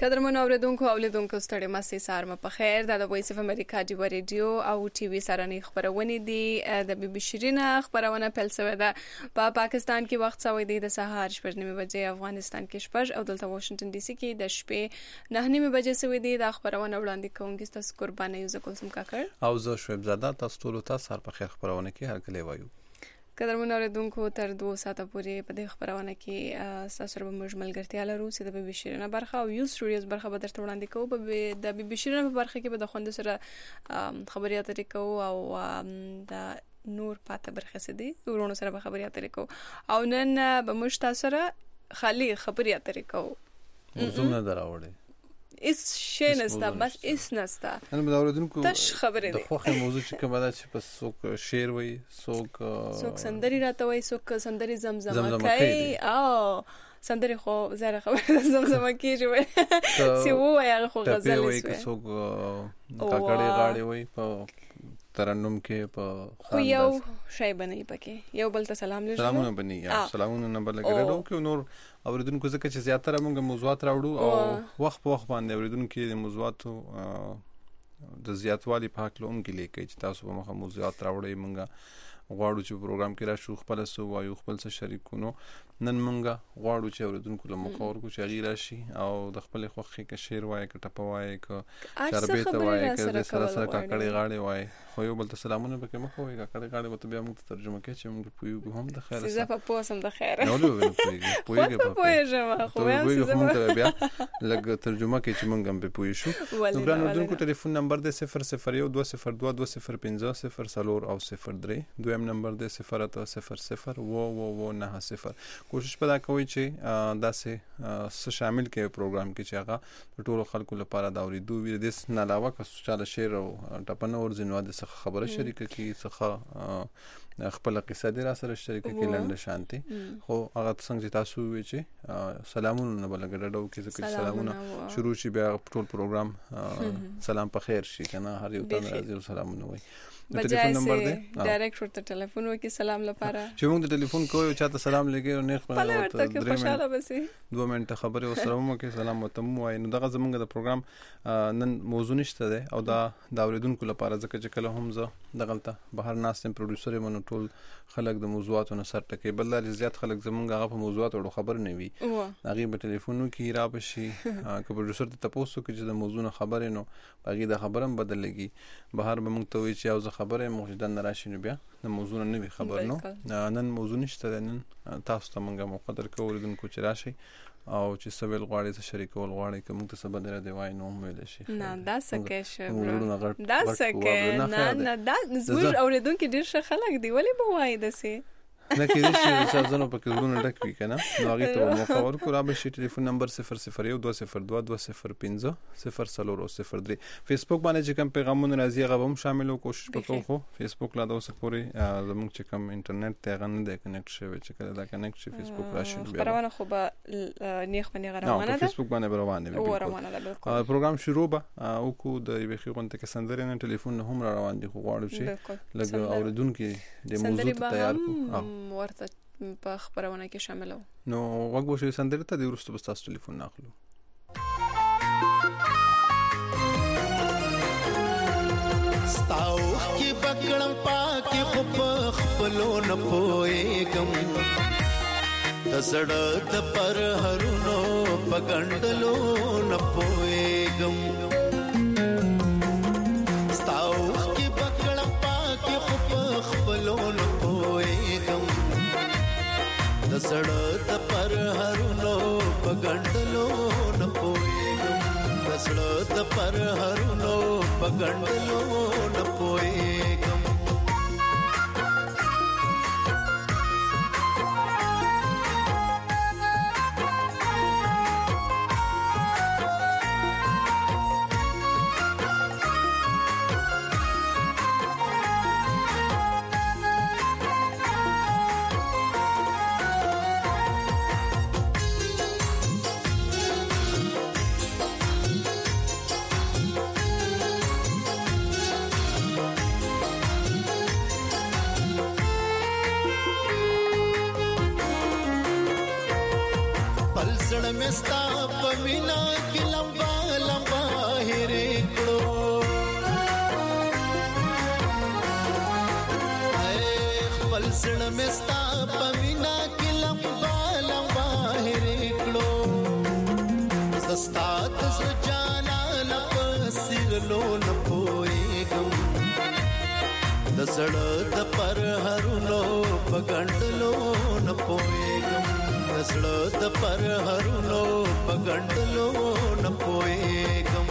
قدرمن اوریدونکو ستړي مسي سار په خیر د وایس اف امریکا دی ریډیو او ټي وي سره نه خبرونه دي د بي بي شیرینه خبرونه پیل شوې ده په پاکستان کې وخت سوي دی د سهار 8:09 بجې افغانستان کې 8 او دلته واشنگټن ډي سي کې د شپې 9:09 بجې سوي دی د خبرونه وړاندې کوونکی تاسو قرباني یو کوم کاکړ او زه شعیب زاده تاسو ټول ته سار په خیر خبرونه کې هر کله وایو قدرمن اوریدونکو تر 2 ساعته پورې په دې خبرونه کې تاسو سره مجمل ګټیا لرو چې د بي بي شیرینه برخه او یو سټوډیوز برخه به درته وړاندې کوو د بي بي شیرینه په برخه کې به د خوند سره خبري اترې کوو او د نور پاته برخه سدي ورونو سره به خبري اترې کوو او نن به مشت سره خالي خبري اترې کوو زونه دراوړې اس شي نستا بس اس نستا انا بداوردونکو تش خبره د خوخه موضوع چې کومه ده چې پس څوک شعر وای څوک سندري راته وای څوک سندري زمزمه کوي او سندري خو زره خبره زمزمه کیږي وای سی وای هغه خو غزل وای څوک کاکړي غاړي وای په ترنم کې په خو یو شی بنئ پکې یو بل ته سلام لږه سلامونه بنئ سلامونه نه بل لګړو کې نور اوریدونکو ځکه چې زیاتره موږ موضوعات راوړو او وخت په وخت باندې اوریدونکو د موضوعاتو د زیاتوالي په حق لوم کې لیکي چې تاسو به مخه موضوعات راوړئ موږ غواړو چې پروګرام کې راشو خپل سو وایو خپل سره شریکونو نن موږ غواړو چې اوریدونکو له مخاور کو چې غیر شي او د خپل خوخي کې شعر وایي ک ټپ وایي ک شربت وایي ک سره کاکړي غاړي وایي خو یو بل ته سلامونه پکې مخ وایي کاکړي غاړي وته بیا موږ ترجمه کوي چې موږ پویو هم د خیر سره زه په پوسم د خیر نو له پویږي په پویږم خو بیا لګ ترجمه کوي چې موږ هم په پوي شو نو ګران اوریدونکو ټلیفون نمبر د 001202020 او 03 دویم نمبر د 08000 کوشش پدا کوي چې داسې شامل کې پروګرام کې چې هغه ټول خلکو لپاره دا اوریدو وي د اس نه علاوه که سوچاله شعر او ټپنه ور زینو د څخه خبره شریکه کی څخه خپل قصه دې را سره شریکه کی لنډه شانتي خو هغه څنګه تاسو وی چې سلامونه نه بلګړډو کې ځکه سلامونه شروع شي بیا ټول پروګرام سلام په خیر شي کنه هر یو ته راځي سلامونه وي بجای نمبر دی ډایرکټ ورته ټلیفون وکي سلام لپاره چې موږ د ټلیفون کوو چاته سلام لګي او نه خپل ورته کې خوشاله بسي 2 منټه خبره وسره مو کې سلام وته مو وای نو دغه زمونږ د پروګرام نن موضوع نشته ده او دا اوریدونکو لپاره ځکه چې کله هم زه دغلطه بهر ناستم پروډوسر مونږ ټول خلک د موضوعاتو نه سر ټکی بل لري زیات خلک زمونږ هغه په موضوعاتو خبر نه وي هغه په ټلیفونو کې را بشي که پروډوسر ته تاسو کې چې د موضوع نه خبره نو هغه د خبرم بدلېږي بهر به موږ ته وی چې او خبره موجوده نه راشي نو بیا د موضوع نه وی خبر نو نن موضوع نشته نن تاسو ته موږ مقدر کوو چې راشي او چې سبل غواړي ته شریکول غواړي کوم ته سبا در دی وای نو ویل شي نه دا سکه دا سکه نه دا زموږ اوریدونکو ډیر ښه خلک دی ولی به وای دسه نه کېږي چې ځانو په کې زونه ډک وی کنه نو هغه ته مخاور کو را به شي ټلیفون نمبر 0012022003003 فیسبوک باندې چې کوم پیغامونه راځي هغه هم شامل کوشش وکړو خو فیسبوک لا د اوسه پورې زموږ چې کوم انټرنیټ ته غن نه کنیکټ شوی چې کله دا کنیکټ شي فیسبوک راشي بیا روانه خو به نیخ باندې روانه ده فیسبوک باندې روانه ده پروګرام شروع به او کو د یوې غونډه کې سندرې نه ټلیفون هم روان دي خو غواړو چې لږ اوریدونکو د موضوع تیار کو ورته په خبرونه کې شاملو نو وګورئ چې سندره ته د ورستو بس تاسو ټلیفون ناخلو ستاو کې بکړم پاکي خپ خپلو نه پويګم د زړه د پر هرونو پګندلو نه پويګم ستاو کې بکړم پاکي خپ خپلو نه د سړه د پر هرونو پګندلو نه پويګم د سړه د پر هرونو پګندلو نه پويګم پمینا کې لمبا لمبا هېرې کړو خپل زړه مې ستا پمینا کې لمبا لمبا هېرې کړو زستا د زړه جانانه په سیرلو نه پوهېږم د زړه د پرهرونو په ګنډلو نه پوهېږم د زړه د پرهرونو په ګنډلو نه پوهېږم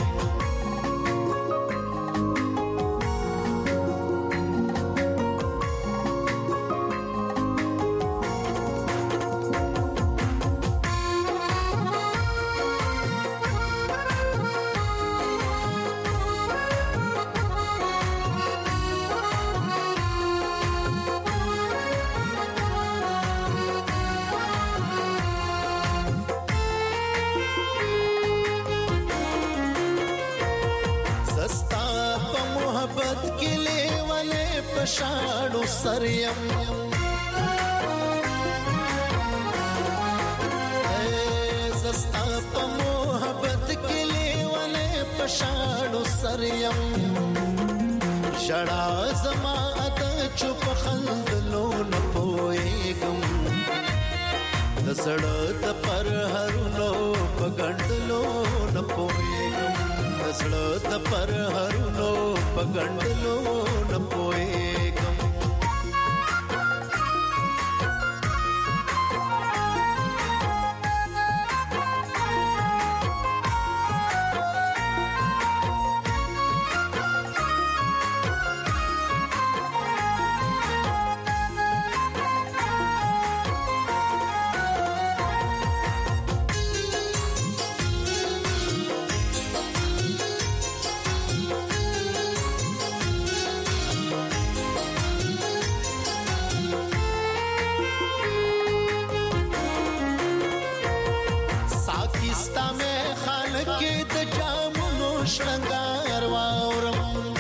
شاړو سریم زستا په محبت کې لیوانه په شاړو سریم شړا زما د چوپ خندلو نه پوهېږم د زړه د پرهرونو په ګنډلو نه پوهېږم د زړه د پرهرونو په ګنډلو نه پوهېږم شنګار واورم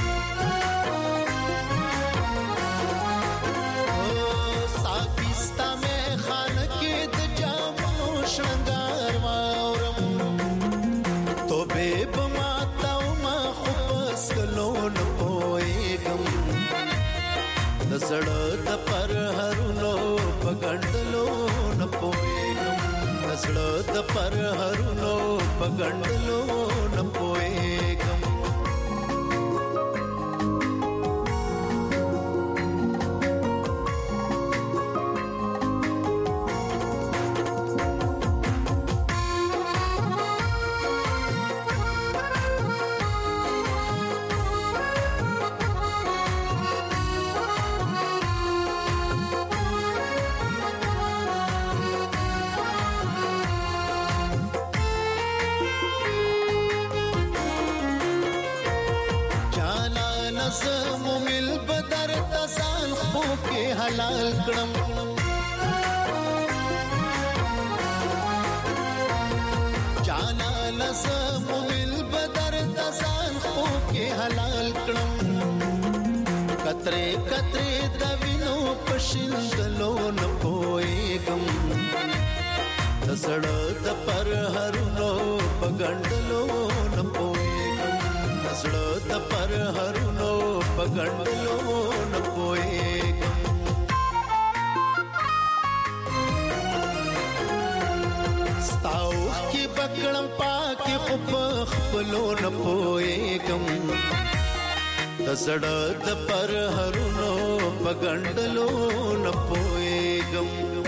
ساکستا مې خان کې د جامو شنګار واورم تو به بماتا ما خو پس کلو نه پوهېږم د زړه د پرهرونو په ګنډلو نه پوهېږم د زړه د پرهرونو په ګنډلو نه پوهېږم زمومل بدر تزان خو کې حلال کړم جانا زمومل بدر تزان خو کې حلال کړم کترې کترې د وینو پښیندلو نه پوهېږم د زړه د پرهرونو په ګنډلو نه پوهېږم د زړه د پرهرونو په ګنډلو نه پوهېږم ستا اوښکې به کړم پاکې خو په خپلو نه پوهېږم د زړه د پرهرونو په ګنډلو نه پوهېږم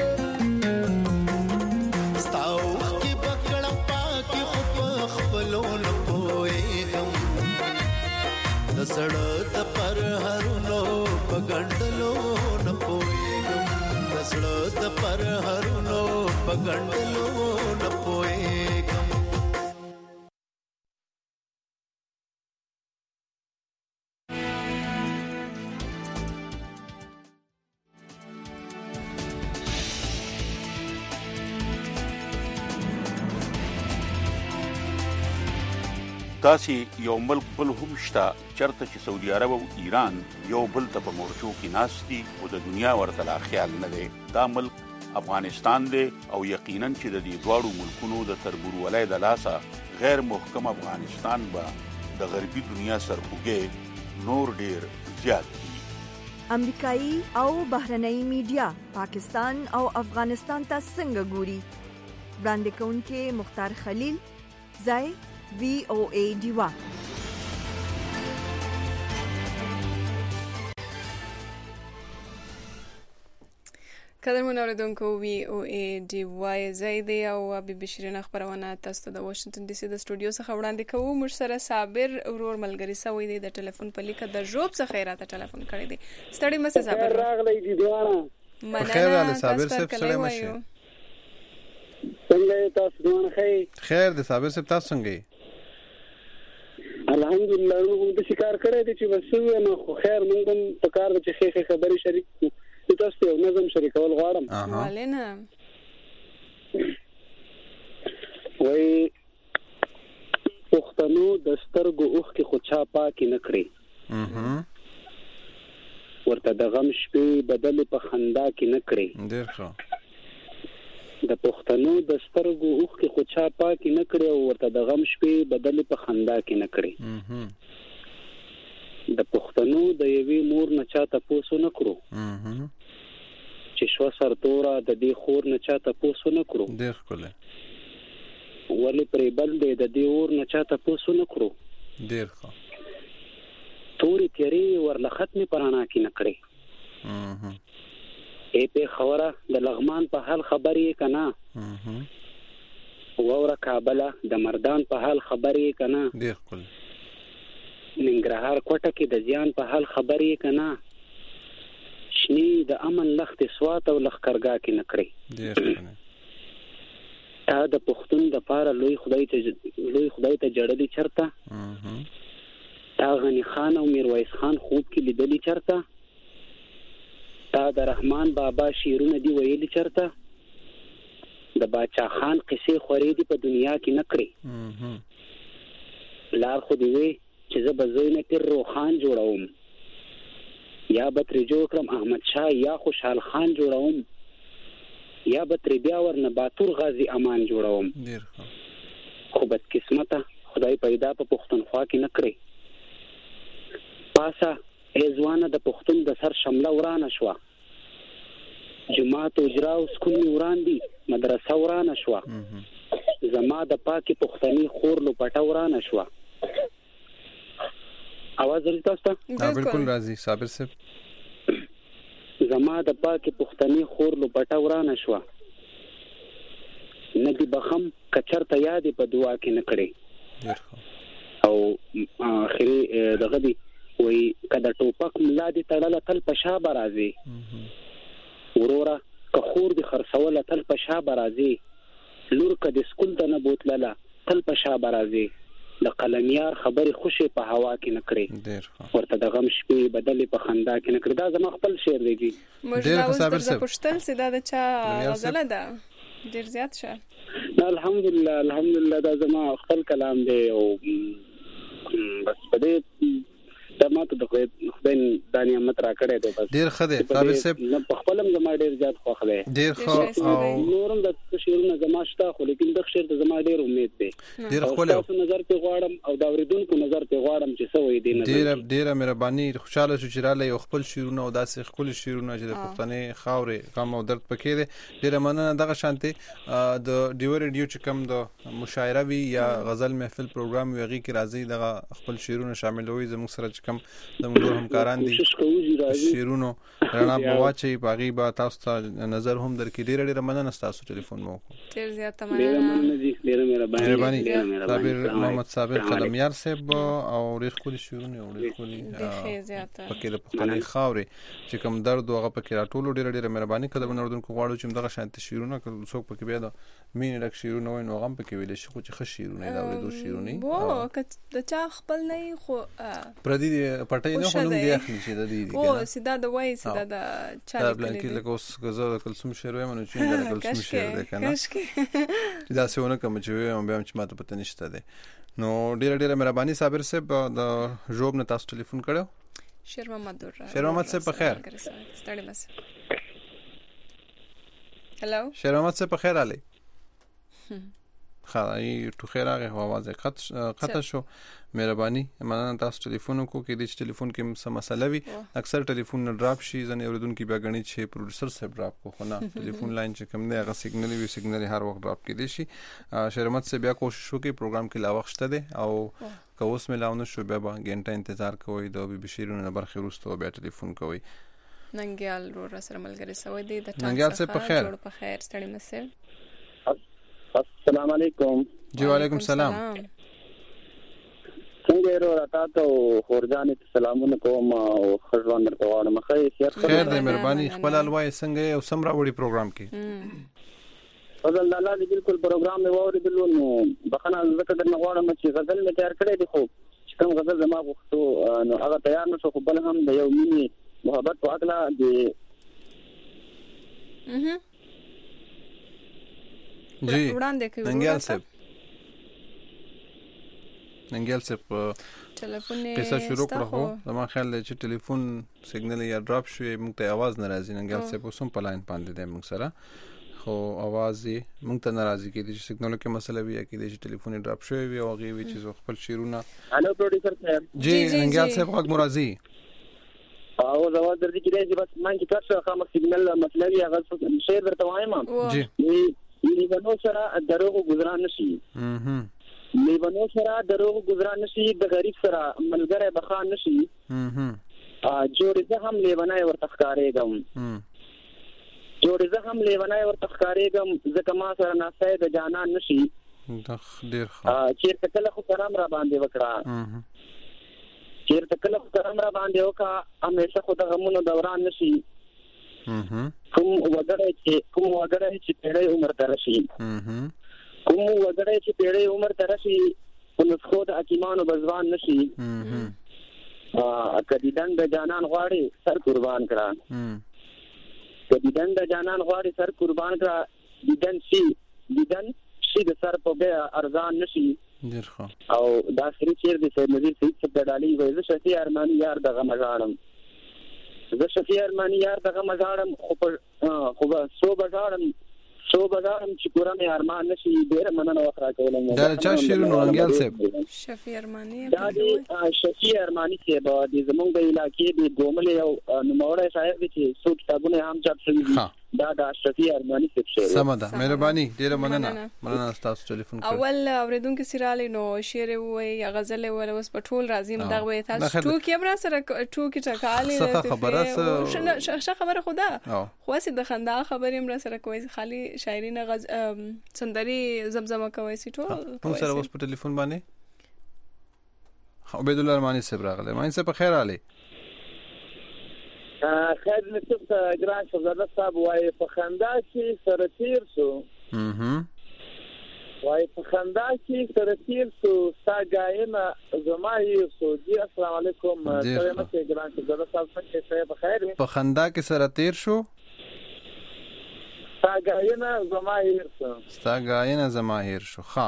ستا اوښکې به کړم پاکې خو په خپلو نه پوهېږم د زړه د پرهرونو په ګنډلو نه پوهېږم د زړه د پرهرونو په ګنډلو نه پوهېږم داسې یو ملک بل هم شته چرته چې سعودي عرب او ایران یو بل ته په مورچو کې ناست دي او د دنیا ورته لا خیال نه دی. دا ملک افغانستان دی او یقینا چې د دې دواړو ملکونو د تربورولۍ د لاسه غیر محکم افغانستان به د غربي دنیا سرخوږی نور ډیر زیات دي. امریکایي او بهرنۍ میډیا پاکستان او افغانستان ته څنګه ګوري؟ وړاندې کوونکی مختار خلیل، ځای VOA ډیوا. قدرمن اوریدونکو VOA ډیوا ځای دی او بي بي شیرین خبرونه تاسو د واشنگټن ډي سي د سټوډیو څخه وړاندې کوو. موږ سره صابر ورور ملګری سوی دی د ټلیفون په لیکه د جوب څخه راته ټلیفون کړی دی. ستړي مسه صابر راغلی دی دوانه. خیر علي صابر صاحب سره مشه. څنګه تاسو دوانه خیر د صابر صاحب تاسو څنګه؟ الحمدلله موږ د شکار کړی دی چې وسوي نو خو خیر موږ هم په کار د چې خبري شریک تاسو یو نظم شریکول غواړم. والله وای پښتنو د سترګو اوخ کې خو چا پاکي نه کړی ورته د غم شپې بدل په خندا کې نه کړی. ډیر ښه. د پښتنو د سترګو اوخ کې خو چا پاکي نه کړی ورته د غم شپې بدل په خندا کې نه کړی. د پښتنو د یوې مور نه چا تاسو نه کړو چې شو سرتورا د دې خور نه چا تاسو نه کړو. ډیر ښکلی. ولې پرې بل دې د دې اور نه چا تاسو نه کړو. ډیر ښه. توري تیری ورله ختم پرانا کې نه کړی. ای په خوره د لغمان په حال خبرې کنا ووره کابل د مردان په حال خبرې کنا. ډیر ښکلی. ننګرهار کوټه کې د ځان په حال خبرې کنا. شنی د امن لخت سوات او لخرګه کې نکړي. ډیر ښه. تا د پښتون د پاره لوی خدای ته جړلې چرته. تا غنی خان او میرویس خان خوب کې لیدلې چرته. تا د رحمان بابا شیرونه دی ویلې چرته. د باچا خان قصې خورې دی په دنیا کې نکړي. لار خو دی وی چې زه به زوی نه تر روخان جوړوم یا به ترې جوړ کړم احمد شاه یا خوشحال خان جوړوم یا به ترې بیا ورنه باتور غازی امان جوړوم. خو بدقسمته خدای پیدا په پښتونخوا کې نه کړی. پاسه ایزوانه د پښتون د سر شمله ورانه شوه. جماعت اجرا او سکول وران دي مدرسه ورانه شوه. زما د پاکي پښتني خور لو پټه ورانه شوه. आवाज ورته تاسو ته بالکل راځي صابر صاحب. زما د پاکي پښتني خور لو پټه ورانه شوه. ندی بخم کچرته یاد په دعا کې نه کړي. او اخري دغه دی وای کله ټوپک ملا دي تړل تل په شابه راځي. ورورا که خور دي خرڅول تل په شابه راځي. لور کده سکول ته نه بوتلله تل په شابه راځي. د قلمیار خبرې خوشي په هوا کې نه کړې. ورته د غم شپې بدلې په خندا کې نه کړې. دا زما خپل شعر دی جی. ډیر صابر صاحب پښتل سیدا د چا غزل ده ډیر زیات شه. الحمدلله دا زما خپل کلام دی او بس په دې ماته د خدای د نعمت را کړې ده. بس ډیر ښه دی صابر صاحب. په خپلم زما ډیر زیات خوښ دی. ډیر ښه. او نورم د شعرونو زما شته خو لیکن د شعر د زما ډیر امید دی. ډیر خپل نظر په غواړم او دا اوریدونکو نظر په غواړم چې څه وایي دي. ډیر مهرباني خوشاله شو چې رااله یو خپل شعرونه او داسې خپل شعرونه چې د پښتنې خاورې غم او درد پکې دي. ډیر مننه. دغه شانتي د ډیو ریډیو چې کوم د مشاعره وی یا غزل محفل پروګرام وی غي کې راځي دغه خپل شعرونه شاملوي. زموږ سره چې کوم د موږ همکاران دي شیرونو رڼا بواچي باغی با تاسو ته نظر هم درکې. ډیر مننه. تاسو ټلیفون مو ډیر زیات مننه. ډیر مهرباني. صابر محمد صابر قلمیار صاحب او ډیر خولي شیرونه او ډیر خولي پکې د پښتنې خاورې چې کوم درد هغه پکې راټولو. ډیر مهرباني. کله به نوردونکو غواړو چې دغه شانت شیرونه څوک پکې بیا د مين لک شیرونه وای نو غم پکې ویل شي خو چې خ شیرونه دا ورې دو شیرونه وو د چا خپل نه خو پردي پټې نه خو نوم دی اخلي چې د دې او سیدا د وای سیدا د چا بلانکی لکوس غزا کلسوم شیروي منو چې دا کلسوم شیر ده کنه دا څونه کوم چې هم به چې ماته پته نشته ده. نو ډیر مهرباني صابر صاحب د جوب نه تاسو ټلیفون کړو. شیر محمد صاحب په خیر. ستړي بس هلو شیر محمد صاحب په خیر علي خدای تو خیر هغه आवाज قطع شو مهرباني مننه تاسو ټلیفون کو کې د ټلیفون کې څه مسله وي اکثر ټلیفون نه ډراپ شي ځنه اوریدونکو بیا غني چې پروډوسر صاحب ډراپ کو خو نه ټلیفون لاین چې کوم دی هغه سیګنل وی سیګنل هر وخت ډراپ کېدی شي شرمت سے بیا کوشش وکړي پروګرام کې لا وخت شته دی او کوس ملاونه شو بیا غنټه انتظار کوئ د بشیرونو برخه وروسته بیا ټلیفون کوئ ننګیال رو سره ملګری سوي دی د ننګیال سے په خیر جوړ په خیر ستړي مسه السلام علیکم. جی وعلیکم السلام. څنګه ورو راته خورجان ته سلامونه کوم او خزوان درته وایم خیر دې مهرباني خپل الوای څنګه او سمرا وړي پروګرام کې فضل الله دې بالکل پروګرام مې واورېدل نو بخنه زکه درنه غواړم چې غزل مې تیار کړی دی خو چې کوم غزل زما غوښتو نو هغه تیار نشو خو بل هم د یو مینی محبت په اړه دی جی وړاندې کوي ننګیال صاحب ټلیفون قصه شروع کړو زما خیال دی چې ټلیفون سیګنل یا ډراپ شوی موږ ته आवाज ناراضي ننګیال صاحب اوسم په لاین باندې دی موږ سره خو आवाज یې موږ ته ناراضي کېږي چې سیګنل کې مسله وي کېږي چې ټلیفون ډراپ شوی وي او هغه وی چې خپل شیرونه الو پروډوسر صاحب جی ننګیال صاحب حق مرضی او زواز درځي چې بس من چې تاسو خامخ سیګنل مطلبي هغه شعر درته وایم جی لیبانو سره دروغ گزاران نشي لیبانو سره دروغ گزاران نشي د غریب سره ملګری بخان نشي جوړه هم لیبانای ورته ښکارېږم جوړه هم لیبانای ورته ښکارېږم ځکه ما سره ناسای د جانان نشي ډېر ښه چیرته کله خو کرم را باندې وکړه چیرته کله خو کرم را باندې وکړه همیشه خو د غمونو دوران نشي کوم وګړی چې پیړۍ عمر ته راشي کوم وګړی چې پیړۍ عمر ته راشي په نسخو د حکیمانو بزوان نشي کدی دند جانان غواړي سر قربان کړه کدی دند جانان غواړي سر قربان کړه دیدن شي د سر په بیا ارزان نشي ډیر ښه او دا اخري چیر د سید نذیر سید څخه ډالۍ وایي زه شفیع ارمانی یار دغه مزاړم زه شفیع ارمانی یار دغه مزاړم خو سو بزاړم چې ګورم ارمان نشي ډیر مننه وکړه کولم دا چا شیرونو انګیال صاحب شفیع ارمانی دا دی شفیع ارمانی چې د زمونږ د علاقې د ګومل یو نوموړی شاعر دی چې څو کتابونه هم چاپ شوي دي دا د شفیع ارمانی څخه شعر سمه ده مهرباني ډیره مننه تاسو ټلیفون کړ اول اوریدونکو سیراله نو شعر وای یا غزل وای اوس په ټول راځي دغه وای تاسو ټوکی برا سره ټوکی ټکالي څه خبره خدا خو اسې د خندا خبرې مر سره کوي خالی شاعري نه سندري زمزمه کوي سي ټول کوم سره اوس په ټلیفون باندې عبید الله ارمانی صاحب راغله ماین صاحب خیر علي خیر نصف ګران شهزاده صاحب وای په خندا کې سره تیر شو وای په خندا کې سره تیر شو ساګاینه زمای سو جی السلام علیکم سلام ته ګران شهزاده صاحب څنګه په خیر په خندا کې سره تیر شو ساګاینه زماهیر شو ها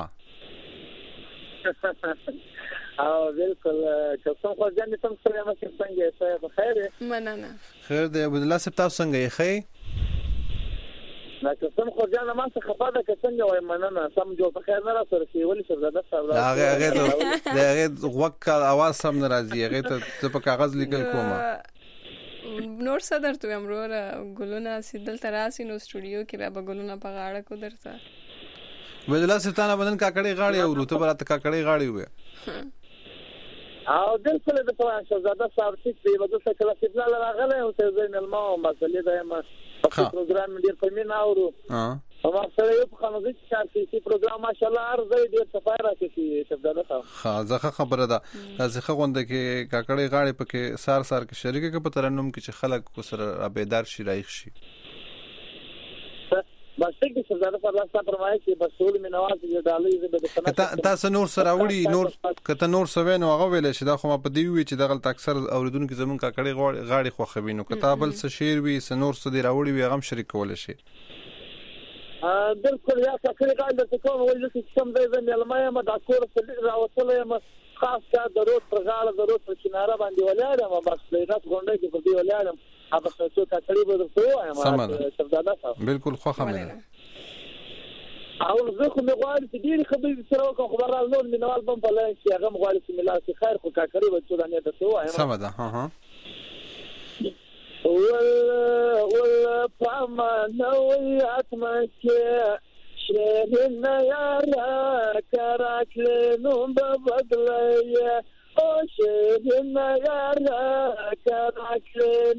او بالکل قسم خو ځان ته سلام څنګه په خیر مننه خیر دی عبد الله صاحب تاسو څنګه یې خیر لا قسم خو ځان ما څه خبره څنګه وای مننه سم جو په خیر نه را سره شي ولې شهزاده صاحب هغه وقت आवाज سم ناراضي هغه ته په کاغذ لیکل کوم نور صدر تو امرو ګلونه سیدل تراسي نو سټوډیو کې به ګلونه په غاړه کو درته وجلا ستانه بدن کاکړی غاړي او روته برات کاکړی غاړي وې او دلته د شهزاده صاحب چې په وجه څخه کله چې بل راغله او ته زین الماء مسلې دایمه په پروګرام ډیر په مینا اورو او ما سره یو په خمسه چې پروګرام ماشاءالله ارزه ډیر صفای راکې شهزاده صاحب ځکه خبره ده ځکه غونډه کې کاکړی غاړي پکې سار کې شریکه کې په ترنم کې چې خلک کو سره بیدار شي رایخ شي بس څنګه شهزاده صاحب تاسو فرمایي چې بسول می نواز دې ډالۍ دې به تاسو نور سره وړي نور کته نور سوي نو هغه ویل چې دا خو ما په دی وی چې دغه اکثر اوریدونکو زمون کاکړی غاړي خو خوینو کتابل څه شعر وی څه نور څه دی راوړي وی غم شریک کول شي بالکل یا کاکړی غاړي د کوم ولې چې کوم ځای زملمه ما دا کور څه راوصله ما خاص کا ضرورت پر غاړه ضرورت پر کناره باندې ولاړم بس دې راځ غونډه کې په دې ولاړم هغه څه کړي به درته وایم شهزاده صاحب بالکل خو خمه او زه خو مغواړم چې ډېری خبرې سره وکړم خو بهرحال نور مینوال به په لای شي هغه مغواړي چې ملا شي خیر خو کاکړي به څه دانې درته وایم سمه ده والفمنوي أتمكي شهرنا يارا كراكلين ببدلية شهرنا يارا كراكلين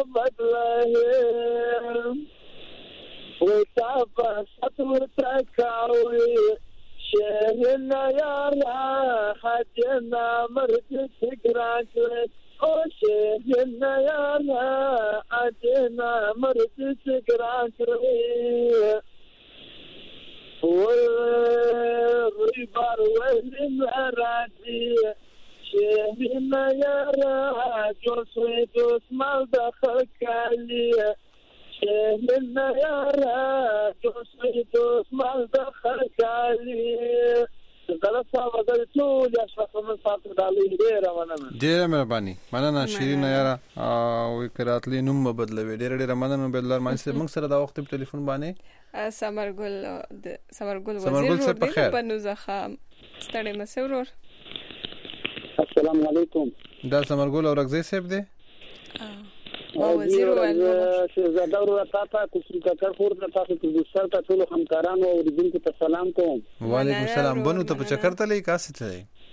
ببدلية وتابع سطور تكاوي شهرنا يارا حجنا مرد تكراكلين شهرنا يارا عجنا مرد تكراكلين والربار والمرادي شهرنا يارا جوسوي مال دخل كالي شهرنا يارا جوسوي مال دخل كالي ډیره مهرباني مننه شیرین یاره او کراتلی نوم بدلوي ډیره مننه بلدار مانسه موږ سره دا وخت په ټلیفون باندې سمرګل وزیر په نوزخه ستړي مسورور السلام علیکم دا سمرګل اورغزی صاحب دی وزیر شهزاده ورته تاسو کار خور د تاسو پروډوسر ته ټول همکارانو او اوریدونکو ته سلام کوم وعلیکم السلام بنو ته په چکر ته لې کاسه ته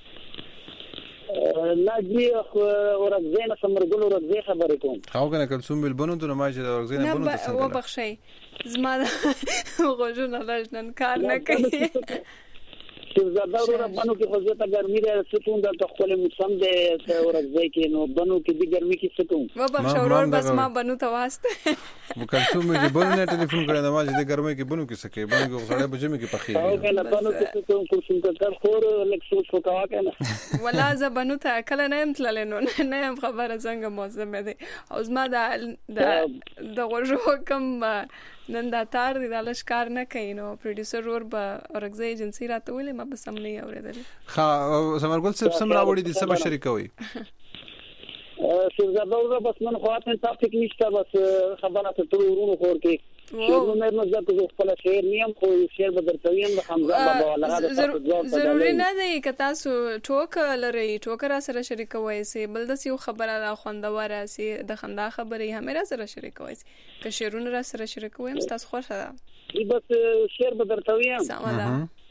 لا جی ورغزی نه سمرګل ورغزی خبرې کوم خو کنه کلثوم بل بنو ته ما چې ورغزی نه بنو ته څنګه و بخشي زما غوښنه لږنن کار نه کوي شهزاده ورته بنو کې خوځه ته ګرمي ده ستون د خپل موسم د ورغزی کې نو بنو کې د ګرمي کې ستون و بخشورور بس ما بنو ته واسطه کلثوم دې بنو نه ټلیفون کړی دا ما چې د ګرمي کې بنو کې سکے بنو کې سړی په جمع کې پخې او کنه بنو کې ستون کوم کار خور لک سوچ وکوا کنه ولا ز بنو ته کله نه امتلل نو نه خبره څنګه موسم دی او زما د غوښو کم نن دا تار دی د لشکار نه کینو پروډوسر ور به اورګزی ایجنسی راته ویلې ما به سم نه اوریدل ها سمرګل صاحب سم راوړي دي سم شریکوي شهزاده ورته بس من خواته تاسو کې نشته بس خبره ته ټول ورونو خور کې شنو مې مزه ته خپل شعر نیم خو شعر بدرتویم د حمزه بابا ولا ضروري نه دی که تاسو ټوک لري ټوک را سره شریکوي سي بل د یو خبره را خوندوره سي د خندا خبري هم را سره شریکوي سي که شعرونه را سره شریکوي تاسو خوښه ده بس شعر بدرتویم سماده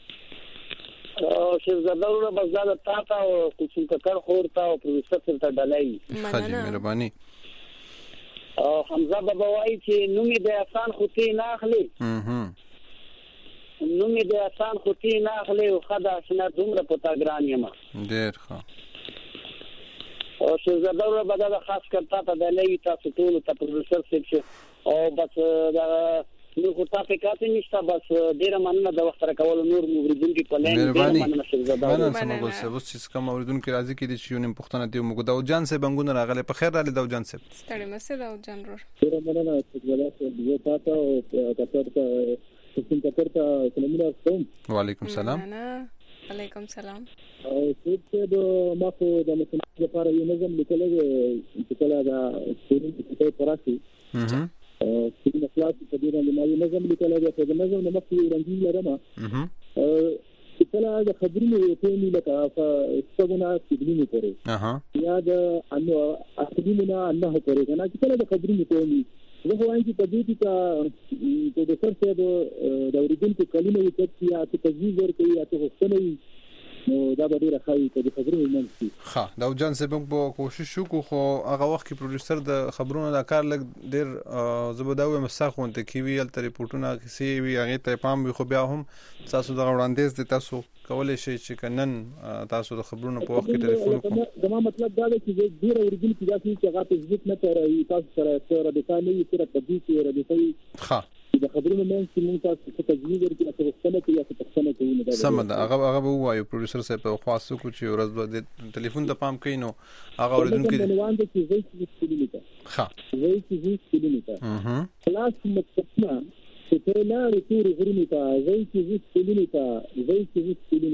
شهزاده ورته بس دا تا او کوم کار خور تا او پروفیسور ته ډالای خاجي مهرباني او حمزه بابا وايي چې نومي د آسان خوتي نه اخلي نومي د آسان خوتي نه اخلي او خدا شنه دومره پتا ګران یم ډیر ښه او شهزاده ورته بدل خاص کرتا ته ډالای تاسو ټول ته پروفیسور څخه او بس دا نو خو تاسو کاتې نشته بس ډیره مننه د وخت راکول نور موریدونکو په لین ډیره مننه شهزاده مننه سمګل څه کوم موریدونکو راځي کې د شیونم پښتنه دی موږ دا جان سه بنګونه راغله په خیر راځي دا جان سه ستړي مسه دا جان ور ډیره مننه شهزاده یو تاسو او تاسو ته سلام علیکم وعلیکم السلام علیکم السلام او څه د ماکو د مسلمان لپاره یو نظم لیکل چې کله دا څه پراسي چې مخلاص په دې باندې ما یو نظم لیکل دی چې د نظم نه مخکې رنګین لرم چې کله د خبرونو ته نه لکه څنګه سیدلینو کوي یا د انو اصلینو نه کوي کنه چې کله د خبرونو ته نه زه وایم چې په دې کې د سرته د اوریدونکو کلمې چې یا تجویز ورکړي یا تخصصي نو دا به ډیره ښه وي چې خبرونه ومنځي ها دا جان سبب په کوشش وکړو خو هغه وخت کې پروډوسر د خبرونو د کار لګ ډیر زبداوي مساخونته کیوي ال ریپورتونه کسی وی هغه ته پام وي خو بیا هم تاسو د وړاندیز د تاسو کولای شي چې کنن تاسو د خبرونو په وخت کې ټلیفون کوم دا مطلب دا دی چې ډیر اوریدونکو چې هغه فیسبوک نه ترې تاسو سره د کاني سره په دې کې راځي ها د خبرونو مې چې موږ تاسو ته تجویز ورکړو چې څنګه کې یا څه کوي نه سم ده هغه وایو پروډوسر صاحب په خاصو کو چې ورځ د ټلیفون ته پام کینو هغه اوریدونکو چې زه ها زه خلاص متفقنا چې ته لا رسول غرونی ته زه چې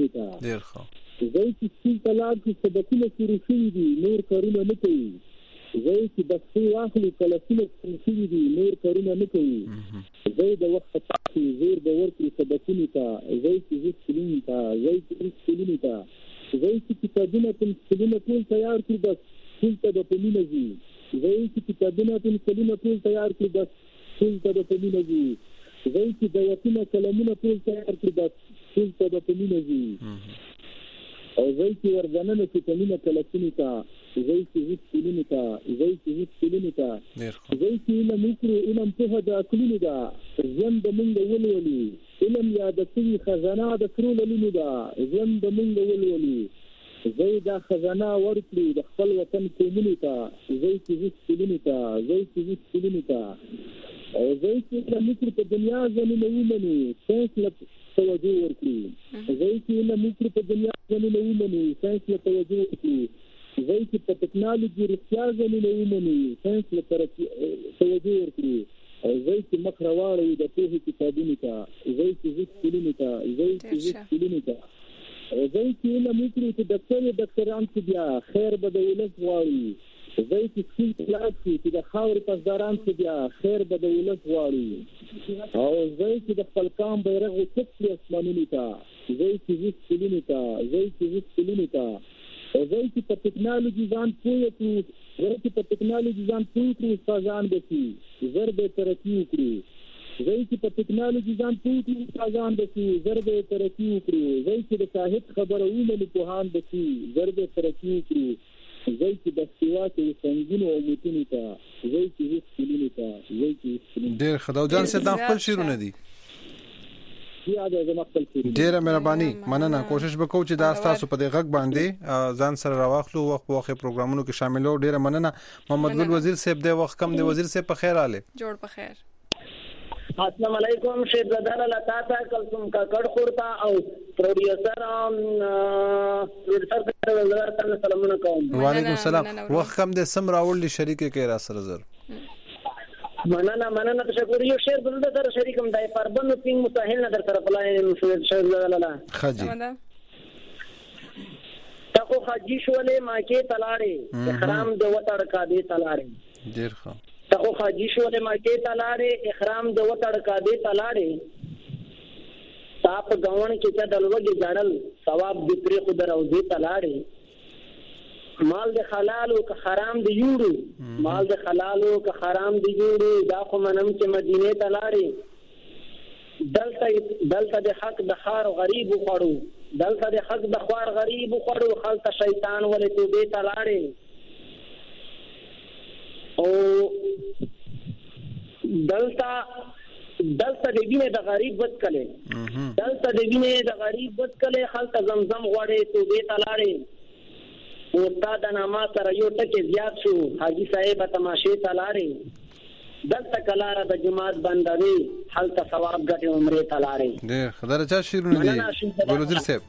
ډیر ښه زه چې څنګه طلاق کې سبقونه شروع شوي دي نور کارونه نه کوي زه چې بسې واخلو کلاسونه شوي دي نور کارونه نه کوي زه د وخت په تاسو زور به ورکړو سبقونو ته زه چې زه سکولونو ته زه چې سکولونو ته زه چې کتابونه کوم سکولونه ټول تیار کړو بس ټول ته به په مینه ځي زه چې کتابونه کوم سکولونه ټول تیار کړو بس ټول ته به په مینه ځي زه چې دایتونه کلمونه ټول تیار کړو بس ټول ته به په مینه ځي او زه چې ورځننه چې په مینه کلاسونو ته زه چې زه سکولونو ته زه چې زه سکولونو ته زه چې علم وکړو علم پوهه د عقلونو ده ژوند د موږ ولولو علم یاد شوي خزانه د سرو للونو ده ژوند د موږ ولولو زه دا خزانه ورکړو د خپل وطن قومونو ته زه چې زه سکولونو ته زه چې زه سکولونو ته او زه چې علم وکړو په دنیا ځانونه ومنو ساینس له توجه ورکړو زه چې علم وکړو په دنیا ځانونه ومنو ساینس له توجه ورکړو زه چې په ټکنالوژي رښتیا ځانونه ومنو ساینس له توجه ورکړو او زه چې مخ راواړو د پوهې کتابونو ته زه چې زه سکولونو ته زه چې زه سکولونو ته او زه چې علم وکړو چې ډاکټران چې بیا خیر به د ولس غواړي زه چې سکول ته لاړ شو چې د خاورې پاسداران چې بیا خیر به د ولس غواړي او زه چې د خپل قام بیرغ وچت کړي اسمانونو ته زه چې زه سکولونو ته زه چې زه سکولونو ته او زه چې په ټکنالوژي ځان پوه کړو زه چې په ټکنالوژي ځان پوه کړو استادان به شي زر به ترقي وکړو زه چې په ټکنالوژي ځان پوه کړو استادان به شي زر به ترقي وکړو زه چې د صاحب خبره ومنو پوهان به شي زر به ترقي وکړو زه چې د سیاست څنګهونو او متونو ته زه چې سکولونو ته زه چې ډېر خداوجان سره د خپل شیرونه دي ډیره مهرباني مننه کوشش وکړو چې دا تاسو په دې غږ باندې ځان سره راوخلو وخت په وخت پروګرامونو کې شاملو ډیره مننه محمد ګل وزیر صاحب د وخت کم دی وزیر صاحب په خیر حاله جوړ په خیر السلام علیکم شیخ زدار لتا تا کلثوم کا کډ خورتا او پروډیوسر سلام علیکم وعلیکم السلام وخت کم دی سم راول شریک کې را سره زر مننه تشکر یو شعر بل در شریکم دای پربند پینګ مساحل نظر سره پلاین شعر لاله خجی تاکو خجی شولې ماکه تلاړې احرام د وټړ کا دې تلاړې ډیر ښه تاکو خجی شولې ماکه تلاړې احرام د وټړ کا دې تلاړې تاپ غون کې چا دلوګي جړل ثواب دې پرې خو دروځي تلاړې مال د حلال او که حرام دی یوړو مال د حلال او که حرام دی یوړو دا خو منم چې مدینه ته لاړې دلته د حق د خار غریب خوړو دلته د حق د خوار غریب خوړو خلک شیطان ولې توبې ته لاړې او دلته د وینې د غریب بد کله دلته د وینې د غریب بد کله خلک زمزم غواړي توبې ته لاړې استاد نامه سره یو ټکی زیات شو حاجی صاحب تماشې تلارې دلته کلاره د جماعت بندوي حالت ثواب ګټي عمره تلارې ډېر خدای چا شیرونه دي ګل وزیر صاحب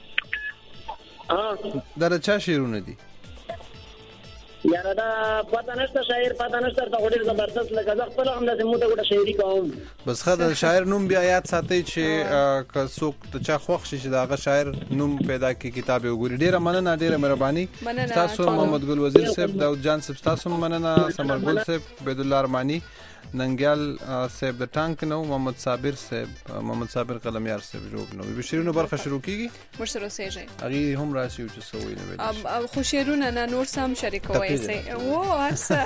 دا چا شیرونه دي یاره دا پته نشته شاعر پته نشته دا ډېر زبردست لکه زه خپل هم د موته ګټه شاعري کوم بس خدای شاعر نوم بیا یاد ساتي چې که څوک ته چا خوښ شي چې دا شاعر نوم پیدا کی کتاب وګوري ډیره مننه ډیره مهرباني تاسو محمد ګل وزیر صاحب داود جان صاحب تاسو مننه سمر ګل صاحب عبد الله ارمانی ننګیال صاحب د ټانک نو محمد صابر قلمیار صاحب جوړ نو بشیرونو برخه شروع کیږي مرسره سیجه اغي هم راشي چې سوي نه ویل اب خوشیرونه نه نور سم شریکوي سي او هڅه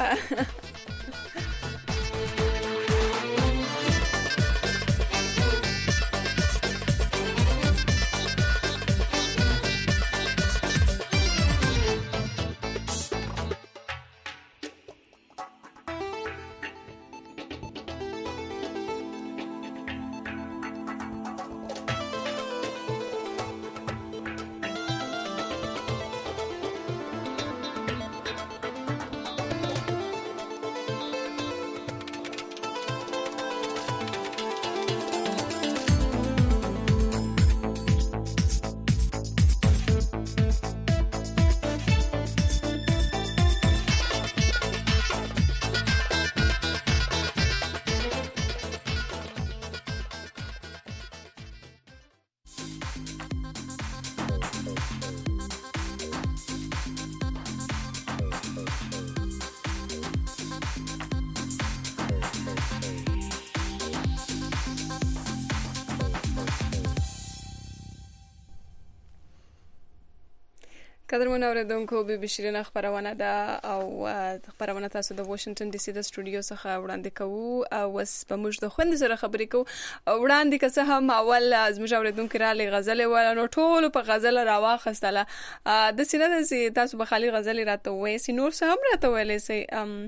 قدرمن اوریدونکو به بشیرینه خبرونه ده او خبرونه تاسو د واشنگټن ډي سي د سټوډیو څخه وړاندې کوو او وس په موږ د خوند سره خبرې کوو وړاندې که څه هم اول زموږ اوریدونکو را لې غزل ولا نو ټول په غزل راواخستله د سینه د تاسو به خالي غزل راته وې سي نور څه هم راته ویلې سي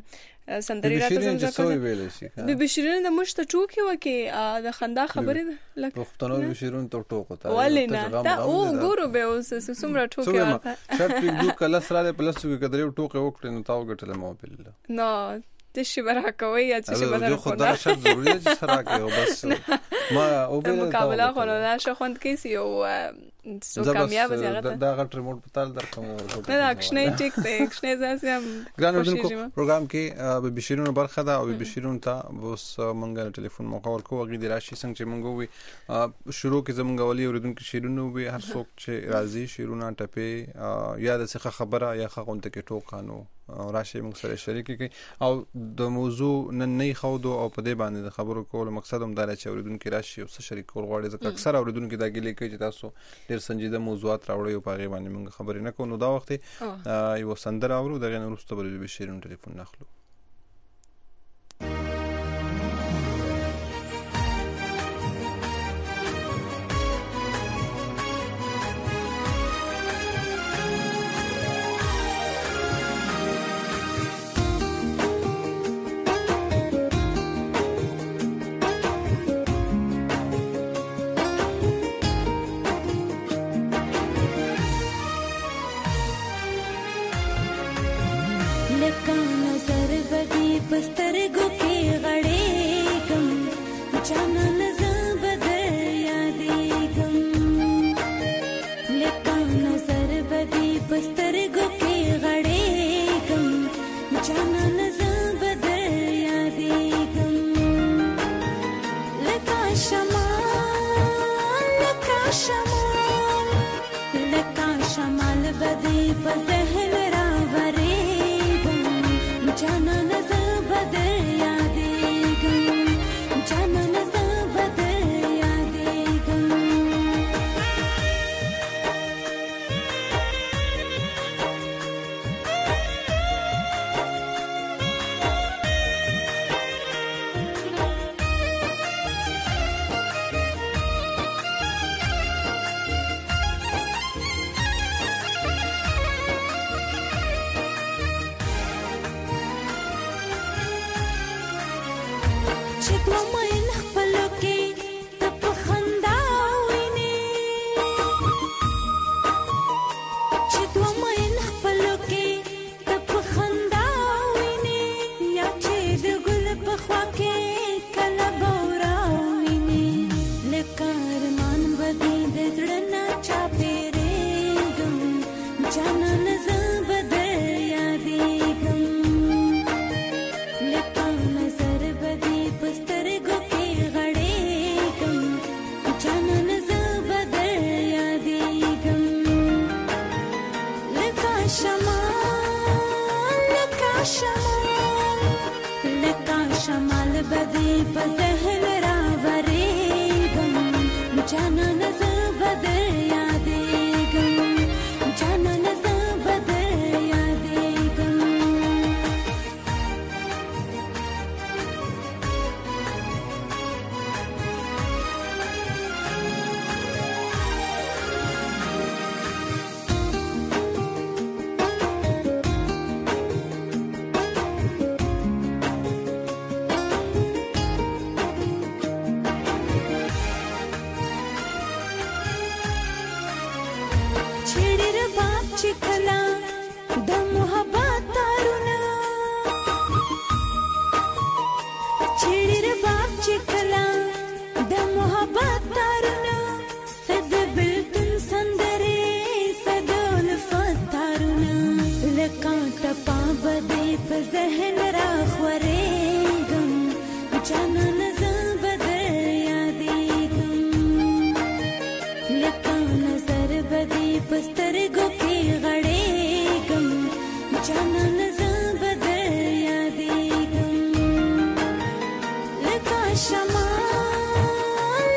سندري راته څنګه به بشیرین د مشت ټوکی وکي د خندا خبره لکه پښتنو بشیرون ته ټوکو ته ولینا دا او ګورو به اوس سمره ټوکی ورته شپ دې کله سره پلس کې کدرې ټوکې وکړي نو تاو ګټل موبایل نو تشي برا کوي یا تشي بدل خو دا شرط ضروري چې سره کوي بس ما او به مقابله خو نه شو خوند کیسي او سو کامیاب زیاته دا غټ ریموټ پتال درکم نه اکشنې ټیک ته اکشنې زاسم ګرانو دونکو پروګرام کې به بشیرونو برخه ده او به بشیرونو ته اوس مونږه ټلیفون موقع ورکو غي د راشي څنګه چې مونږ وي شروع کې زمونږ ولي اوریدونکو شیرونو به هر څوک چې راضي شیرونه ټپه یا د څه خبره یا خغونته کې ټوکانو راشي موږ سره شریک کی او د موضوع نن نه خودو او په دې باندې د خبرو کول مقصد هم دا چې اوریدونکو راشي او شریک کول غواړي ځکه اکثر اوریدونکو دا ګلې کوي چې تاسو ډیر سنجیده موضوعات راوړي او په غي باندې موږ خبرې نه کوو نو دا وخت یو سندر اورو دغه نورسته به بشیرون ټلیفون ناخلو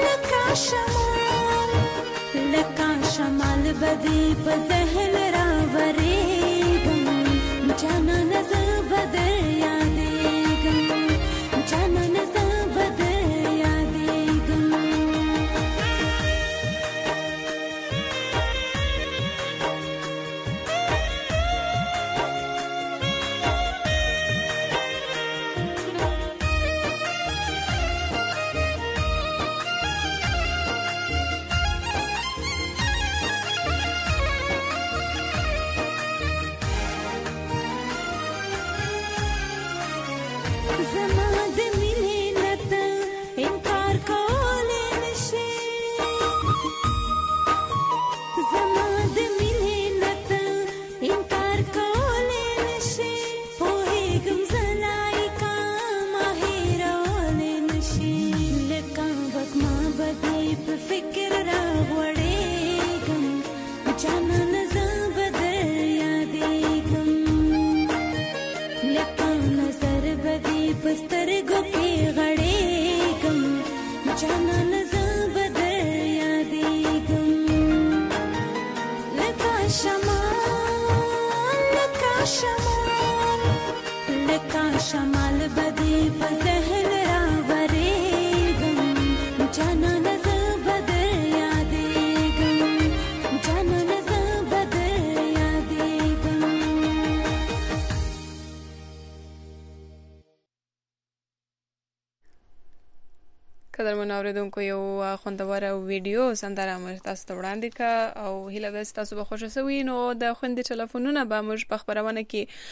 شمال بدی په ذهن را قدرمن اوریدونکو یو خوندوره ویډیو سندره مو تاسو ته وړاندې کا او هیله ده تاسو به خوشاله شئ. نو د خوندې ټلیفونونه به موږ په خبرونه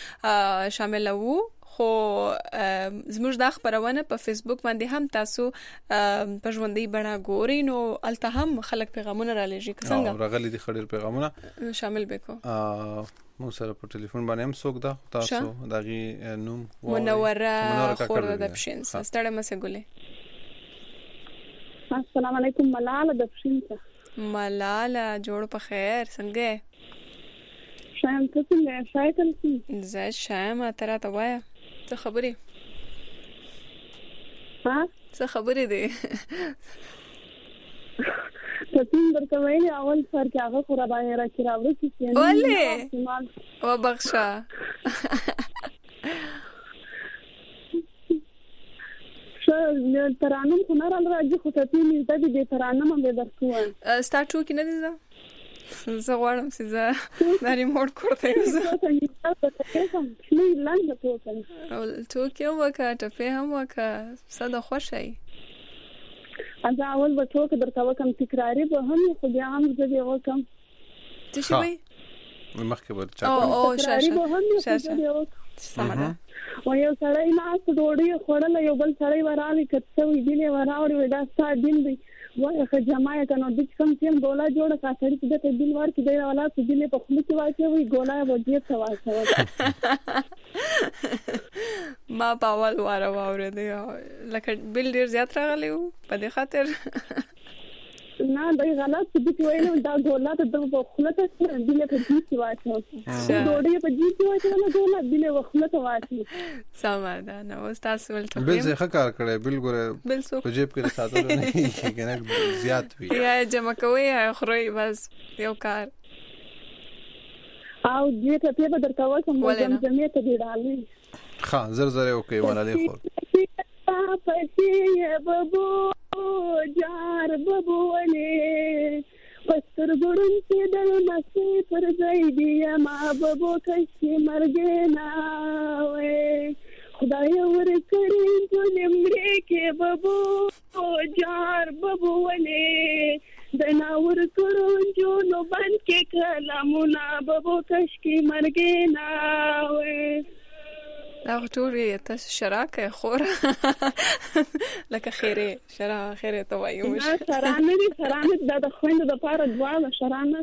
کې شامل وو، خو زموږ د خبرونه په فیسبوک باندې هم تاسو په ژوندۍ بڼه ګورئ، نو الته هم خلک پیغامونه را لېږي څنګه راغلي دي خډیر پیغامونه شامل بکو. مو سره په ټلیفون باندې هم څوک ده تاسو دغه نوم منوره خور د پښین ستړی مسه ګولې. السلام علیکم ملاله د پښین ته. ملاله جوړ په خیر څنګه شایم ته څنګه شایتل سي زه شایم تر ته وایا څه خبرې څه خبرې دي ته څنګه وایې اول سر کې هغه خورا باندې راکې راوړې چې ولې او بخښه ترانم خو نه راځي خو ته دې دې ترانم هم درکوم سٹارټو کې نه دي زه غواړم چې زه د ریموټ کوړته یوزم نه لاندې او ټوکې وکړه ټپې هم وکړه صد خوشي اځه اول به ټوکې درته وکم تکراری به هم خو بیا هم زه دې وکم څه شي وای مخکې به چا او شاشه سمه او یو سړی ناس ډوډۍ خوړل یو بل سړی ورالي کڅو دې وراوړي دا ستا دین دی وای خو جماعه کنه د کوم تیم ګولا جوړه کا سړی چې ته دین ور کې دی ولا چې دې په خپل کې واچي وي ګولا وځي څه ما په اول واره واورې دی لکه بل ډیر زیات راغلی وو په دې خاطر نه دا غلط دي وایي دا ګولا ته د خپل ته دې په دې کې واچي ډوډۍ په دې کې واچي نه ګولا دې په خپل ته واچي سمه ده نو تاسو ولته بل څه کار کړی بل ګوره په جیب کې ساتل نه کېږي زیات وي یا جمع کوي خوري بس یو کار او دې ته په درته وکم جمعیت دې ډالې ها زر اوکي ولاله خور پسې بابو جار بابو ولې پستر ګورن چې دل مسې پر ځای دی ما بابو کښې مرګ نه وې خدای ورکړې ته نمرې کې بابو جار بابو ولې د ناور کړو جو نو باندې کې کلامونه بابو کښې مرګ نه وې دا ټول تاسو شراکه خور لکه خیره شرا خیره ته وایو شرانه د خويند د پاره دواله شرانه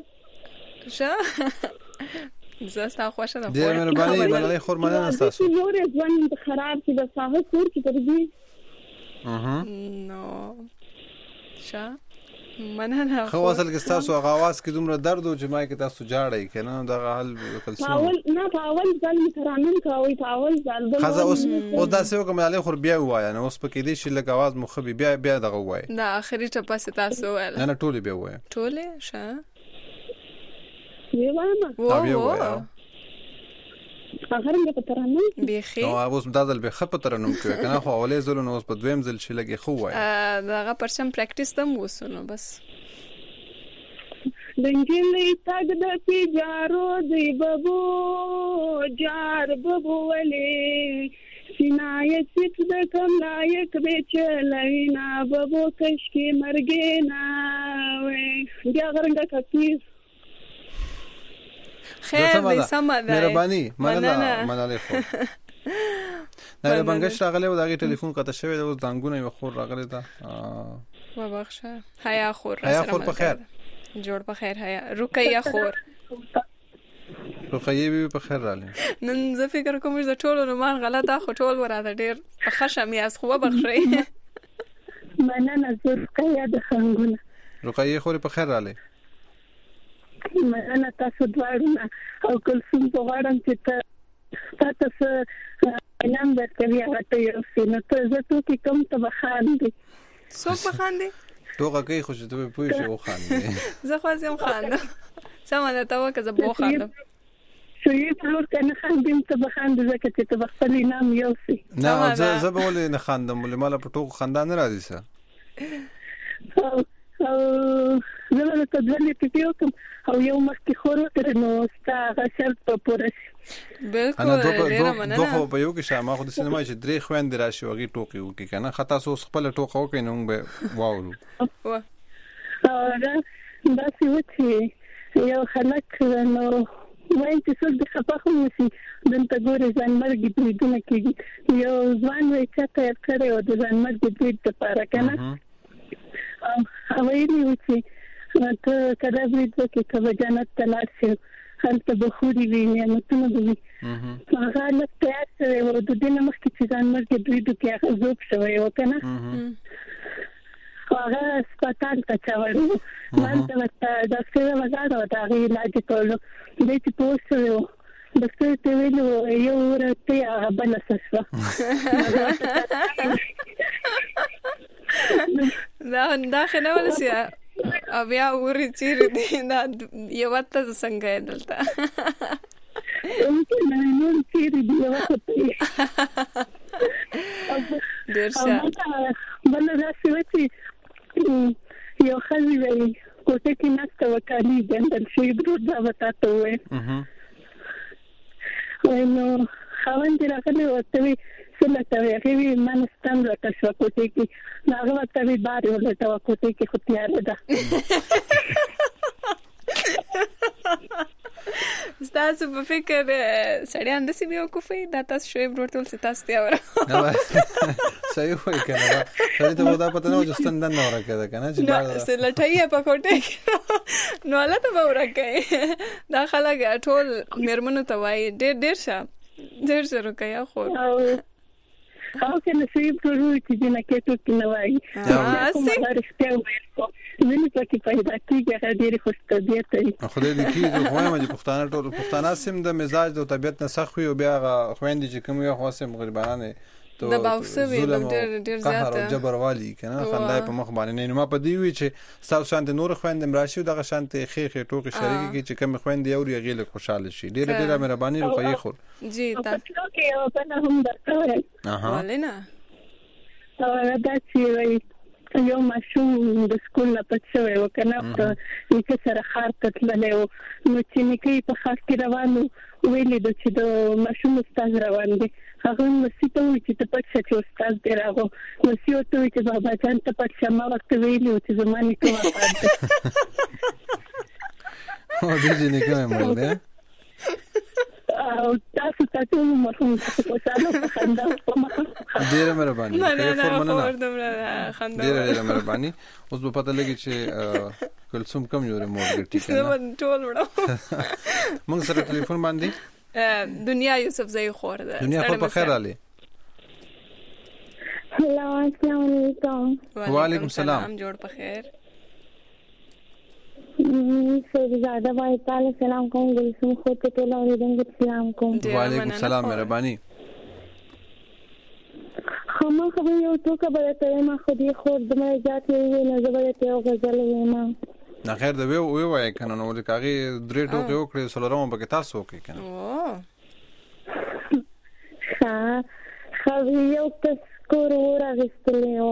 زستا خوښه ده دې مهرباني ملالي خور مننه تاسو نور ځوان خراب چې د ساحه کور کې تر دې نو مننه خو اصل کې تاسو غواز کې دومره درد او جمعي کې تاسو جاړی کنه دا حل کلسون اول ځل ترانم کوي اول ځل خزه اوس دا څه کوم علي خور بیا وایا نو اوس پکې دې شي لګ आवाज مخبي بیا دغه وای دا اخري ټپه تاسو ول نه ټوله بیا وای ټوله شه وی وایم وو هغه رنګ په ترانم بيخي نو اوس مدازل به خپ ترانم کوي کنه خو اولې زلو نو اوس په دویم ځل شي لګي خو وای داغه پرشم پریکټیس تم وسونو بس دنجلې تاګ د تجارو دی ببو جار ببو ولې سینای سټ د کم لایک به چلاینا ببو کشکی مرګینا وې بیا غرنګ کتی خیر دې سم ده مهرباني مناله خو نه بنګش راغله او دغه ټلیفون قطع شوی د دانګونه یو خور راغله دا و بخښه حیا خور په خیر جوړ په خیر حیا رقیه خور رقیه به په خیر رااله نن زه فکر کوم چې ټول نومان غلطه خو ټول وراته ډیر په خشم یاس خو بخښي مننه زه رقیه د خنګونه رقیه خور په خیر رااله مننه تاسو دواړو او کلثوم په غواړم چې تاسو نام درکوي هغه ته یو سینه ته زه ته کوم ته بخاندي څوک بخاندي توګه کوي خو چې ته پوه شې و خاندي زه خو زم خاندم سمه ته وکه زه بو خاندم شوی فلور کنه خاندم ته بخاند زکه چې ته خپل نام یو سي نه زه به ولې نه خاندم ولې مال په ټوک خندان راځي سه زه له تدلې پیو کوم او یو مخکې خور تر نو ستا شرط په پوره بالکل ډیر مننه دوه په یو کې شامه خو د سینما چې درې خويند راشي وږي ټوکی وکي کنه خطا سو خپل ټوکه وکي نو به واورو دا څه وتی یو خلک نو وای چې څو د خپخو نشي دلته ګورې ځان مرګ بریدونه کوي یو ځوان وای چې تر کړه او د ځان مرګ برید لپاره کنه او ویلي و چې ته کله برید وکړې که به جنت ته لاړ شې هلته به خورې وي نعمتونه به وي هغه لږ تیار شوی و د دې نه مخکې چې ځان مرګ برید وکړي هغه ذوب شوی و که نه هغه هسپتال ته چاوړی و هلته ورته ډاکټره ولاړه وه د هغې علاج یې کولو دی چې پوه شوی و ډاکټر ته ویلي و یو ورته هغه بله څه شوه دا خنه ولسی بیا ورې چیرې دی دا یو ته څنګه دلته نور چیرې دی یو ته ډیر ښه بل راځي چې یو خالي وي کوټه کې ناسته وکړي دندل شي برود دا وتا ته وې نو خاوند راغلی وته سمته وی من ستم راته شو کوټه کې هغه وته وی بار ولته کوټه کې خو تیار ده تاسو په فکر سړیان د سیمه کوفي دا تاسو شوي ورته ول تاسو تیار صحیح وای کنه دا ته ودا پته نو چې ستندن نه ورکه کنه چې دا لټایې په کوټه کې نو لته به ورکه دا خلک ټول مرمنو ته وای ډېر شه روکیا خو او کنه شوی پرو چې نه کېټو کې نه وای دا رښتیا وایي زموږ پکې پیدا کیږي هغه ډېر خوش طبيعت دی خدای دې کیږي خو وایم چې پښتانه سم د مزاج او طبيعت نه سخت وي او بیا خويندې چې کوم یو خاصه مغربانه تو باوسوي ډېر زیات جبروالي کنه خندای په مخ باندې نه ما په دی وی چې تاسو شانت نور خويندم راشي دغه شانت خېخې ټوکې شریکي کې چې کوم خويندې او ریغې له خوشاله شي ډېر مهرباني روپۍ خور جی تاسو کې او په هم درته ولینا دا چې یو ماشوم د سکول نه پڅوي وکنه چې سره خار تللې او نو چې نکي په خاص کې روانو ویلې د چې د ماشوم استاد روان دي هغه مسیته وي چې په څه چې استاد دی راغو مسیته وي چې بابا جان ته په څه ما وخت ویلې چې زمانه کې وفات او دې نه کومه مړ ده او تاسو مرحوم تاسو سره خندا ډیره مهرباني ډیره مهرباني اوس په پته لګی چې کلثوم کم یو مورګټی کنه ټول وړو موږ سره ټلیفون باندې دنیا یوسف زئی خور ده دنیا خو په خیر علي هلو السلام علیکم وعلیکم السلام جوړ په خیر زیاده وای تعالی سلام کوم ګلسم خو ته ټول اوریدونکو سلام کوم وعلیکم السلام مهرباني خو یو ټوکه به ته ما خو دې خور د مې ذات یې نه زبرته او غزل یې ما نه خیر د وی وای کنه نو د کاغي درې ټوکې وکړې سولرم به تاسو وکړي کنه خو یو کس کور ورغستلیو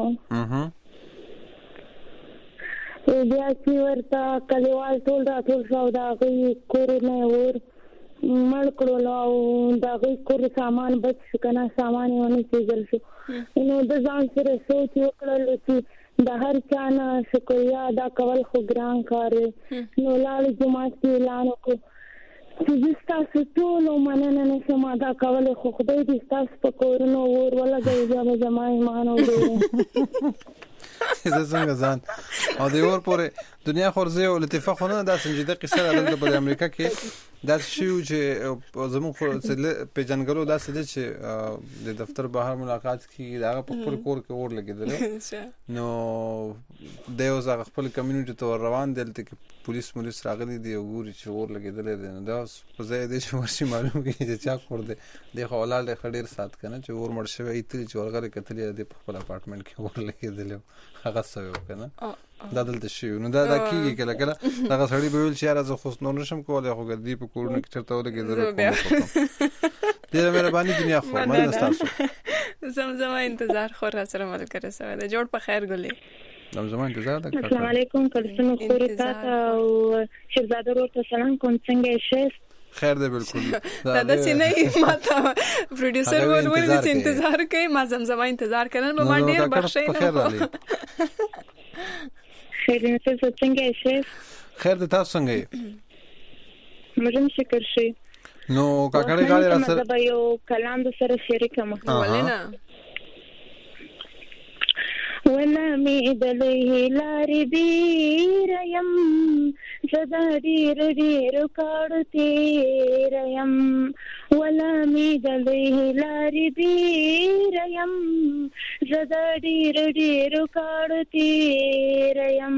بیا چې ورته کلیوال ټول راټول شو دا غي کور نه ور مړ کړو او دا غي کور سامان بچ کنه سامان یې ونه سیزل شو نو د ځان سره سوچ وکړل چې د هر چا نه شکریا ادا کول خو ګران کار نو لاړ جماعت کې اعلان وکړ چې تاسو ټول مننه نشم ادا کول خو خدای دې تاسو په کورونو ور ولګي زما ایمان او دې زه څنګه ځان او د اور پورې دنیا خورځي او لطیفه خونه دا سنجیده قصه ده په امریکا کې دا شیو چې زموږ په جنګلو دا څه دي چې د دفتر بهر ملاقات کی دا په خپل کور کې اور لګیدل نو د یو ځای خپل کمیونټي ته روان دي چې پولیس راغلي دي او ګوري چې اور لګیدل دي نو دا په ځای دې چې ورشي معلوم کی چې چا کور دي د خولال خډیر سات کنه چې اور مړ شوی ایتل چې ورغله کتلې د خپل اپارټمنټ کې اور لګیدل هغه څه وکنه دا دلته شي نو دا کیږي کله کله دا سړی به ویل چې راز خو نو نشم کولای خو ګردی په کورونه کې چرته ولګي ضرورت ډیره مهرباني دنیا خو مننه تاسو زمزمه انتظار خو را سره ملګری سره دا جوړ په خیر ګلې زمزمه انتظار ده السلام علیکم کلثوم خورتا او شهزاده ورته سلام کوم څنګه یې خیر ده بالکل دا سینې ماته پروډوسر ولې چې انتظار کوي ما زمزمه انتظار کړم ما ډیر بخښي خیر نه څنګه یې خیر ده تاسو څنګه یې مجم شکر شي نو کاکړې غاړي را سره دا یو کلام د سره شریکه مخ ولنه ولا می دلې لارې بیریم زدا ډیر کاړو تیریم ولا می دلې لارې بیریم زدا ډیر کاړو تیریم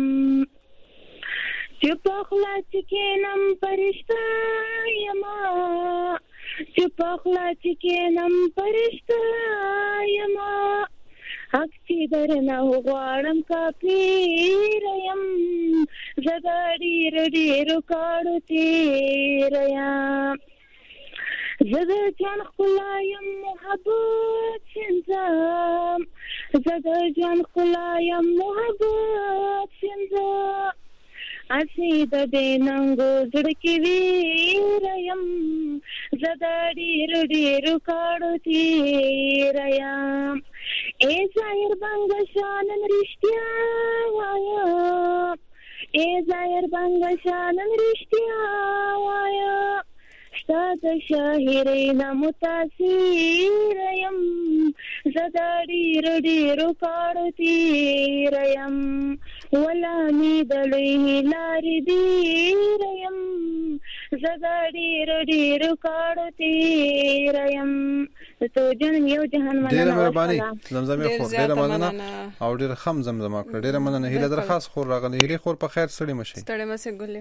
چپ خلاص کینم پرشتہ یما چپ خلاص کینم پرشتہ یما حق چې درنه غواړم کافریم زدا ډیر کاړو تیریم زدا جان خلایم محبت سنځم زدا جان خلایم محبت سنځم اسی د دیننګو زړکی ویریم زدا ډیر کاړو تیریم ای ظاهر بنګ شانن رښتیا وایا ای ظاهر بنګ شانن رښتیا وایا ستاسو شاهرین متاثر یم زدا ډیر کاړو تیریم ولا می دلې لارې دیریم زدا ډیر کاړو تیریم ته جن یو جهان مننه ډیره مهرباني زمزمه خور ډیره مننه او ډیره خم زمزمه کړ ډیره مننه هیله درخواست خور راغلی هیله خور په خیر سړی مشي ستړی مشه ګلې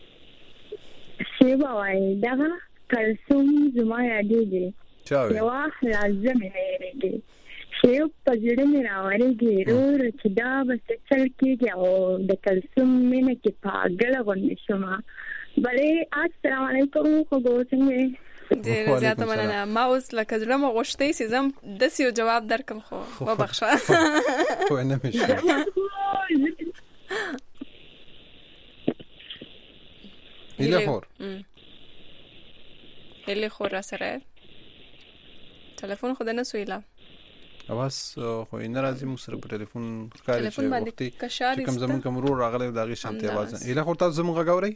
سی بوای دا کلثوم زما یادېږي یو لازم یې شی په جوړه مې راوړېږي ورو چې دا بس چل کېږي او د کلثوم مینه کې پاګل غوندې شوم بلې السلام علیکم خو څنګه ډېر زیاته مننه ما اوس لکه زړه مې غوښتې چې زم داسې یو جواب درکم خو وبخښه خو نه مشه هله خور را سره تلیفون خود نه سویلا اواز خو نه راځي مو سره په تلیفون ښکاري چې وختي کوم زمون کوم ورو راغلی داغي شانتي आवाज هله خور تاسو زمون غاوري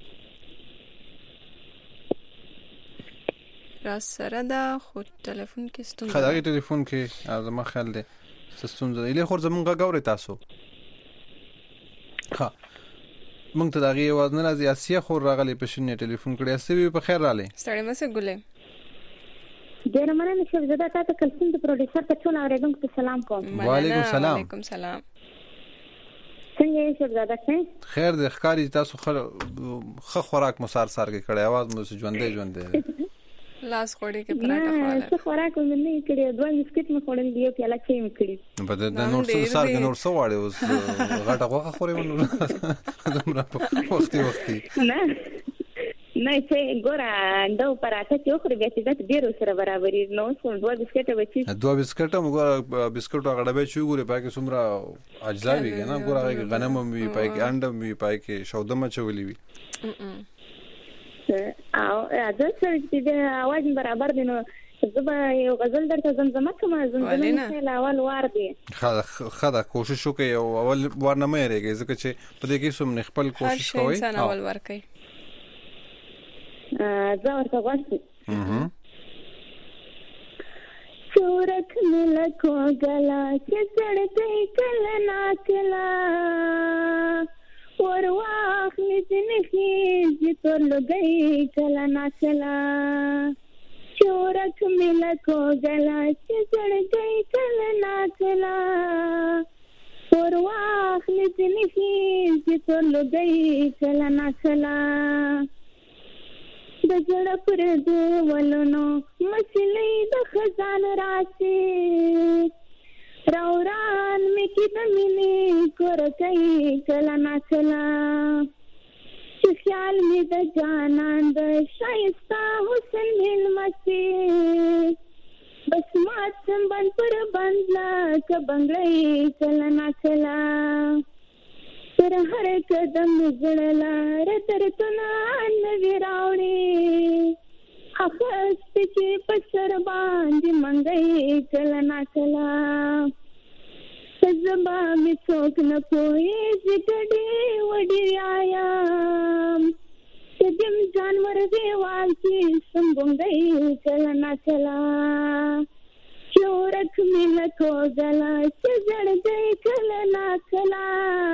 را سره دا خو تلیفون کې ستون خدای تلیفون کې زما خیال دی ستون هله خور زمون غاوري تاسو ها مونږ ته داغي आवाज نه راځي اسیا خور راغلی په شنه ټلیفون کړی اسوي په خیر رااله ستړي مسه ګلې ډیر مننه چې زه تاسو کلثوم د پروډوسر ته ټول اوریدونکو ته سلام کوم وعلیکم سلام وعلیکم سلام څنګه یې شهزاده خیر د ښکاری تاسو خو خوراک مسار سار کې کړی आवाज مو ژوندې لاس خوړې کې پراټه خوړل څه خوراک مې نه کړی 2 بسکټ مې خوړل دی په لا چي مې کړی په د نور څه سار کې نور څه واړې اوس غټه غوخه خورې ونور دمره وختي نه چې ګوره دا پراټه چې خوري به چې ډیر سره برابرې نو څو 2 بسکټ وچی 2 بسکټ موږ بسکټ غړډه به چې ګوره پای کې څومره اجزا وي کنه ګوره غنم وي پای کې انډه وي پای کې شودمه چولې وي او اځه چې د اواز برابر دي نو زبا یو غزل درته زمزمه کوم زمزمه له اول وار دي خدا کوشش وکي او اول وار نه مې رېږي ځکه چې په دې کې سم خپل کوشش کوي انسان اول ور کوي زه ورته غواړم چورک ملکو غلا چې سړې کله نا کلا ورواخ نزنخي چې لګي کله نا کلا چورک ملکو غلا چې سړې کله نا کلا ورواخ نزنخي چې لګي کله نا کلا د جړه پر دیوالونو مسلې د خزان راشي راوران مې کې د مینې کور کوي کله نا کله چې خیال مې د جانان د شایسته حسن ملمسي بس مات سنبن پر بندلا که بنگړی کله نا کله پر هر قدم زړلا رترتنا نوی راوړي خفاست چې پسر باندې منګي کله نا کله زما می څوک نه پوي چې ګډي وډي آیا چې جانور دیوال کې سمبونګي کله نا کله چورک ملکو غلا چې زړګي کله نا کله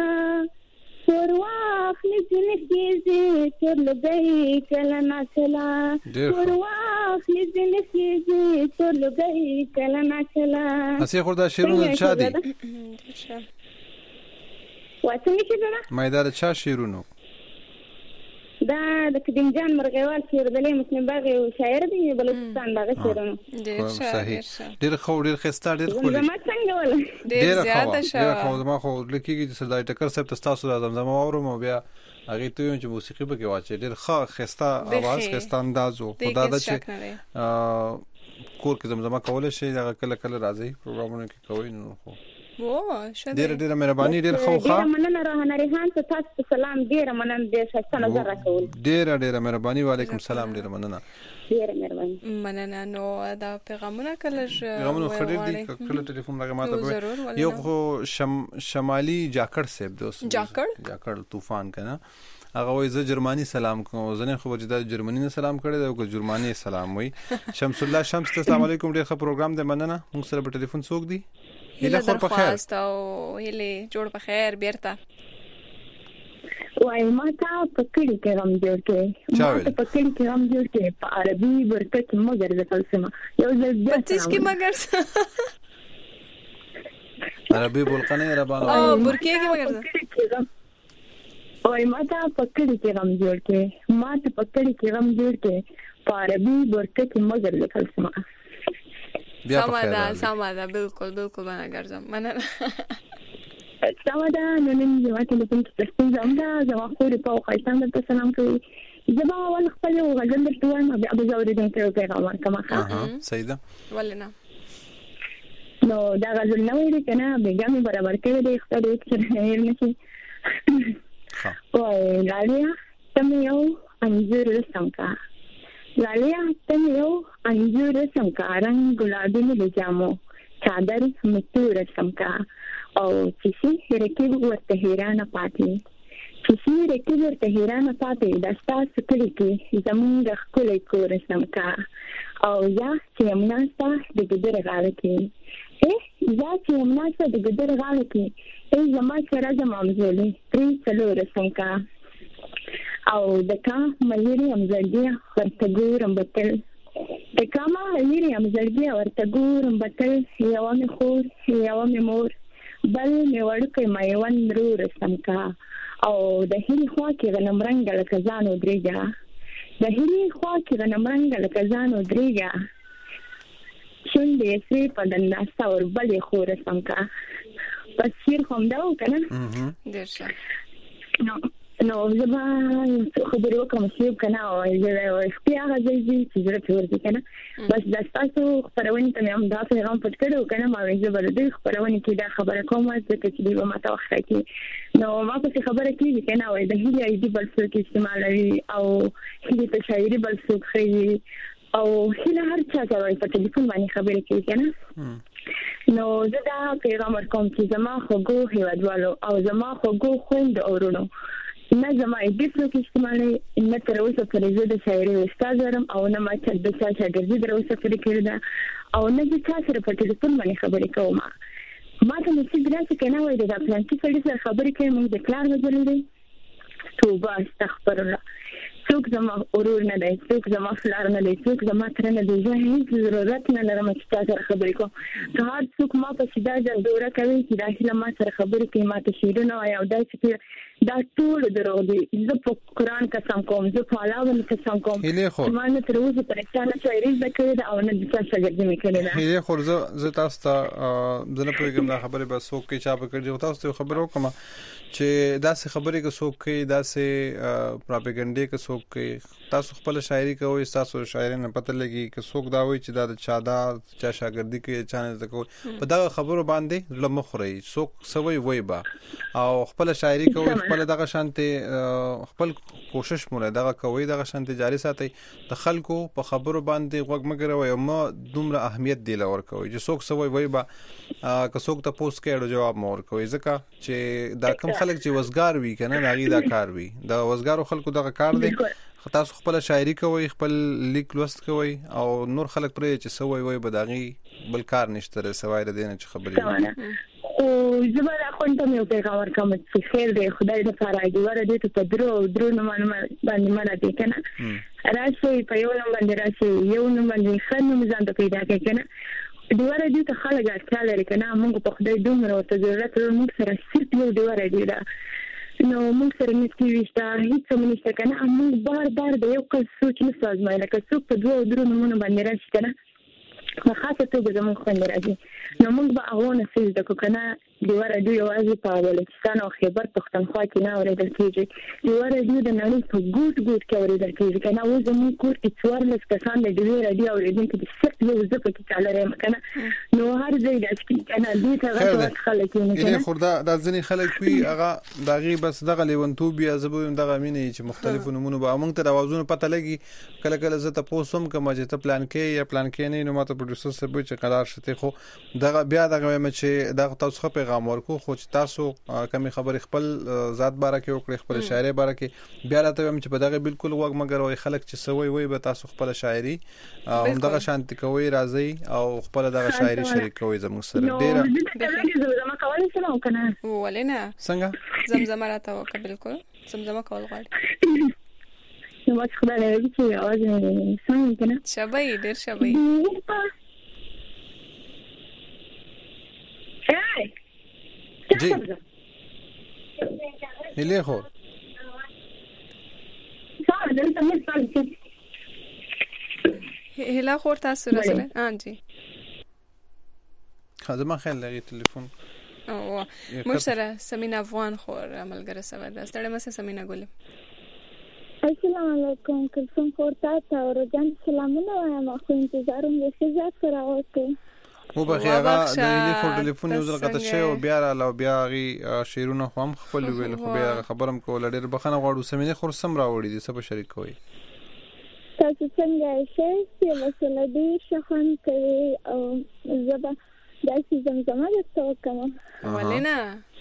ورواخ نزنخي چې لګي کله نا کله ورواخ نزنخي چې لګي کله نا کله اسی خوردا شیرونه چا دي واڅنګ چې دا مېدار چا شیرونو دا د کدینجان مرغوال شیر دلې مسلم باغ او شاعر دی بلوچستان باغ شیرونو ډیر صحیح ډیر خو ډیر خسته ډیر خو زما څنګه ولا ډیر زیاته شو خو ما خو لکیږي چې سردار ټکر صاحب تاسو د زمزمه اورم بیا هغه ته یو چې موسیقي به کې واچي ډیر ښه خسته आवाज خسته انداز او خدا دا چې کور کې زمزمه کول شي دا کله کله راځي پروګرامونه کې کوي نو خو ډیر ډیر مهرباني ډیر خوخه مننه روحانه ریحان تاسو سلام ډیر مننه دې ښه نظر راکول ډیر مهرباني وعلیکم السلام ډیر مننه ډیر مهرباني مننه نو دا پیغامونه کله پیغامونه خړې دي کله ټلیفون راغی ماته یو خو شمالي جاکړ صاحب دوست جاکړ طوفان کنه هغه وای زه جرمني سلام کوم زنه خو وجدا جرمني نه سلام کړی دا جرمني سلام وای شمس الله شمس السلام علیکم ډیر ښه پروګرام دی مننه موږ سره په ټلیفون څوک دی هله خور په خیر او هله جوړ په خیر بیرته وای ما تا پکړی کې هم جوړ کې ما ته پکړی کې هم جوړ کې په عربي ورته مگر د فلسفه یو ځل بیا 25 کې مگر عربي بولقنه ربانه او برکې کې مگر وای ما تا پکړی کې هم جوړ کې ما ته پکړی کې هم جوړ کې په عربي ورته مگر د فلسفه ساماده بالکل باندې ګرځم مننه ساماده نن یو ټلیفون کې تاسو زما خوري په خایسان ته سلام کوي زما ول خپل غږ درته وایم بیا به زوري دې ته پیغام کما ښه سیده ولنه نو دا غزل نو لري کنه بیګامي برابر کړی دی خپل چې هیر نشي وای لالیا تم یو انځور سمکا لالیا تم یو انځور سمکا رنگ ګلابي نه لجامو چادر متور سمکا او چې رکیب ورته حیرانه پاتې چې رکیب ورته حیرانه پاتې د تاسو کلی کې زمونږ خپل کور سمکا او یا چې امناستا د ګډر غاړه کې یا چې امناستا د ګډر غاړه کې زما سره زمامزولې پری څلور سمکا او دکا مېری امزړګي ورته ګورم بتل دکا مېری امزړګي ورته ګورم بتل یو مې خور یو مې مور بل مې ورکه مې ون رو رسمکا او د هیڅ خوا کې غنم رنگ لکه ځانو درېجا د هلي خوا کې د نمرنګ لکه ځان او درېګا شونډې سری په دناستا ور بلې خور څنګه پس شیر هم دا وکنه درشه نو زما خبرو کوم چې کنه او زه اختیار غوښتي چې زه په ورته کنه بس د تاسو خبرونه ته هم دا پیغام پټ کړو کنه ما زه بل دې خبرونه کې دا خبره کوم چې دی ما ته وخت کې نو ما په خبره کې کنه او د هلي ایدي بل څه کې استعمالوي او هلي په شاعري بل څه خري او هله هر چا ته وایي په ټلیفون باندې خبرې کوي کنه نو زه دا پیغام ورکوم چې زما خوګو هیوادوالو او زما خوګو خوند اورونو نه زما دې څه کې استعمالي نه تر اوسه پرې زه د شاعري استاد ورم او نه ما چې د چا شاګردي در اوسه پرې کړی دا او نه د چا سره په ټلیفون باندې خبرې کوم ما ته نصیب راځي کنه وایي دا پلان چې په دې سره خبرې کوي موږ د کلار وځل دي توبه استغفر الله څوک زما اورور نه دی څوک زما فلار نه دی څوک زما تر نه دی زه هیڅ ضرورت نه لرم چې تاسو سره خبرې کوم که هر څوک ما په سیده ځل دوره کوي چې داخله ما سره خبرې کوي ما ته شیرونه وایي او دا چې دا ټول دروغ دي زه په قرآن قسم کوم زه په الله باندې قسم کوم ما نه تر اوسه پرېښانه شاعري زده کړې ده او نه د چا شاګردي مې کړې ده هیلې خو زه تاسو ته زه نه پوهېږم دا خبرې به څوک کوي چا به کړي تاسو ته خبر وکړم چې داسې خبرې که څوک کوي داسې پراپګاندا که څوک کوي تاسو خپل شاعري کوئ تاسو شاعري نه پته لګي که څوک دا وایي چې دا د چا دا چا شاګردي کوي چا نه زده کوي په دا خبرو باندې لمه خوري څوک سوي وای با او خپل شاعري کوي خپل دغه شانته خپل کوشش مونږ دغه کوي دغه شانته جاري ساتي د خلکو په خبرو باندې وګ مګر وای ما دومره اهمیت دی لور کوي چې څوک سوي وای با که څوک ته پوسټ کړي جواب مور کوي ځکه چې دا کوم خلک چې وزګار وي کنه ناغي دا کار وي دا وزګارو خلکو دغه کار دی تاسو خپل شاعري کوي خپل لیک لوست کوي او نور خلک پرې چې سوي وای بداغي بل کار نشته سوای د دینه چې خبرې او زبر اخوند ته یو پیغام ورکوم چې خیر دی خدای دې لپاره دی ور دې ته درو نه باندې مراد کنه راشي په یو نوم باندې راشي یو نوم باندې خنوم ځان ته پیدا کوي کنه دیواره دې ته خلک اړتیا لري کنه موږ په خدای دومره ورته ضرورت لرو موږ سره صرف یو دیواره دی دا نو موږ سره نشته وشته هیڅ هم نشته کنه موږ بار د یو کس سوچ نه سازمای لکه څوک په دوه درو نمونه باندې راشي کنه خاصه توګه زموږ خوند راځي نو موږ به هغه نه سیز د کنه دیواره دی یوازې په بلوچستان او خیبر پښتونخوا کې نه اورېدل کېږي دیواره دی د نړۍ په ګوټ کې اورېدل کېږي کنه اوس زموږ کور کې 14 کسان د دیواره دی اورېدل کې صرف یو ځکه کې کال لري کنه نو هر ځای د کنه دې ته غوښتل خلک نه خوردا د ځنی خلک وي هغه دغه بس دغه لیونتوب یا زبویم دغه مینه چې مختلفو نمونه به موږ ته اوازونه پته لګي کله کله زه ته پوسوم کوم چې ته پلان کې یا پلان کې نه نو ماته پروډوسر سره چې قرار شته خو دغه بیا دغه مې چې دغه تاسو پیغام ورکو خو چې تاسو کمی خبر خپل ذات باره کې وکړي خپل شاعري باره کې بیا راته هم چې په دغه بالکل وګ مګر وای خلک چې سوي وای به تاسو خپل شاعري هم دغه شانتي کوي راځي او خپل دغه شاعري شریک کوي زموږ سره ډیر زما کولای شم کنه ولنه څنګه زمزمه راته وکړه بالکل زمزمه کول غواړي نو ما څه نه لري چې اواز نه سم کنه شبای ډیر شبای جی هلي خو هلا خور تاسو راځه جی خدمه خیر لري ټلیفون او موږ سره سمینا افغان خور عملګره سره ده ستړي مسه سمینا ګل السلام علیکم کلثوم خور تاسو او رجان سلامونه وایم خو انتظار مې ښه سره اوسه مو بخیره د هلي خور ټلیفون یو ځل قطع شوی او بیا را لو بیا غي شیرونه خو هم خپل ویل خو بیا خبرم کول ډیر بخنه غواړو سمینه خور سم راوړي دي سبا شریک کوي تاسو څنګه شئ چې مسله دې شخن کوي او زبا داسې زمزمه درته وکړم ولنه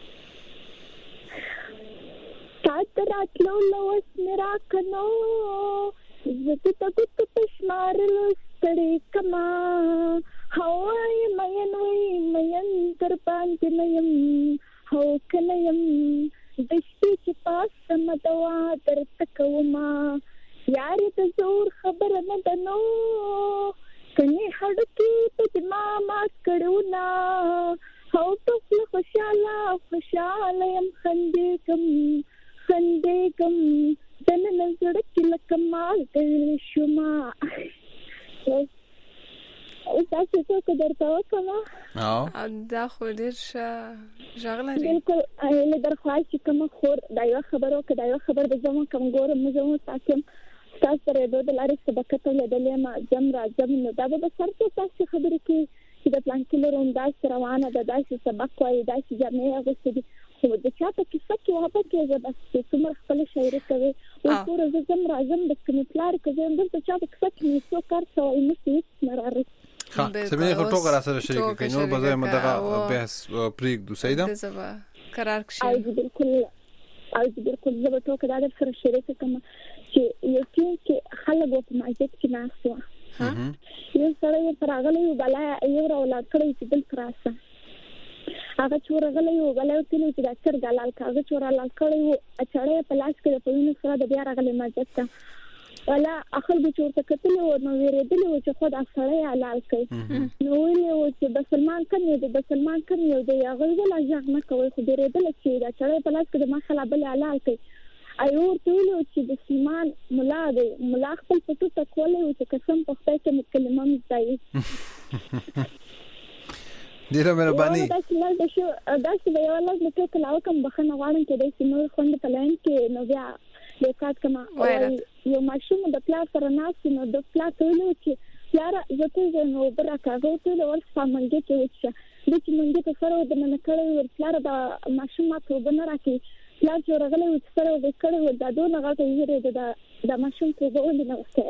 تاسو راتلو لوس میرا کنو زه ته ګوت پښمار ستړي کما هاوای مین تر باندې میم هو کنیم د شپې چې پاس مدوا درته کوما یار د زور خبر نه دنو کني هډکی په ما مات کړو نا هو ته خوشاله يم خندې کم دنه زړه کې لکه مالګه شوما او تاسو څه درته وکړه دا خو ډېر ژغله بالکل له درخواست کوم خور دا یو خبرو کې دا یو خبر به زموږ کوم ګورم زموږ تاسو سره د لارې سبق ته لیدلې ما جم راځم نو دا به سره تاسو خبرې کې چې د پلان کې لروندا روانه ده داسې سبق وایي داسې جامې اغوستې دي خو د چا په کیسه کې وهبه کې زه بس څومره خپل شاعري کوي او ټول زم راځم د کوم پلار کې زه د چا په کیسه کې څو کار څو نشي مراره سمې خو ټوګه را سره شریک کوي نور به زه مدغه بحث پریک دو سیدا قرار کړی او بالکل زه به ټوګه د سره شریک کوم چې یو کې خلک په ماجد کې ناسو یو سره یې راغلی یو بلا یو راولات کړی چې دل تراسه هغه چور غلی یو بلا یو تل چې ډاکټر دلال کاغه چور لال کړی یو اچړې په لاس کې په وینو سره د بیا راغلی ماجد ته ولا اخر به چورته کتل او نو ویریدل او چې خود اصلي حلال کوي نو ویل او چې د سلمان کم یو د هغه ولا ځګ نه کوي خو ویریدل چې دا چړې په لاس کې د ما خلابل حلال کوي ایو ټول چې د سلمان ملا خپل پټو تکولې او چې قسم په خپل کې کلمه مزای ډیره مهرباني دا چې به یو لاس نکړ کلاو کوم بخنه غواړم چې د سینو خوند په لاین کې نو بیا لیکات کما یو ماشوم د پلا سره ناس نو د پلا ټول چې یاره زته نو برکاغه ټول ورڅ منګه کې وچه د چې منګه په سره د من کړه ورڅلار د ماشوم ته وبنه راکې پلا چې راغله و سره د کړه و د دوه غاټه یې د ماشوم ته وګورل نو څه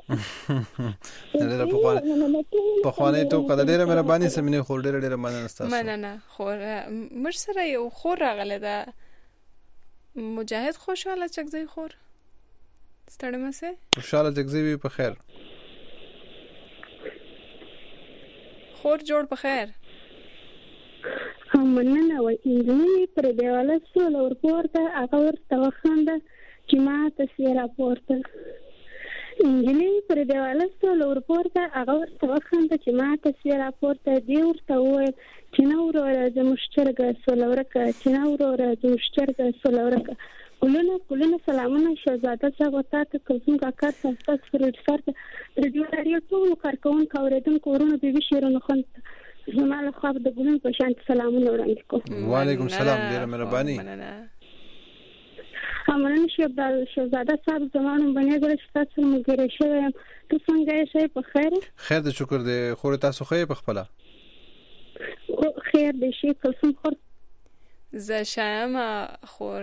په خوانې ته کله ډیره مهرباني سمینه خور ډیره مننه تاسو مننه خور مر سره یو خور راغله ده مجاهد خوشاله چکزی خور ستړی مې خوشاله چکزی په خیر خور جوړ په خیر مننه و انجنیر پر دیواله سره ورپورته هغه ورته وخانده چې ما تصویر راپورته انجنیر پر دیواله سره ورپورته هغه ورته وخانده چې ما تصویر راپورته دی ورته وای چې نو ورته مشترک سولورکه چې نو ورته مشترک سولورکه کلونه سلامونه شهزاده صاحب تاسو کوم کار تاسو فرید سره د دې اړیو ټول کارکون کاوریدون کورونه به شیرونه خو زماله خو د ګلون په شان سلامونه وړاندې کوم وعلیکم السلام ډیره مهرباني مننه شهزاده صاحب زمانه باندې ګرځ تاسو مګره شوی ته څنګه یې په خیر خیر د شکر دې خور تاسو خې په خپل خیر دې شي کوم خور ز شام خور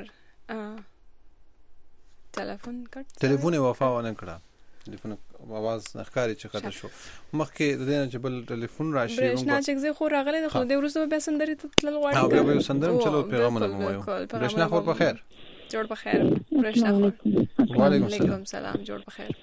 تلیفون وفا ونه کړه تلیفون आवाज نخکاری چې خاطر شو مخکې د دې چې بل تلیفون راشي برښنا چې زه خو راغلی خو د ورسره به سندري تل غواړم او به سندرم چلو پیغامونه مو وایو برښنا خور په خیر جوړ په خیر برښنا خور وعلیکم السلام جوړ په خیر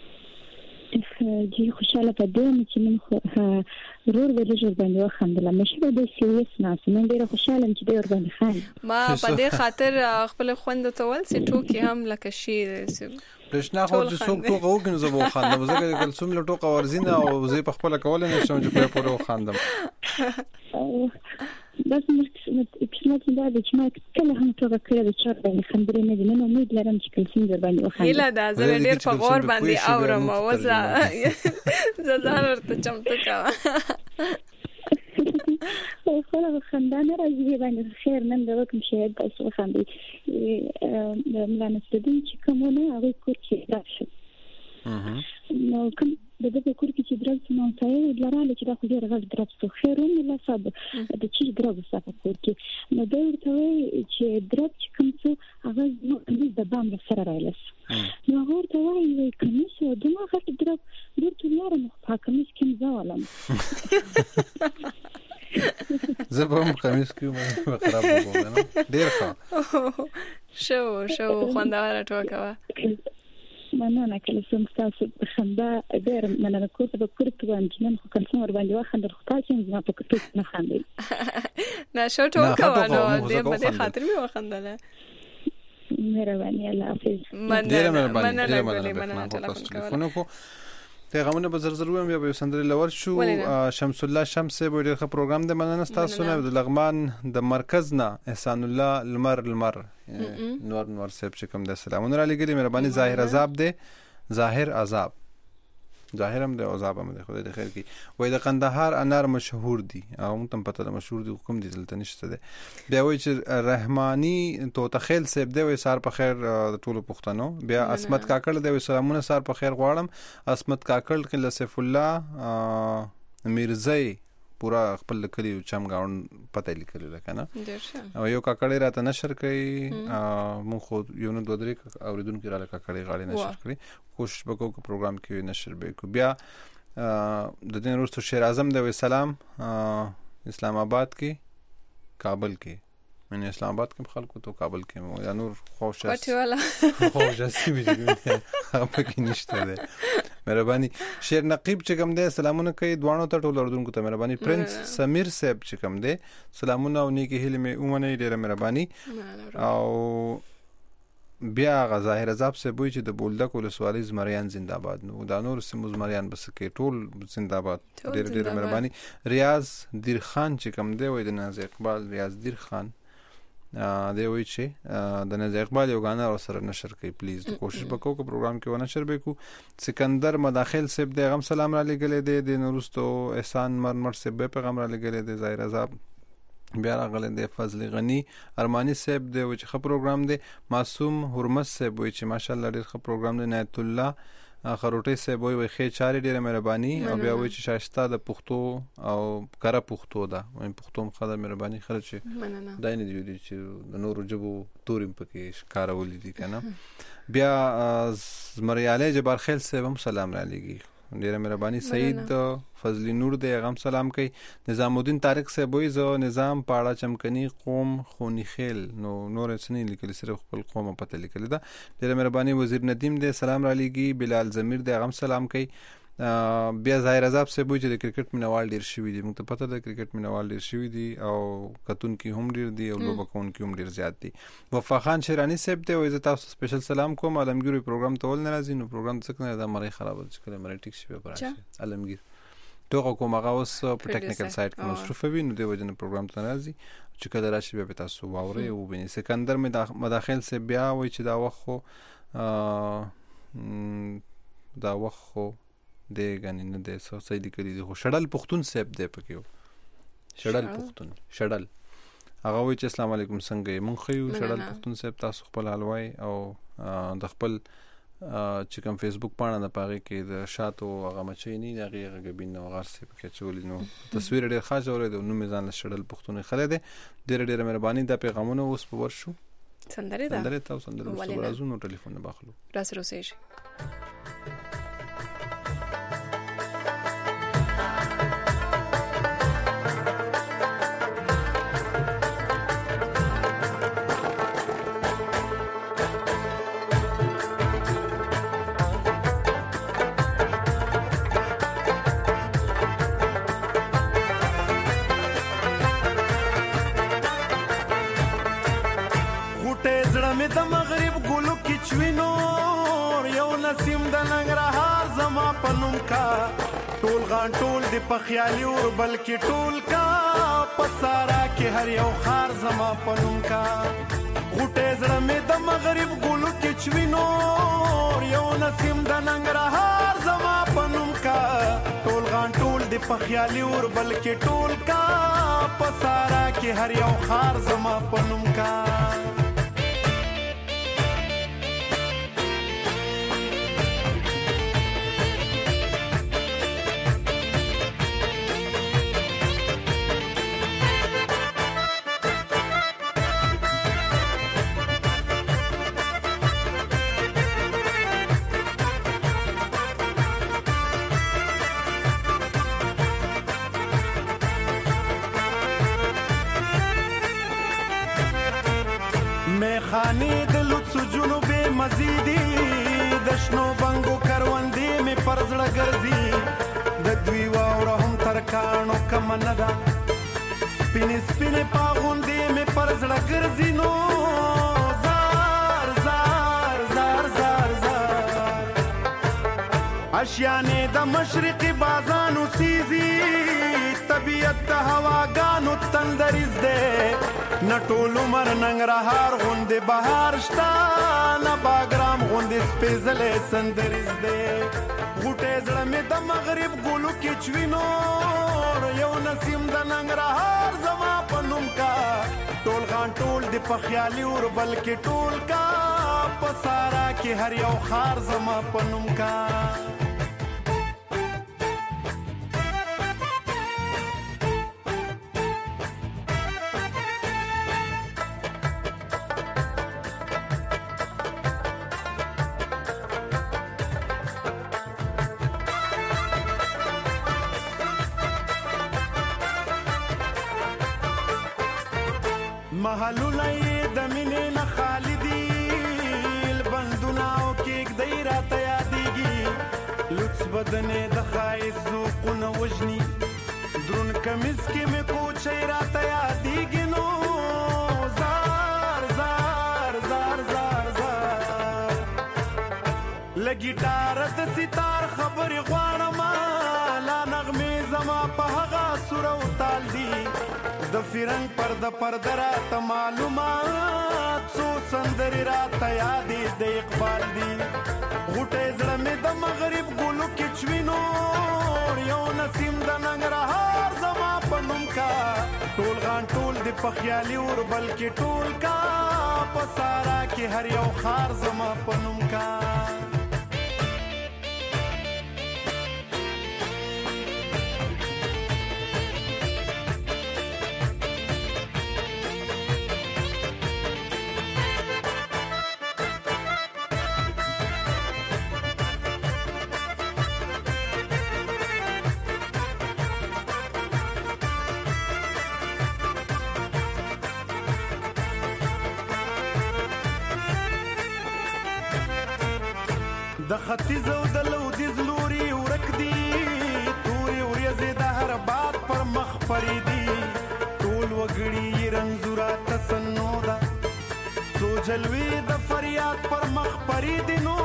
جی خوشاله پدې چې من ضرور به لږ باندې وخندل مشه به سیریس ناس من ډیره خوشاله چې ډیر باندې خان ما په دې خاطر خپل خوند ته ول چې ټوکی هم لکه شي پرشنا خو چې څوک ټوکه وکړي زه به خاندم زه کله څوم له ټوکه ورزینه او زه په خپل کول نه شم چې په پوره خاندم بس مشکلات دا د چې ما کله هم ټوکه کړې د چا باندې خندري نه دي نو امید لرم چې کله څنګه باندې وخاندم هیله دا زه ډیر په غور باندې اورم او زه ځان ورته چمتو کا خو خندانه راځي باندې خیر نن دا کوم شی تاسو خاندي ملانه ستدي چې کومه هغه کور کې راشه نو کوم د دې کور کې چې درځ نو ځای لراله چې دا خو ډیر غږ درځ خیرونه لا صاحب د چې درځ صاحب کور کې نو دا ورته چې درځ کوم څه هغه نو د بام سره راځي نو ورته وایي کمیس او دغه غټ درځ ورته لاره مخ پاکمیس کې ځوالم زه به هم کمیس کې مې خراب وګورم ډیر ښه شو خوندوره ټوکه مننه کله څنګه تاسو خندا ډېر مننه کوم په کورته باندې نن خو کله څومره باندې وخندل خو تاسو ما په کورته نه خندل نه شو ټوکه وانه دې په دې خاطر مې وخندله مهرباني الله حافظ مننه ټلیفون کو پیغامونه به زر ویم بیا به سندري لور شو شمس الله شمس به ډېر ښه پروګرام د مننه تاسو نه د لغمان د مرکز نه احسان الله المر نور صاحب چې کوم د سلامونه را لګري مهرباني ظاهر عذاب دی ظاهر عذاب ظاهر هم د عذاب هم د خدای د خیر کی وای د قندهار انار مشهور دي او تم پته د مشهور دي حکم دي دلته نشته دي بیا وای چې رحمانی تو تخیل سیب دی وای سار په خیر د ټولو پښتنو بیا اسمت کاکړ دی وای سلامونه سار په خیر غواړم اسمت کاکړ کله سیف الله میرزای پورا خپل کلی چم گاون پته لیکل کنه او یو کاکړی راته نشر کړي مون خو یو نه دوه درې اوریدونکو را لکه کاکړی غاړي نشر کړي کوشش وکړو چې پروګرام کې نشر به کو بیا د دین وروسته شیر اعظم دی سلام اسلام آباد کې کابل کې من اسلام آباد کې خلکو ته کابل کې یا نور خوشا خوشا سی ویږي پکې نشته ده مهرباني شیر نقیب چې کوم دی سلامونه کوي دوانو ته ټول اردوونکو ته مهرباني پرنس سمیر صاحب چې کوم دی سلامونه او نیکی هیله مې اومنه ډیره مهرباني او بیا ظاهر عذاب سے بوئی چې د بولدک ولسوالۍ زمریان زنده‌باد نو دا نور سیمو زمریان بس کې ټول زنده‌باد ډیره مهرباني ریاض دیر خان چې کوم دی وای د ناز اقبال ریاض دیر خان دی وای چې د ناز اقبال یو غانا او سره نشر کوي پلیز کوشش وکړو چې پروګرام کې ونه نشر وکړو سکندر مداخل صاحب دی غم سلام را لګلې دی د نورستو احسان مرمر صاحب پیغام را لګلې دی ظاهر عذاب بیا راغله د فضل غنی ارمانی صاحب دی چې خبر پروګرام دی معصوم حرمت صاحب وای چې ماشاءالله ډېر خبر پروګرام دی نایت الله خروټي صاحب وای خې چاري ډېر مهرباني او بیا وای چې شایسته د پښتو او کره پښتو ده وای پښتو مخه مهرباني خلک چې داینه دی چې د نورو جبو تورم پکې ښکارول دي کنه بیا زمریاله جبار خیل صاحب هم سلام را لګي ډیره مهرباني سعید فضلی نور دی غم سلام کوي نظام الدین طارق صاحب وای زه نظام پاړه چمکنی قوم خونی خیل نور سنی لیکل صرف خپل قوم پته لیکل دا ډیره مهرباني وزیر ندیم دی سلام را لګي بلال ضمیر دی غم سلام کوي بیا ظاهر عذاب صاحب وای چې د کرکټ مینوال ډیر شوی دی موږ ته پته ده کرکټ مینوال ډیر شوی دی او کتون کې هم ډیر دی او لوبه کون کې هم ډیر زیات دی وفا خان شیرانی صاحب دی وای زه تاسو سپیشل سلام کوم عالمگیر پروګرام ته ول ناراضي نو پروګرام څنګه نه دا مړی خراب چې کله مړی ټیک شي په راځي عالمگیر توګه کوم هغه اوس په ټیکنیکل سایت کې مصروف وي نو دی وجنه پروګرام ته ناراضي چې کله راشي به تاسو واوري او بني سکندر مداخل سے بیا وای چې دا وخت خو د غنی نه د سوسایټي کې د شړل پښتون صاحب دی پکې شړل پښتون شړل هغه وای چې السلام علیکم څنګه مونږ خو شړل پښتون صاحب تاسو خپل حلوای او د خپل چې کوم فیسبوک پاڼه د پاغي کې د شاتو هغه مچې نه هغه غبین نو غار سي پکې چولې نو تصویر ډېر ښه جوړې د نو میزان شړل پښتون خله دی ډېر مهرباني د پیغامونو اوس په ورشو سندره تاسو سندره راځو نو ټلیفون نه باخلو راس روسیش د مغرب ګلو کې چوینو یو نسیم د ننګرهار زما پنوم کا ټول غان ټول د پخیالي اور بلکې ټول کا پسارا کې هر یو خار زما پنوم کا غټه زړه مې د مغرب ګلو کې چوینو یو نسیم د ننګرهار زما پنوم کا ټول غان ټول د پخیالي اور بلکې ټول کا پسارا کې هر یو خار زما پنوم کا خانی د لوڅو جنوبې مزيدي د شنو بنګو کروندې مې پر زړه ګرځي د دوی واوره هم تر کاڼو کم نه ده سپینې پاغوندې مې پر زړه ګرځي نو زار زار زار زار زار اشیانې د مشرقي بازانو سیزي طبیعت د هواګانو تندریز دی نه ټول عمر ننګرهار غوندې بهار شته نه باګرام غوندې سپېڅلی سندریز دی غوټې زړه مې د مغرب ګلو کې چوینور یو نسیم د ننګرهار زما په نوم کا ټول غان ټول د په خیالي اور بلکې ټول کا په سارا کې هر یو خار زما په نوم کا محلونه یې د مینې نه خالي دي البندونه او کېږدۍ راته یادېږي لوڅ بدنې د ښایست ذوقونه وژني درون کمیز کې مې کوچۍ راته یادېږي نو زار زار زار زار زار له ګیټاره د ستار خبرې غواړم لا نغمې زما په هغه سوره و تال دي د فرنګ پرده راته معلومات څو سندرې راته یادې د اقبال دي غوټې زړه مې د مغرب ګلو کې چوینور یو نسیم د ننګرهار زما په نوم کا ټول غان ټول د په خیالي اور بلکې ټول کا په سارا کې هر یو خار زما په نوم کا د ختیځ او د لویدیځ لوري ورک دي تورې وریځې د هر باد پر مخ پرې دي ټول وګړي یې رنځوراته سنو ده څو جلوې د فریاد پر مخ پرې دي نو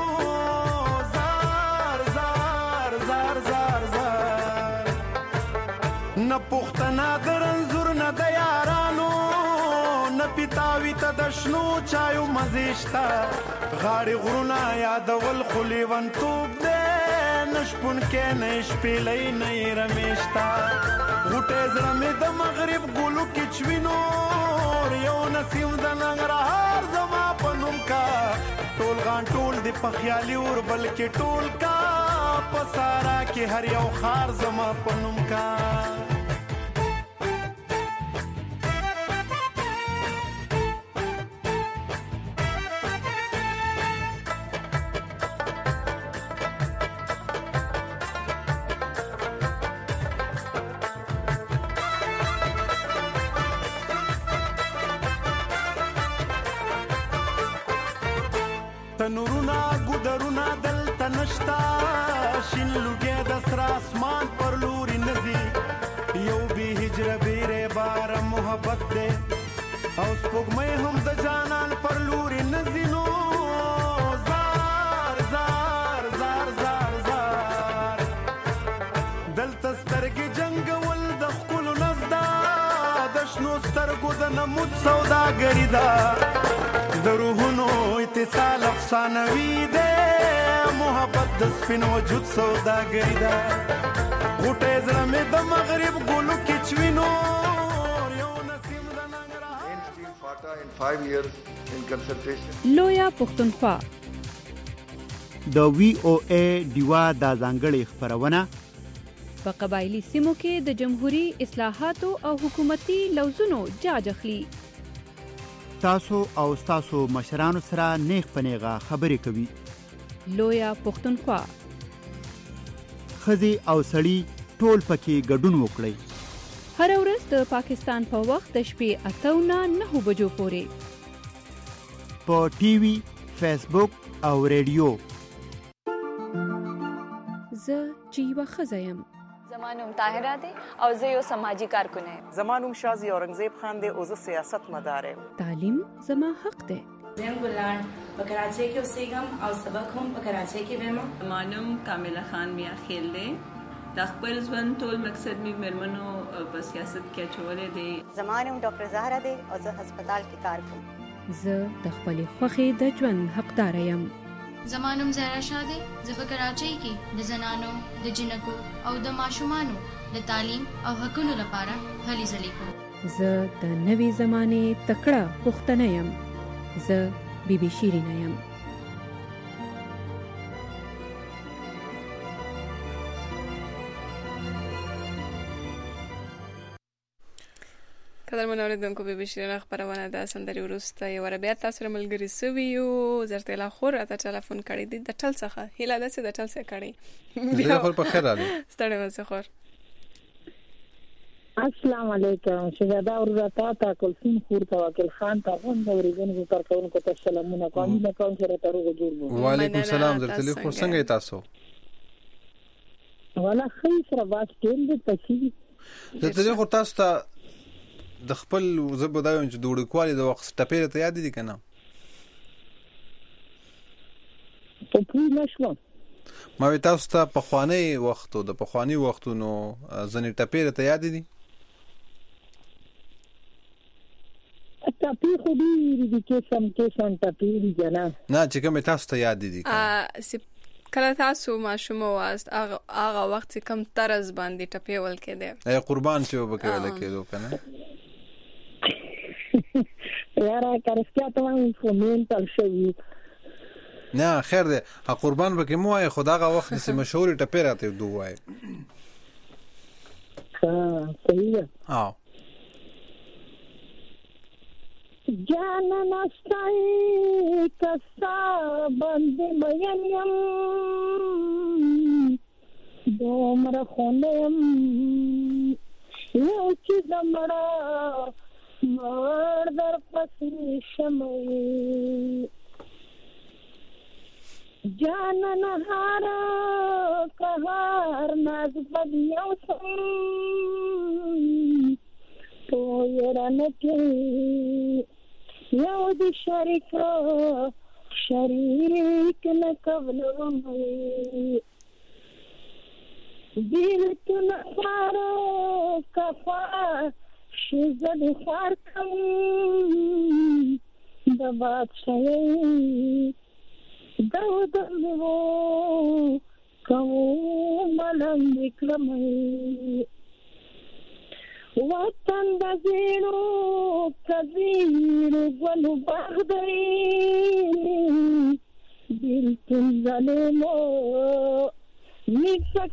زار زار زار زار زار نه پښتنه د رنځور نه د یارانو نه پیتاوي ته د شنو چایو مزې شته غاړې غرونه یادول خو لیونتوب دی نه شپون کې نه شپېلۍ نه یې رمیشته غوټې زړه مې د مغرب ګلو کې چوینور یو نسیم د ننګرهار زما په نوم کا ټول غان ټول د په خیالي اور بلکې ټول کا په سارا کې هر یو خار زما په نوم کا تنورونه ګودرونه دلته نشته شین لوګی د سره اسمان پر لوري نځي یو بې هجره بېرې باره محبت دی او سپوږمۍ هم د جانان پر لوري نځي نو زار زار زار زار زار دلته سترګې جنګول د ښکلو نزده د شنو سترګو د نمود سوداګري ده د روحونو اتصال افسانوي دی محبت د سپین وجود سوداګري ده غوټې زړه مې د مغرب ګلو کې چوینور یو نسیم د ننګرهار لویا پښتونخوا د وی او ای ډیوا د ځانګړي خبرونه په قبایلی سیمو کې د جمهوریت اصلاحاتو او حکومتي لوزونو جاج اخلي تاسو او تاسو مشرانو سره نیغ پنیغه خبرې کوي لویا پښتونخوا خزي او سړی ټول پکې ګډون وکړي هر ورځ د پاکستان په وخت د شپې 8 نه 9 بجو پورې په ټي وي فیسبوک او ریډیو زه جیوا خزایم زمانوم طاهره دی او زه یو سماجی کارکون یم زمانوم شازی اورنګزیب خان دی او زه سیاست مدار یم تعلیم زما حق دی زم ګلان په کراچۍ کې اوسېږم او سبق هم په کراچۍ کې وایم. مانم کامله خان میا خیل دی. د خپل ژوند ټول مقصد می مرمنو په سیاست کې اچولې دی. زمانم ډاکټر زهرا دی او زه هسپتال کې کار کوم. زه د خپل خوخي د ژوند حقدار یم. زمانم زهرا شاه دی. زه په کراچۍ کې د زنانو د جنکو او د ماشومانو د تعلیم او حقوقو لپاره هلې ځلې کوم. زه د نوې زمانه تکړه پښتنه یم. زه بیبي شیرینه یم. قدرمن اوریدونکو بیبي شیرینه خبرونه د سندري وروسته یو بیا تاسو سره ملګری سوي یو زرتلا خور ته ټلیفون کړی دی د ټل څخه هیله ده چې د ټل څخه کړی بیا خپل په خیر راځي ستړي وسه خور. السلام علیکم. شهدا ورته تا کلثوم خور توکل خان ته غوښنه ورغونې تر کوونکو ته سلامونه کوم نه کوم سره تر وګورم. وعلیکم السلام زرتلی خور څنګه تاسو؟ ولا خیر سره واسه دې پسی زرتلی خور تاسو ته د خپل زبدایم چې دوړ کوالي د وخت ټپې ته یاد دي کنه؟ په پوی نشو ما وی تاسو ته په خواني وختو د پخوانی وختونو ځنې ټپې ته یاد دي؟ ټپې خو دې کې سم ټپې دي جنا نه چې کوم تاسو ته یاد دي کله تاسو ماشوم واست هغه وخت کم طرز باندې ټپې ول کېده ای قربان چې وبکول کېدو کنه یاره کارسکیا ته فومین تل شوی نه خیر ده قربان بکې مو اي خداغه وخت سه مشهور ټپې راته دوه صحیح جانا نستای کسا بند میم دومر خونم یو چې زمړه مر در پسې شمه جانا نهارا کهار ناز بدیو سم تو یرانکی یو دی شریک نکولم دیل تو نفارو کفا شزد خارکم دباد شئی دو دلو کو ملن دکلمی وطن دزیرو کزیرو گلو بغدی دل تن ظلمو نیسا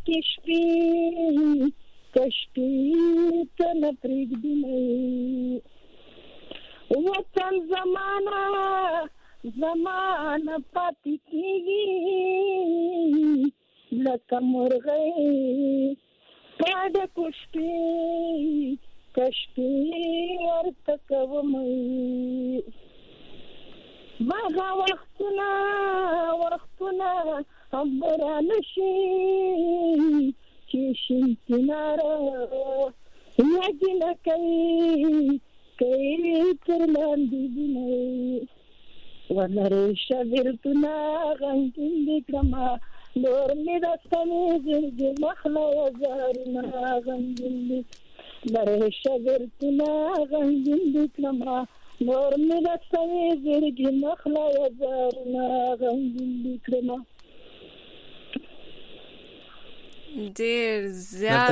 کشپی تن پریگ دنی وطن زمانہ پاتی کیگی لکا مرغی پاد کشپی ورتکومی باغا وقتنا عبرانشی چیشن کنارا یاجنا کئی کرلاندی دنی ونریشا ورتنا غنگین دکرما دور می دستانی زرگی مخلا یزارنا غنگین دک نریشا ورتنا غنگین دکرما دور می دستانی زرگی مخلا یزارنا غنگین دکرما ډیر زیات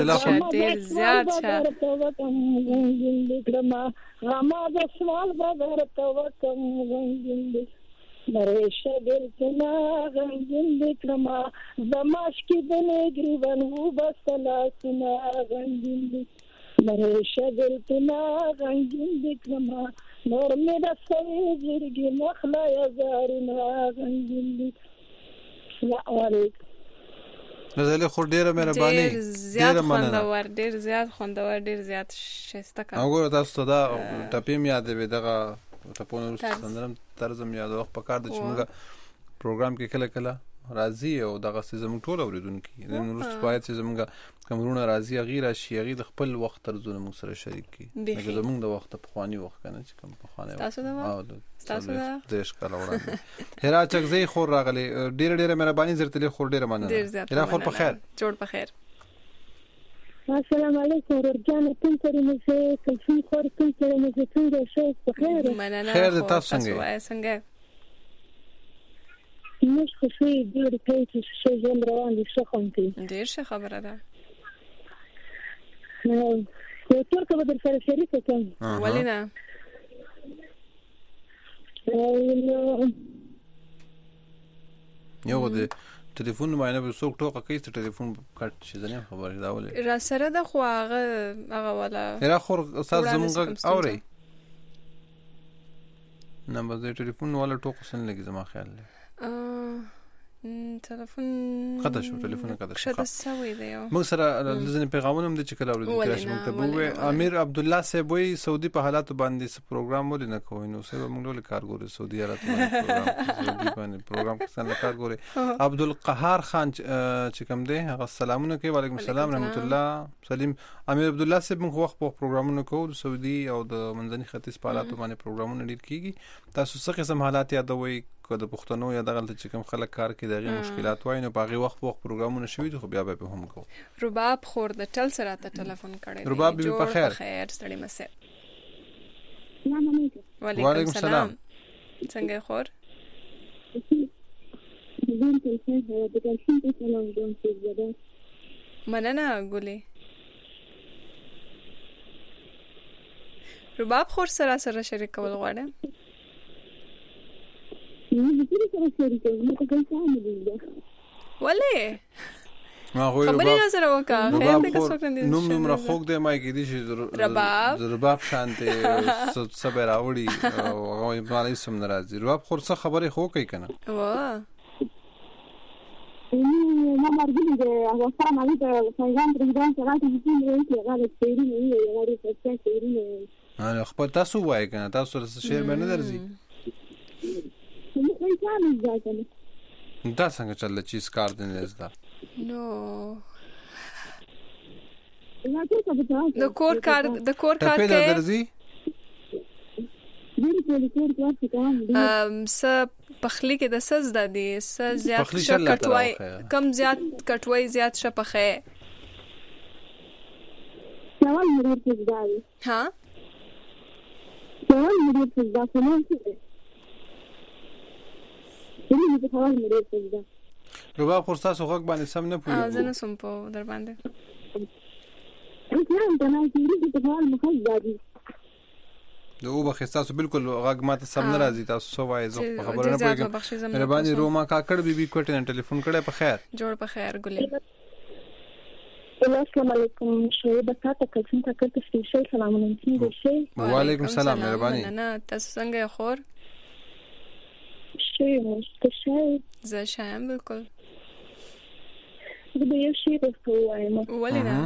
غما د سوال بدر توکم غنگین نریشا ورتنا غنگین دکرما زماش کی دنے گریبن ہو بسلاسنا غنگین نریشا ورتنا غنگین دکرما نور میرا سوی زرگی مخلا یزارنا غنگین السلام علیکم. نزله خور ډیره مهرباني ډیر زیات خوندور ډیر زیات شسته کا وګوره تاسو ته دا ټپیم یاد وي دغه ټپونه سندرم طرزم یاد وخت په کار د چې موږ پروګرام کې کله راځي او دغه زموږ ټول اوریدونکو نن وروسته باید چې زموږ کمرونه راځي غیر شي د خپل وخت طرزونه موږ سره شریک کړي لکه زموږ د وخت په خواني وخت کنه چې کوم په خواني تاسو دا دیش کاله وړاندې هرا چغزي خور راغلي ډېر مهرباني زرتلې خور ډېر مننه هرا خور په خیر جوړ په خیر السلام علیکم ورجانه تل سره مزه کلفي خور تل سره مزه څنګه شې په خیر مننه خیر د تاسو څنګه مش خوشي ډېر پیسې شې ژوند روان دي ښه خوندي ډېر ښه خبره ده یو څوک به در سره شریک کړم ولې نه یو د ټلیفون باندې به څوک ټوکه کوي چې ټلیفون کټ شي ځنه خبره دا ولې را سره د خو هغه ولا هرا خور استاد زمونږ اوري نمبر د ټلیفون ولا ټوکه سن لګي زما خیال دی تلیفون خطا شو ټلیفون کده شو سوي دی موږ سره لزنه پیغامونه هم د چکل اورید کراش مکتبوه امیر عبد الله صاحب وی سعودي په حالات باندې پروګرام ولې نه کوي نو سبا موږ له کارګوري سعودي حالات باندې پروګرام څنګه کارګوري عبد القهار خان چې کوم دی هغه سلامونه کوي وعلیکم السلام رحمت الله سلیم امیر عبد الله صاحب موږ وخت په پروګرامونو کوو سعودي او د منځني ختیځ په حالات باندې پروګرامونه ډیر کیږي تاسو څه قسم حالات یادوي کو د پښتنو یا دغه چې کوم خلک کار کوي دغه مشکلات وای نو باغي وخت پروګرامونه شوي خو بیا به هم کو رباب خور د ټل سره ته ټلیفون کړی رباب به په خیر ستړي مسه وعلیکم السلام څنګه خور مننه ګولې رباب خور سره شریک کول غواړم ولې ما غوړ خبرې نظر وکړه خیر دې څوک نه دي نوم راخوګ دې ما کې دي چې رباب شانته صبر راوړي او هغه مالي سم ناراضي رباب خور څه خبرې خو کوي کنه وا ما مرګي دې هغه سره مالي ته څنګه پرېږدم چې راځي چې هغه پیری نه وي هغه څه پیری نه نه خپل تاسو وای کنه تاسو سره شعر باندې درځي دا څنګه چل چې سکار دې نه زده نو د کور کار کې درځي س پخلی کې د سز د دي س زیات کټوي کم زیات کټوي زیات شپخه ها رباب خو تاسو غوږ باندې سم نه پوهیږئ زه نه سم په در باندې دو بخښتاسو بالکل غوږ ماته سم نه راځي تاسو سو وایي زه خبره نه پوهیږم مهرباني روما کاکړ بیبي کوټه نه ټلیفون کړه په خیر جوړ په خیر ګلې السلام علیکم شعیب تاسو کوم تاسو سپیشل سلامونه څنګه شئ وعلیکم السلام مهرباني نه تاسو څنګه خور شي مستشفى زه شایم بالکل زه به یو شی وایم ولې نه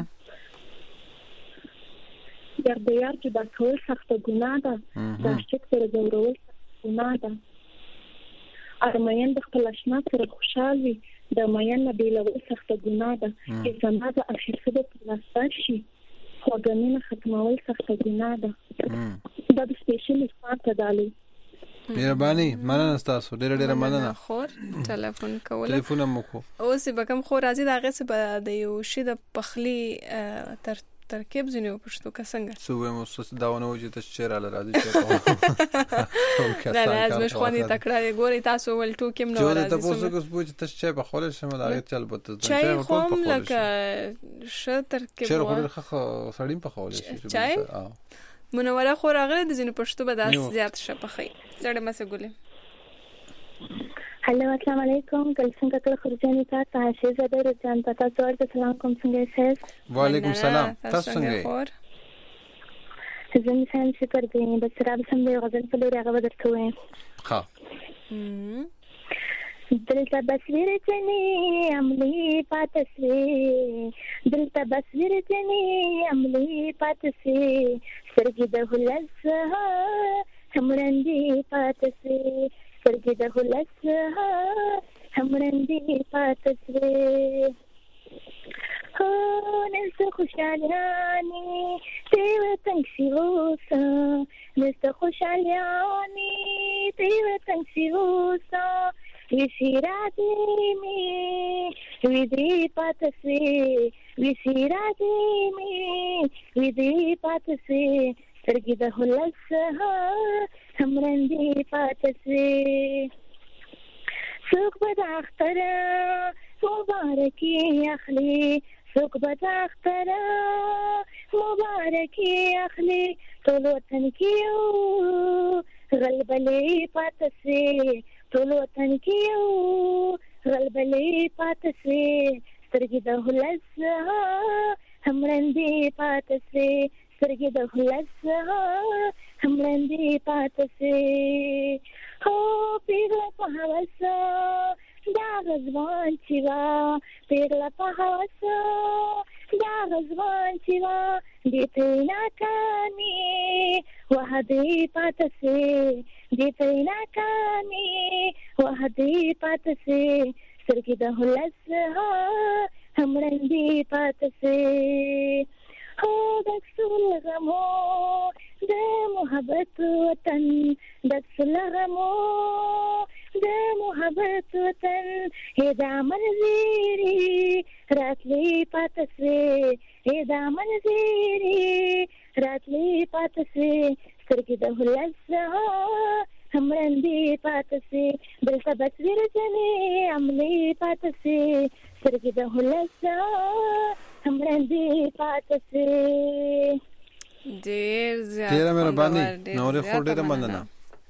د یار چې د ټول سخت ګناه ده د شک پر ضرورت ګناه ده ارمایان د خپل آشنا سره خوشاله وي د مایان نه بیلول سخت ګناه ده چې زما د اخر څه د پلاستیک شي خو د مینه ختمول سخت ګناه ده دا د سپیشل فاکټ دالي مهرباني مننه تاسو ډېر مننه خور ټلیفون کوله ټلیفون مو کو اوس به کوم خور راځي دا غي څه د یو شی د پخلی ترکیب زینو پښتو کا څنګه سو مو څه داونه وجه ته شعر ال راځي چې نه لازم خواني تکړه ګوري تاسو ول ټوکم نو راځي ته پوسو کوس بوج ته چې په خوله شمه دا چل بوته چای کوم لکه ش ترکیب شعر خو سړیم په خوله شي چای منوره خو راغله د زینو پښتو به داس زیات شپخي سړی مسه ګولې هلو السلام علیکم کلسن کتل خرجانی تاسو شهزاده رجان تاسو ورته سلام کوم څنګه یې وعلیکم السلام تاسو څنګه یې زه مثلا شکر دې بس را به سم دی غزل په لوري هغه درته وایم ها دلته بسویر جنې عملي پاتسوي دلته بسویر جنې عملي پاتسوي سرګي د هلس همرندي پاتسوي سرګي د هلس همرندې پاتې سوې نسته خوشحالیانې تی وطن کښې اوسه نسته خوشحالیانې تی وطن کښې اوسه ویسې راځې مې ویدې پاتې سوې ویسې راځې مې ویدې پاتې سوې سترګې د هلس همرندې پاتې سوې څوک به د اختره مبارکي اخلي څوک به د اختره مبارکي اخلي ټول وطن کې یو غلبلې پاتې سوې ټول وطن کې یو غلبلې پاتې سوې سترګې د هلس همرندې پاتې سوې سترګې د هلس همرندې پاتې سوې پیغله په هوس دا غزوان چې وا پیغله په هوس دا غزوان چې وا دې ته ناکامي وهدې پاتې سوې دې ته ناکامي وهدې پاتې سوې سترګې د هلس همرندې پاتې سوې دکسل غمو د محبت وطن دکسل غمو د محبت وطن دا منظرې راتلې پاتې سوې دا منظرې راتلې پاتې سوې سترګې د هلس همرندې پاتې سوې دلته بصویر جنې عملې پاتې سوې سترګې د هلس همرندې پاتې سوې ډېر زیات ډېره مهرباني نورې خو ډېره مننه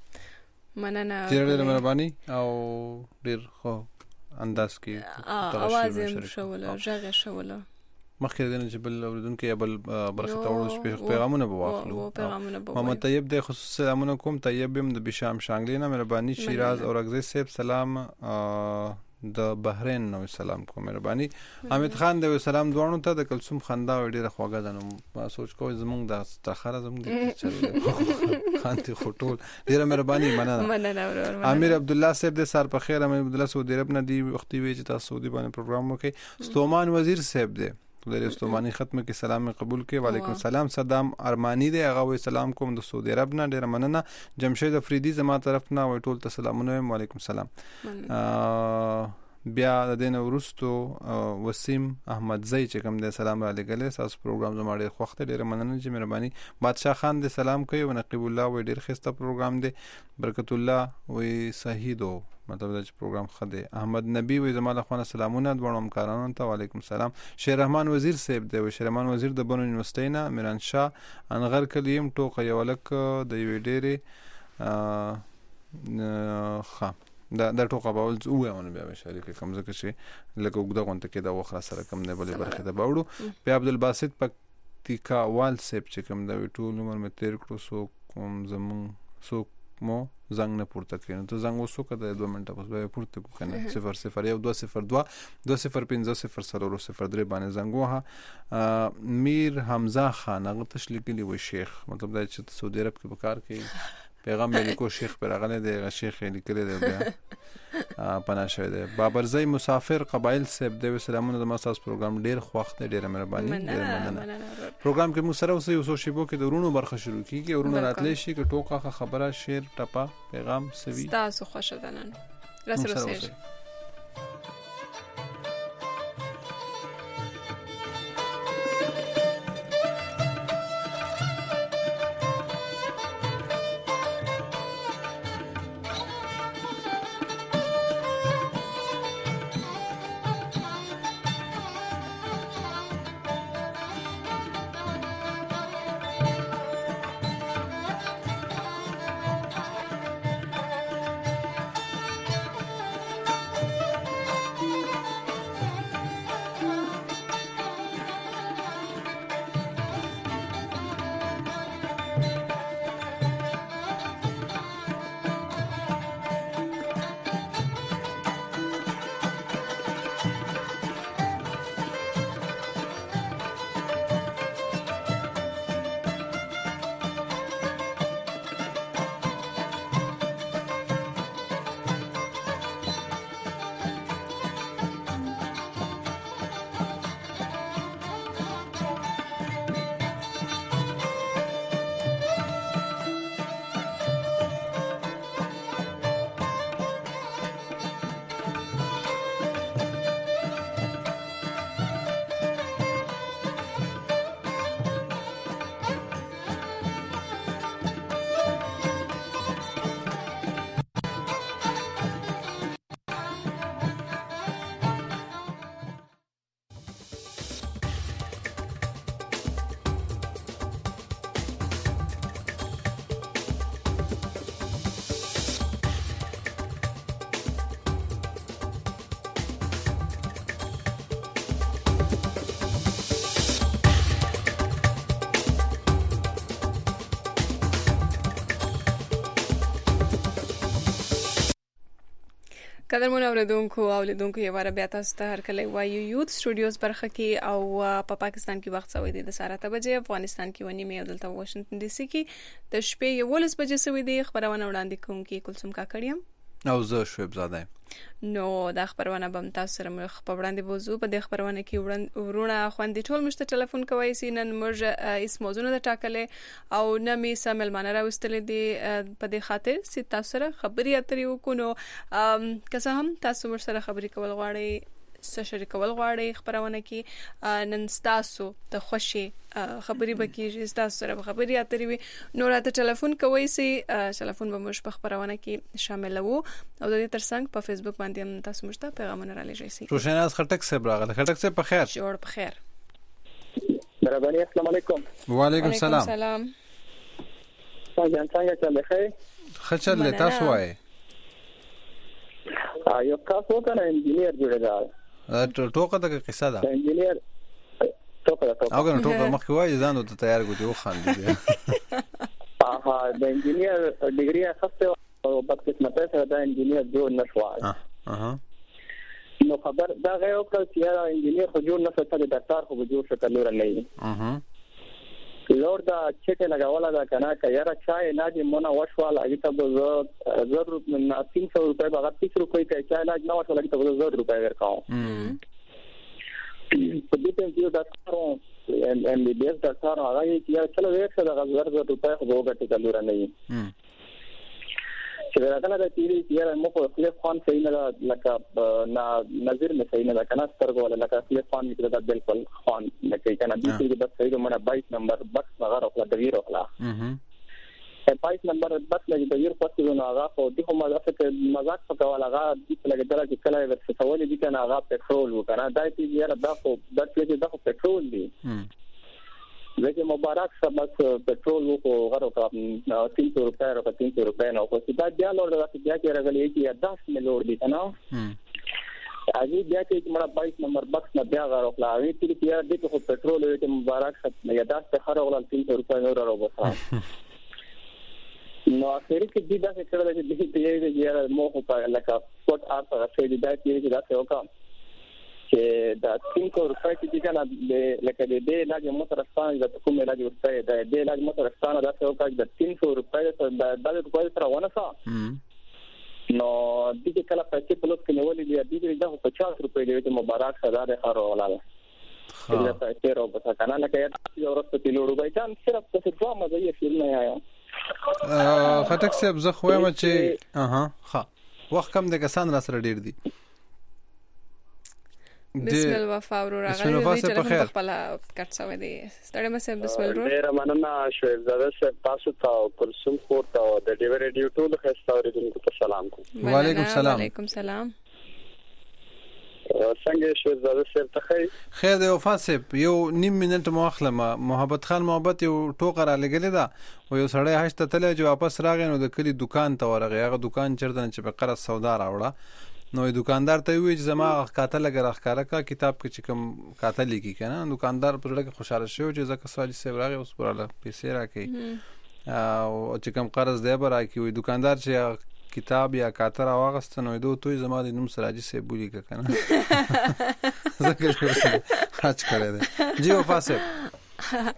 ډېره مهرباني او ډېر خو انداز کې اواز یې شوله غږ شوله مخکې د چې بل اوریدونکو یا بل برخه تاوړو پیغامونه به واخلو محمد طیب د خصوصي سلامونه کوم طیب هم د بشام شانګلی نه مهرباني شیراز او رغزي صاحب سلام د بحرین نو سلام کوم مهرباني حمید خان د سلام دوانو ته د کلثوم خندا ډیره خواږه ده نو ما سوچ کوم زمونږ د تاخره زمونږ چل خانتي خټول ډیره مهرباني مننه امیر عبد الله صاحب د سار په خیر امیر عبد الله سعودي عرب نه دی وختي وی چې تاسو سعودي باندې پروګرام وکي ستومان وزیر صاحب دی د استومانی ختمه کې سلام قبول کې وعلیکم السلام صدام ارمانی دی هغه وی سلام کوم د سعودي عرب نه ډیره مننه جمشید افریدی زما طرف نه وی ټول ته سلامونه وعلیکم السلام بیا د دین ورستو وسیم احمد زئی چې کوم د سلام علی ګل اساس پروګرام زما ډیر خوخته ډیره مننه چې مهرباني بادشاہ خان د سلام کوي او نقیب الله وی ډیر خسته پروګرام دی برکت الله وی صحیحو مطلب دا چې پروګرام خده احمد نبی وی زماله خوانه سلامونه دوه همکارانو ته وعلیکم السلام شیر رحمان وزیر صاحب دی شیر رحمان وزیر د بنو یونیورسيټي نه میران شاه انغر کلیم ټوکه یو لک د وی ډیره خا دا ټوکه باول زوونه بیا شریک کوم ځکه چې لکه وګدا غونته کې دا وخره سره کم نه بلې برخه دا باوړو په عبد الباسط پکتیکا وال سیب چې کوم دا ټول عمر مې تیر کړو سو کوم زمون سو مو زنګ نه پورته کړي ته زنګ وسو کده 2 منټه پس به پورته کو کنه 001 202 باندې زنګ وها میر حمزه خان هغه تشلیکلی و شیخ مطلب دا چې سعودي عرب کې وکړ کې پیغام مې کو شیخ پر غنه دی شیخ لیکل دی بیا پنا شوی دی بابرزئی مسافر قبایل صاحب دی سلامونه د ماساس پروګرام ډیر خوښ دی ډیر مهرباني ډیر مننه پروګرام کې مو سره اوسې یو شیبو کې د ورونو برخه شروع کیږي ورونو راتلی شي کې ټوکا خبره شعر ټپا پیغام سوي تاسو خوښه ده نن راسره قدرمن اوریدونکو او لیدونکو یو بار بیا تاسو ته هر کله وایو یوت سټوډیوز برخه کې او په پاکستان کې وخت سوي دي د 7 بجې، افغانستان کې ونی مې دلته واشنگټن ډي سي کې د شپې 11 بجې سوي دي. خبرونه وړاندې کوم کې کلثوم کاکړیم او زه شعیب زاده. نو دا خبرونه بم تاسو سره مخ په وړاندې بوزو. په دې خبرونه کې ورونه خوندې ټول مشته ټلیفون کوي سینن موږ اس موضوع نه ټاکلې او نه می سمل مانه راوستلې دي په دې خاطر چې تاسو سره خبري اترې وکونو که څه هم تاسو مر سره خبري کول غواړئ څه شریکول غواړئ خبرونه کې نن تاسو ته خوشي خبري بکیږي تاسو سره خبري اترې وي نو راته ټلیفون کوي سي ټلیفون به موږ په خبرونه کې شامل وو او د دې ترڅنګ په فیسبوک باندې هم تاسو موږ ته پیغامونه را لېږئ سي. روشناز خټک صاحب راغله. خټک صاحب په خیر جوړ په خیر. مرحبا السلام علیکم. وعلیکم السلام. څنګه چل خیر؟ خچل تاسو وای یو کاسو کنه انجینیر جوړه ټوکه د قصه ده انجینیر ټوکه او کنه ټوکه مخکې وای ځان ته تیار کوي خاندي د انجینیر ډیګری اخسته او په قسمت سره د انجینیر جوړ نشوای نو خبر دا غیر او چې انجینیر خو جوړ نشو ته د ډاکټر خو جوړ شو کلور نه لور دا چټه لګاوله دا کنه کایره چای علاج مونږه وشواله ایته به ضرورت نه 300 روپے به 30 روپے کې چای علاج نه وشواله ایته به 100 روپے ورکاو په دې ټیم کې ډاکټر ام بي بي اس ډاکټر هغه چې چلو 100 روپے خو وګټه کلور نه چې راغله د تیری چې مو په خپل خان صحیح نه لکه نظر مې صحیح نه کنه سترګو ولا لکه خپل خان کې دا بالکل خان نه کوي کنه د دې بس صحیح مونږه 22 نمبر بکس هغه خپل د ویرو خلا 22 نمبر بکس لګي د ویر پاتې نو هغه خو دغه مزه کې مزاق پکول هغه د لګي درا چې کله ورڅولې دي کنه هغه پټرول وکنه دای چې یاره دا خو د دغه پټرول دی लेकिन मुबारक सब बस पेट्रोल को गरो का 300 रुपए और 300 रुपए ना को सीधा दिया लोड लगा के दिया के रगले की 10 में लोड दी था ना अभी दिया के हमारा 22 नंबर बक्स में दिया गरो ला अभी फिर दिया दे तो पेट्रोल के मुबारक सब या 10 पे खरो वाला 300 रुपए और रो बस नो आखिर के दिदा से कर दे दिए ये मोह का लगा स्पॉट आप से दिदा के दिदा से होगा چې دا 300 روپے چې کنه لکه دې علاج مترستان د کوم علاج ورته دا دې علاج مترستان دا څه وکړ د 300 روپے د روپے سره ونه سا نو دې کله پیسې په لوت کې نیولې دي د 50 روپے دې مبارک سزا ده خارو ولاله دا پیسې راو په کنه لکه یو ورته کیلو روپے چان صرف څه څه مزه یې فلم نه آیا خټک صاحب زه خو یم چې ها وخت کم د کسان را سره ډیر دي. بسم الله وفا ورو راغلی دی چې په خپل کټ سوي دي ستړي مې سم بسم الله ډیر مننه شعیب زاده صاحب تاسو ته کلثوم خور ته د ډیو ریډیو ټول خسته اوریدونکو ته سلام کوم. وعلیکم السلام. وعلیکم السلام. څنګه شعیب زاده صاحب ته خیر دی وفا صاحب یو نیم منټ مواخله محبت خان محبت یو ټوکر را لګلې دا او یو سړی هشته تل چې واپس راغی نو د کلی دکان ته ورغی هغه دکان چرته چې په قرض سودا راوړه نو دکاندار ته وی چې زما قاتل اگر اخکارا کا کتاب کې چې کوم قاتل لیکي کنه دکاندار پر لګه خوشاله شو چې زکه سوال سی راغی اوس پراله پیسې راکې او چې کوم قرض دی برا کې وی دکاندار چې کتاب یا قاتل واغست نو دوی توي زما د نوم سراجي سی بولی کنه زکه حج کړی دی جی وفا صاحب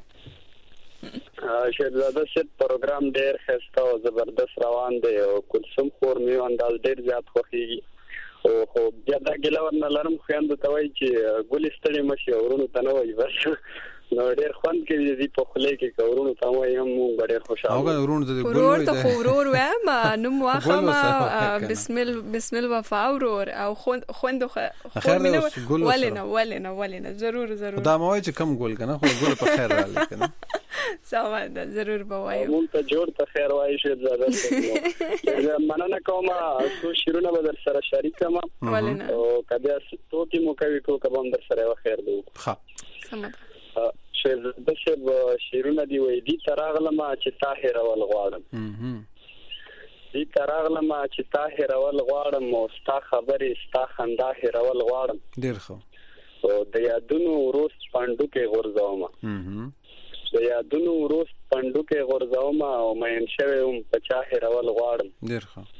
شعیب زاده صاحب پروګرام ډیر خسته او زبردست روان دی او کلثوم خور می انداز ډیر زیات خوخیږي او خو بیا دا ګلور نه لرم خويند ته وای چې ګولې ستړي مشي ورونو ته نه وای بس نو ډیر خوند کوي دې په خله کې کورونو ته وای هم ډیر خوشاله او ورونو ته ګول ته ورور و ما نو واخه بسم الله وفا ورور او خوند خو ولنا ضرور دا ما وای چې کم ګول کنه خو ګول په خیر راځي کنه سوا ده ضرور بوایو مونږ ته جوړ ته خیر وایي شعیب زاده مننه کوم څو شیرونه به در سره شریکم او کله څو کې مو کوي کو کوم در سره خیر دی ها سمه شعیب زاده شیرونه دی وای دي تراغلم چې طاهر ول غواړم دي تراغلم چې طاهر ول غواړم او ستا خبرې ستا خندا هر ول غواړم ډیر ښه او د یادونو روز پاندو کې غورځوم د یادونو روز پاندو کې غورځوم او مې شوم په چا هرول غواړم ډیر ښه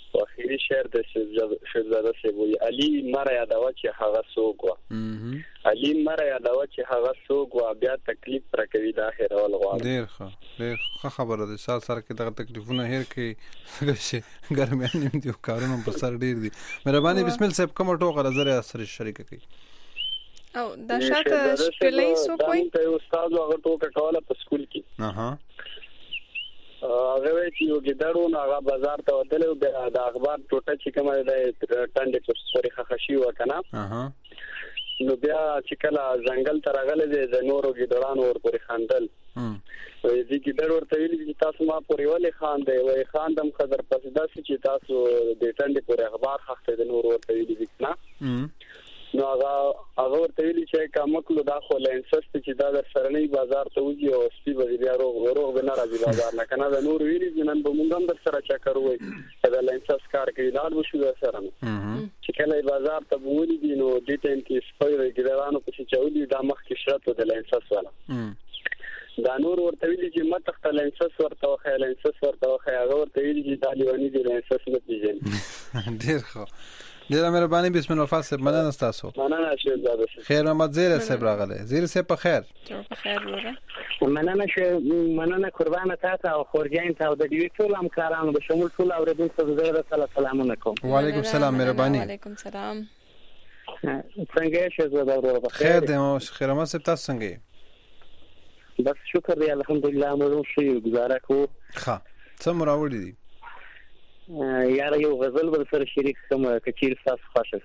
اخیری شعر د شهزاده صاحب وی علي مر یادوا چې هغه څوک و علي مر یادوا چې هغه څوک و بیا تکلیف پر کوي د اخر ول غواړي ډېر خبره ده سره کې دغه تکلیفونه هیر کې شي ګرمه نیم دی کارونه په سر ډېر دي مهرباني بسم الله صاحب کوم ټوکر زره سره شریک کړي او دا شاته شپلې سو کوئی ته استاد هغه ټوکر کوله په سکول کې هغه چې یو ګډړو هغه بازار ته ودلو د اخبار ټوټه چې کومه ده ټنډه پر سوري خخشي وکنه نو بیا چې کله ځنګل ته راغله د نورو ګډړانو ور پورې خاندل وې دې ګډړ ورته ویل چې تاسو ما پورې ولې خاندې وې خاندم خبر پس داسې چې تاسو د ټنډه پر اخبار خخته د نورو ورته ویل دي نو هغه ورته ویل چې کومکلو دا خو لینسس چې دا در سرنۍ بازار ته وځي او سپي بیا روغ به ناراضي بازار نه کنه دا نور ویلي جنن به مونږ هم در سره چکر وای دا لینسس کار کوي دا به شو سره چې کله بازار ته وولي دي نو دې ټیم کې سپي وګړانو په چې چولي دا مخ کې شرط د لینسس والا دا نور ورته ویلي چې متخ لینسس ورته وخه لینسس ورته وخه هغه ورته ویلي چې دا لیوانی دي لینسس نه پیژني ډیر ښه ډیره مهرباني بسم الله فاصله مننه تاسو مننه شهزاده خیر محمد زیر صاحب راغله زیر صاحب په خیر په خیر وره مننه قربانه تاسو او خورجین ته د دې ټول همکارانو به شمول ټول اوریدونکو ته زه سلامونه کوم وعلیکم السلام مهرباني وعلیکم السلام څنګه شهزاده ورو خیر دې خیر محمد صاحب تاسو څنګه بس شکر دی الحمدلله موږ شو گزاره کو ښه څه مراوړی دي یار یو غزل بل سره شریک کوم کچیر تاسو خوښه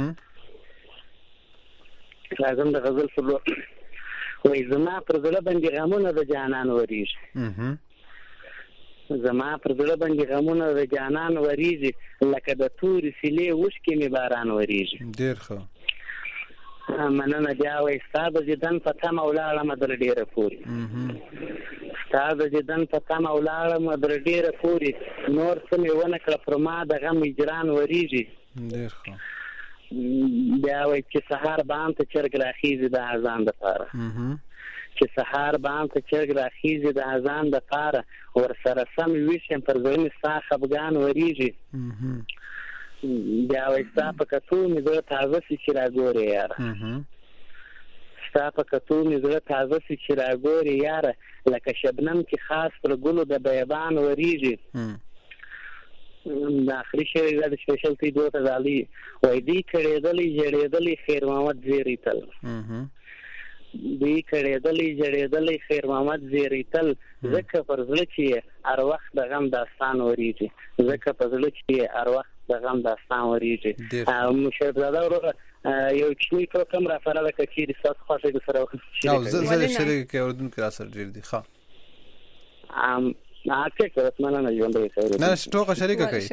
لازم د غزل سره وای زما پر زړه باندې غمونه د جانان وریږي زما پر زړه باندې غمونه د جانان وریږي لکه د تورې سیلې وشکې می باران وریږي ډیر ښه مننه بیا وای ستاد جدن پته مولانا مدر ډیره پوری ستاد جدن پته مولانا مدر ډیره پوری نور څه می ونه کړ پر ما د غم اجران وریږي ډیر ښه بیا وای چې سحر باندې چرګ راخیزي د اذان د پاره چې سحر باندې چرګ راخیزي د اذان د پاره ور سره سم ویشم پر ځین سا خفغان وریږي بیا وای ستا په کتو مې زړه تازه سي چې راګورې یاره ستا په کتو مې زړه تازه سي چې راګورې یاره لکه شبنم چې خاص پر ګلو د بیابان وریږي د آخري شعر د سپیشل تی دوته دالي وای دی کړېدلې خیر محمد زیری تل دی کړېدلې خیر محمد زیری تل زکه پر زړه چې هر وخت د غم داستان وریږي زکه پر زړه چې هر وخت د غم داستان وریږي مشهزاده ورو یو چوي کوم را سره د کچیر سات خوښه د سره او زلزله شریک کې اردن کې اثر ډیر دي ښه اته که رسمانه نه ژوند دی نه ټوکه شریک کوي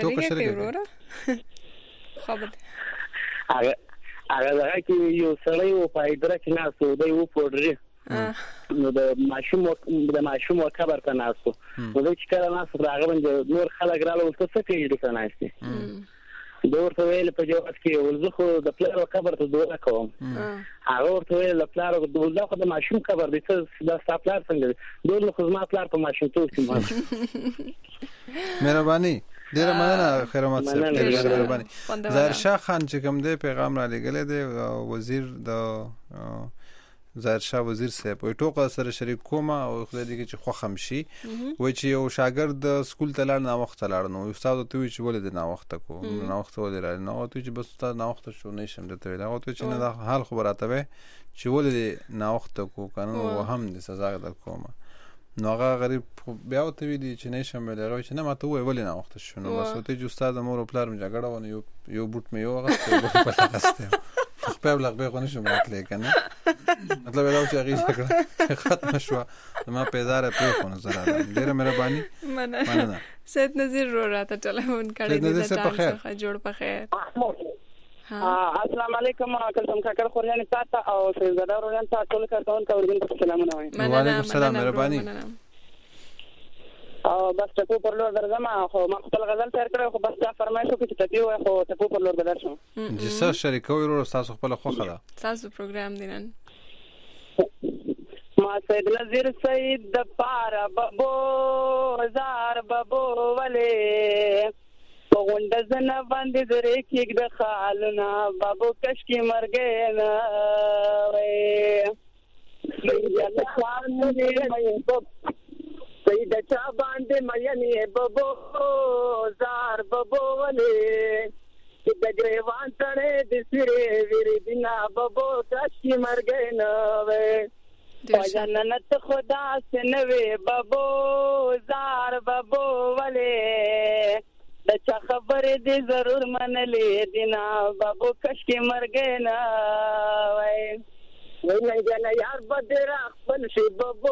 خبر هغه کې یو سړی او پایدره کې نه سودای و پوډري نو د ماشوم خبر ته ناسو نو چې کله ناسو راغله باندې نور خلک رااله څه څه کوي د کناستي دورته ویل په جواب کې ولزه خو د پلار خبر ته دوه کوم هغه ورته ویل د پلار د ماشوم خبر دي څه د پلار څنګه دوه خو ما پلار په ماشوم ته مهرباني ډیره مننه خیر محمد صاحب ډیره مهرباني ظاهر شاه خان چې کوم دی پیغام را لګل دی وزیر د ظاهر شاه وزیر صاحب وي ټوکه سره شریک کومه او خدای دې چې خو خمشي وای چې یو شاګرد د سکول ته لاړ نه وخت لاړ نو استاد ته وی چې ولې نه وخت کو نه وخت ولې راځي نو ته چې بس استاد نه وخت شو نه شم دته ویل او ته چې نه حال خبراته وي چې ولې نه وخت کو کنه و هم د سزا در کومه نو هغه غریب بیا ته وی چې نه شم ویل راوي چې نه ماته وی ولې نه وخت شو نو بس ته چې استاد مور او پلار مې جګړه ونه یو بوت مې یو غسته په لاسته خپل لغبه خو نشم راتلی کنه مطلب دا چې هغه ختم شو ما پیداره په خو نظر ډیره مهرباني مننه سید نذیر رو راته ټلیفون کړی دی څخه جوړ په خیر السلام علیکم کلم کاکر خورجان تاسو او شهزاده وران تاسو ټول کارتون کوردین سلامونه وایي وعلیکم السلام مهرباني او بس ټکو پر لور درځم خو ما خپل غزل تیار کړو خو بس دا فرمایش وکړي چې ټکو وای خو ټکو پر لور درشم جسه شریکوي ورو تاسو خپل خوخه ده تاسو پروګرام دینن ما سید نذیر سید د پارا بابو زار بابو ولې غونډه زنه باندې درې کېږ د خالونه بابو کشکې مرګې نه وې سید چا باندې مینې بابو زار بابو ولې د ګریوان تړې د سره ویری دینا بابو کشکې مرګې نه وې جنت خدا سے نوے بابو زار بابو والے دچا خبر دی ضرور من لی دینا بابو کش کے مر گئے نا وے نہیں جانا یار بدرا خپل شی بابو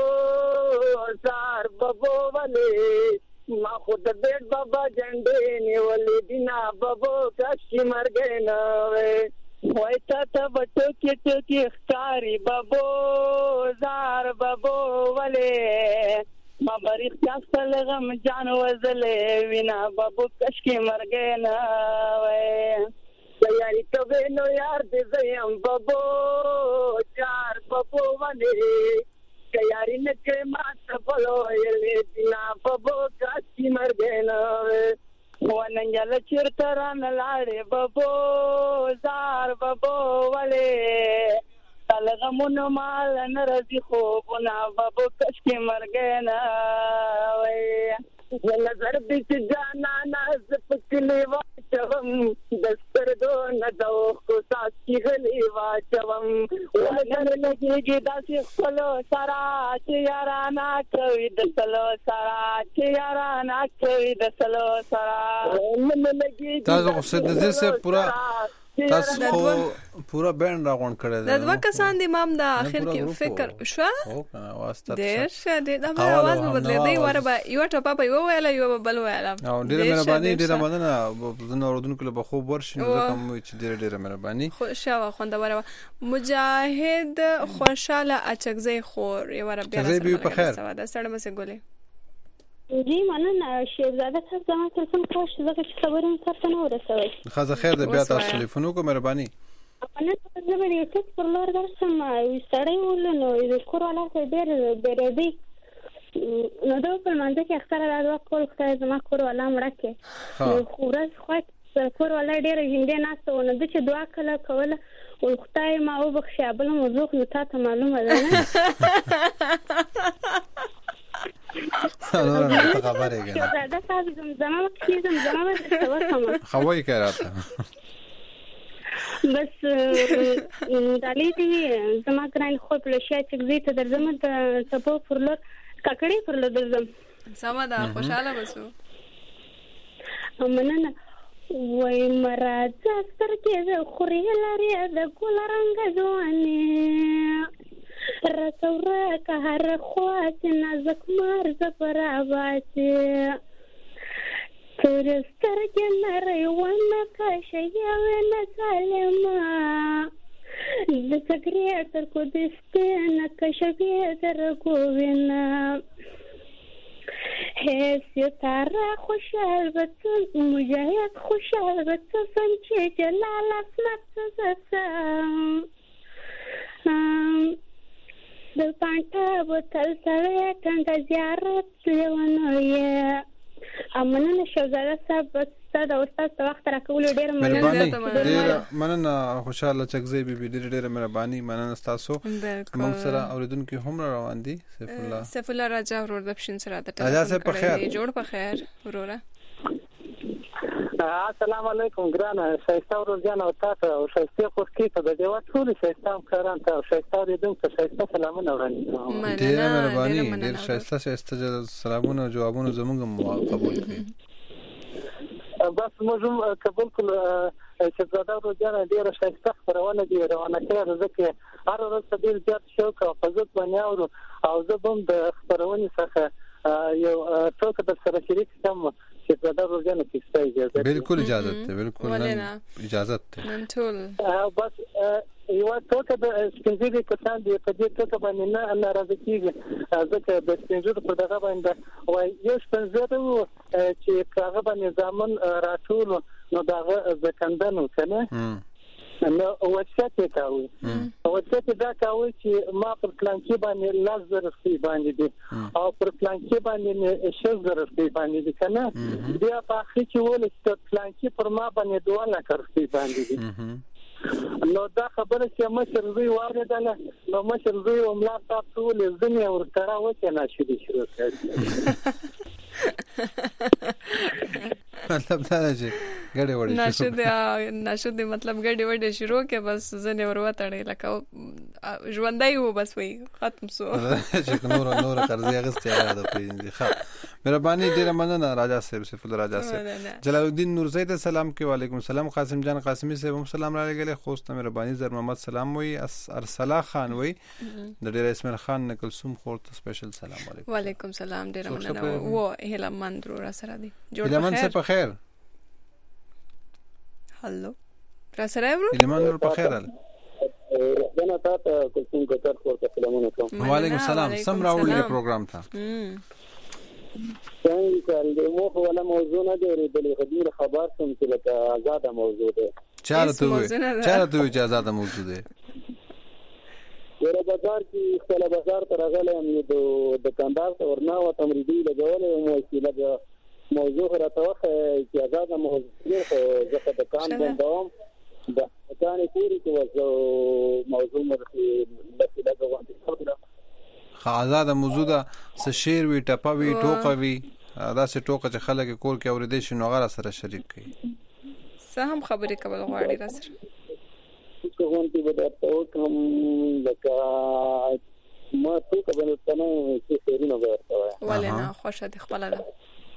زار بابو والے ما خود بیٹ بابا جنڈے نیولی دینا بابو کش کے مر گئے نا وے وای تا بټو کې ښکاری بابو زار بابو ولې ما بریخ کاستل غم جان وزلې وینا بابو کش کې مرګې نه وای یاري کبه نو یار دې زیم بابو چار بابو ولې یاري نکه ما تبلو یلې دینا بابو کش کې مرګې نه وننجل چرتران لاړې بابو زار بابو ولې تلغمون مال نرزي خوبونه بابو کش کې مرګې نه وې نظر دې چې جانا ناز پکلي واچوم دسترګو نه دوخ کو ساس کې غلي واچوم ولګر لګيږي داسې خپلو سره چې یارانا کوي د سلو سره چې یارانا کوي د سلو سره تاسو خو سده سه تاسو خو پورا بینډ راغون کړی دا دوه کسان د امام د اخر کې فکر شو ډېر شه د اواز په بدلې دی وربا یو ټاپا په یو ویلا یو بل ویلا او ډېر مهرباني ډېر مننه زنه اوردونکو له بخو ورشي نو کوم چې ډېر مهرباني خوشا خوندوره مجاهد خوشاله اچکزی خور یو ور بیا سره په خیر سره مسه ګولې جی مننه شیرزاده تاسو زما ترسم خوش زکه چې خبرونه تاسو نه ورسوي خزه خیر د بیا تاسو ټلیفون کو مهرباني انا څه به یې څه پر لور درسم وستړی ولنو د کور ولا څه ډېر دی نو دا په منځ کې اختر راځو کول خدای زما کور ولا مړکه خو ورځ خو کور ولا ډېر ژوندې ناسته ونه د چې دعا کله کوله او خدای ما وبخښه بل موضوع نو تاسو معلومه ده نه نه خبره کړه دا تاسو زما کې زما څه وکم خوای کړه بس دالې دې زما ګران خو په شي چې زه ته درځم ته سپو پرلور ککړې پرلور درځم سم ده خوشاله وسو مننه وای مراد سترګې خوري لري د ګل رنگ ځواني رسوره که هر خوات نازک مار زفراباتی تور سترگی نری وانا کاشه یاوینا سالما دسگریتر کو دستینا کاشه بیتر گوینا حیثی تارا خوشحال بطن مجاید خوشحال بطن چه جلال اسمت سزسم د پانټه بوتل سره څنګه زیارت لیونوي امنه شوزاده صاحب ستاسو د استاد وخت راکول ډیر مننه خوشاله چکزی بي ډیر مهرباني مننه تاسو موږ سره اوریدونکو هم روان دي سیف الله راجا ورور د پښین سره د ټلیفون په خیر جوړ په خیر وروره السلام علیکم ګرانه شایسته ورځان او تاسو او شایسته خوشکی ته د دیوات ټول شایسته کاران ته شایسته دې دوم ته شایسته سلامونه وړاندې ډیر مهرباني ډیر شایسته سلامونه او جوابونه زموږ قبول کړئ بس موږ قبول کړو چې زړه ورځان ډیر شایسته خبرونه دي روانه کړه ځکه هر ورځ ډیر زیات شوق او فزت باندې او زه هم د خبرونه څخه یو څوک د سره شریک کوم چې زړه ورځان کې ستایي بالکل اجازه ده بالکل اجازه ده نن ټول بس یو څوک د سپینځري کسان دی په دې ټکو باندې نه ناراضه کیږي ځکه د سپینځرو په دغه باندې وای یو سپینځرو چې هغه باندې ځامن راټول نو دغه ځکندنو کنه نو وصیت کوي وصیت دا کوي چې ما پر پلانکی باندې 10,000 روپۍ باندې دي او پر پلانکی باندې 6,000 روپۍ باندې دي کنه بیا په اخر کې ول چې پلانکی پر ما باندې 2,00,000 روپۍ باندې دي نو دا خبره چې مشر زوی واردله نو مشر زوی وملا تاسو ولې ځنه ورته وکنه شروع کړی مطلب دا چې ګډه وړي نشد مطلب ګډه وړي شروع کې بس ځنه وروتړې لکه ژوندۍ وو بس وي ختم سو چې نور قرضې اغستې یاد پېږي ښه مهرباني ډیره مننه راجا صاحب سیف الله راجا صاحب جلال الدین نورزی ته سلام کې وعلیکم السلام قاسم جان قاسمی صاحب هم سلام را لګلې خوست مهرباني زر محمد سلام وي ارسلا خان وي د ډیر اسماعیل خان نکلسوم خورت سپیشل سلام علیکم وعلیکم سلام ډیره مننه و هلمن را سره دی هلمن څه په خیر هالو را سره ورو هلمن نور په خیر جنا تاسو کوم کتر خورت سلام علیکم وعلیکم السلام سم راوړل پروګرام ته څنګه د مو ولا موضوع نه دی ورېدلې غوډه خبر سم چې لکه آزاد موضوع ده چارته چې آزاد موضوع ده ورته بازار کې خپل بازار ته راغلم یو د دکاندار ته ورنه او تمریدي لګولې مو چې لګ موضوع راته وخه چې آزاد موضوع خو ځکه دکان بندوم د دکان پوری کې وځو موضوع مرخي لګوم آزاد موضوع ده څه شعر وی ټپه وی ټوکه وی دا څه ټوکه چې خلک کور کې اوریدي شي نو غره سره شریک کړي سهم خبرې کول غواړي را سره کوم چې بده ته کوم لکه ما څه کول کنه چې شعرونه ورته ولنه خوشا دي خپل ده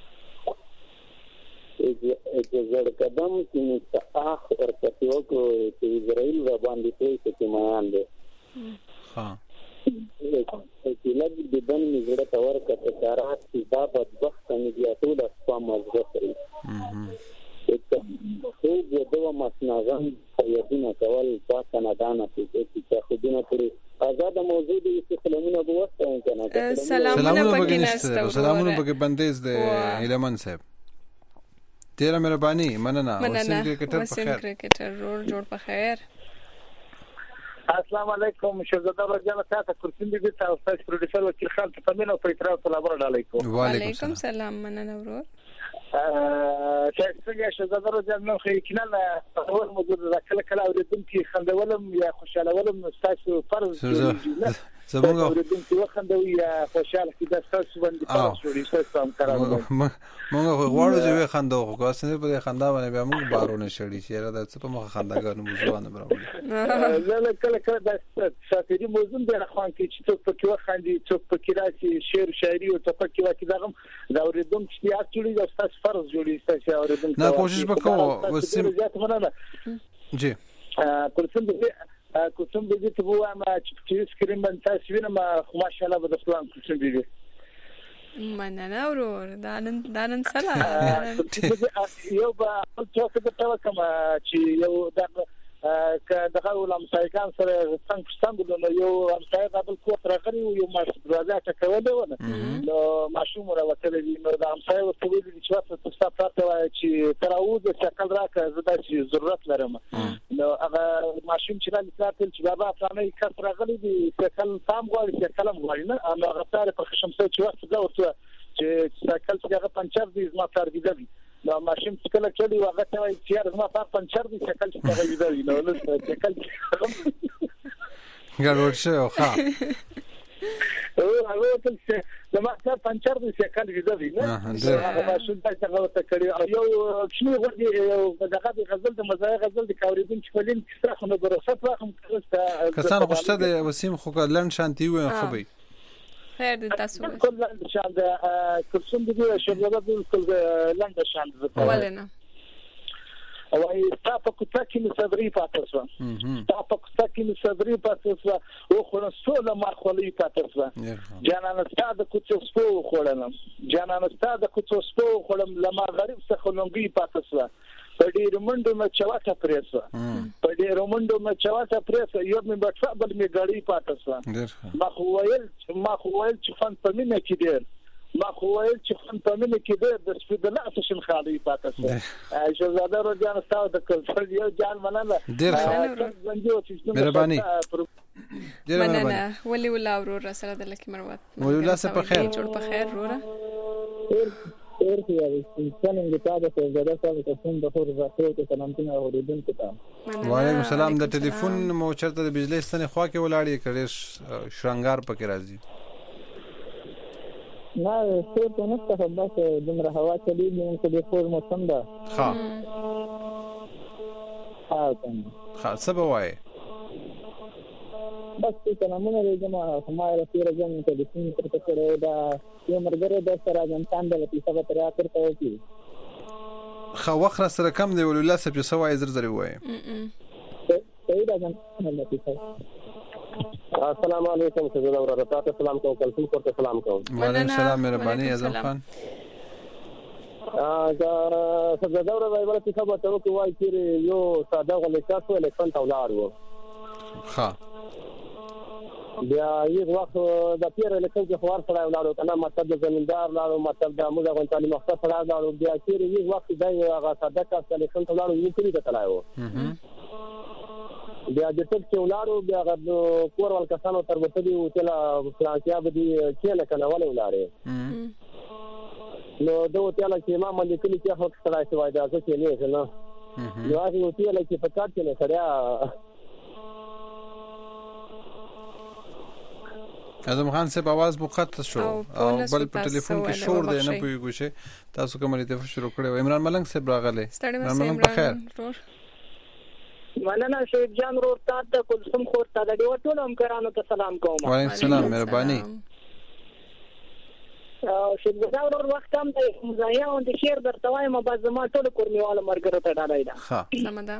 زړ قدم چې مستحق ورته وکړو چې اسرائیل و باندې چې مان دي ها چې لږ د بن میزړه تور کته کارات چې دا بدبخت نه دی ټول اسپام مزه کوي خو دغه مسنغان یادونه کول پاک نه دانه چې خودونه کړی آزاد موضوع دي چې کلمونه بوسته کنه سلامونه پکې نشته سلامونه پکې بندیز ده هلمن صاحب ډیره مهرباني مننه وسیم کرکټر رول جوړ په خیر السلام علیکم شهزاده رجاله تاسو کرسیم دي تاسو پروډوسر وکیل خان ته مینه په اعتراف سلام علیکم وعلیکم السلام مننه ورور څنګه شهزاده رجاله نو خې کینل اول موجود کله کله اوریدونکو خندولم یا خوشالولم تاسو فرض زمونږ اوریدونکو خندوي یا خوشاله کې تاسو باندې تاسو ریسرچ هم کاروم موږ غواړو چې خندو خو اسنه په خندا باندې به موږ بارونه شړی چې را د څه په مخه خنداګانو موضوع نه براوړي زه کله کله د ساتيري موضوع د راخوان کې چې څوک پکې وخاندي څوک پکې راشي شعر شاعري او څوک پکې واکې دغه دا اوریدونکو چې اکچولي د تاسو فرض جوړي تاسو اوریدونکو نه کوشش وکړو وسیم جی کوم د دې ته وایم چې سکرین باندې تاسو وینم خو ماشاءالله به د پلان کوم دی مننه ورور دانن سلام یو به تاسو ته کوم چې یو دغه ولهم سایکان سره څنګه نو یو امسای قبل کوټ راغلی یو ماش دروازه ټکولې و نو ماشوم راوتل دي نو د امسای ورته ویل چې تاسو پاتې وای چې تراوز شکل راکړه زدا چې ضرورت لرم نو هغه ماشوم چې را لټاتل چې بابا پلانې کس راغلی دي شکل تام غواړي چې کلم غواړي نه هغه تاره په خشمسه چې وخت دا ورته چې شکل چې هغه پنچر دي زما تر دي نو ماشین کله کله هغه ته وایي چې زما په پنچر دي شکل چې هغه دی نو له شکل ګډوډ شو ښه هغه ته چې زما په پنچر دي شکل دی نو هغه ماشین ته هغه ته کړی یو شنو ورته دغه غزل د مزای غزل د کاوریدون چې فلم څخه نو برسات واخم کسان غوښته د وسیم خو لن شانتي و خو به خیر د تاسو کله شاند کوم دي شهزاده بالکل لاند شاند ولنه او تاسو کوته کې صدري پاتسو تاسو کوته کې صدري پاتسو او خو نو سوله ما خولي پاتسو جانان ستاد کوته سپو خولنم جانان ستاد کوته سپو خولم لما غریب څخه لونګي پاتسو په ډیر منډو ما چواټه پریسو په ډیر منډو ما چواټه پریسو یو مې بټه بل مې غړی پاتسو ما خو ویل چې فن په مینه کې ډیر ما خو ویل چې خون په منه کې د سپید الله څخه خالي پاتې شه شهزاده روزانه ستاسو د کلچر یو جان مننه ډیر ښه مهرباني مننه ولي ولا ورور سره د لکه مروت ولي ولا سره په خیر جوړ په خیر وروره څنګه تاسو ته زړه تاسو ته څنګه د خور راځي ته سلامونه اوریدونکو ته وعلیکم السلام د ټلیفون مو چرته د بجلی ستنې خوا کې ولاړی کړي شرنګار پکې راځي نه څه په نسته بس دمره هوا چلیږي نن څه د خور موسم ده ها څه به وایي بس څه نمونه دی جماعه همایره تیر جن ته د سین تر کړه دا یو مرګره د سره انسان د لتی سبا تر اخر ته وکی خو وخت سره کم دی ولله سب څه وایي زر زر وایي صحیح ده جن لتی سبا السلام علیکم سیدنا ورحمت سلام کوم کلثوم کو سلام کوم وعلیکم السلام مهرباني اعظم خان دا سیدنا ورحمت څه خبره ته کوي چې یو ساده غلطه سو الیکشن تولار وو ها بیا یو وخت د پیر الیکشن کې خوار سره ولاړو کنه مطلب د زمیندار لاړو مطلب د موږ غون تعلیم مختص سره ولاړو بیا چې یو وخت د هغه ساده کس الیکشن تولار یو کلی ته تلایو بیا د ټک چې ولاړو بیا د کور ول کسانو تر وته دی چې لا فرانسیا بده چې نه کنه ولې ولاړې نو دوه تعالی چې ما باندې کلی چې هڅه سره شوای دا څه نه نو یو هغه چې لا چې پکات کې نه سره اعظم خان صاحب आवाज مقطع شو او بل په ټلیفون کې شور دی نه پوي ګوشه تاسو کومه لته شروع کړو عمران ملنګ صاحب راغله عمران په خیر مننه شیخ جان ورور تاسو ته کلثوم خور ته د ډیو ټول همکارانو ته سلام کوم وعلیکم السلام مهرباني شیخ جان ورور وخت هم د مزایا او د شعر درته وایم باز ما ټول کورنیواله مرګره ته ډالای دا ها سمدا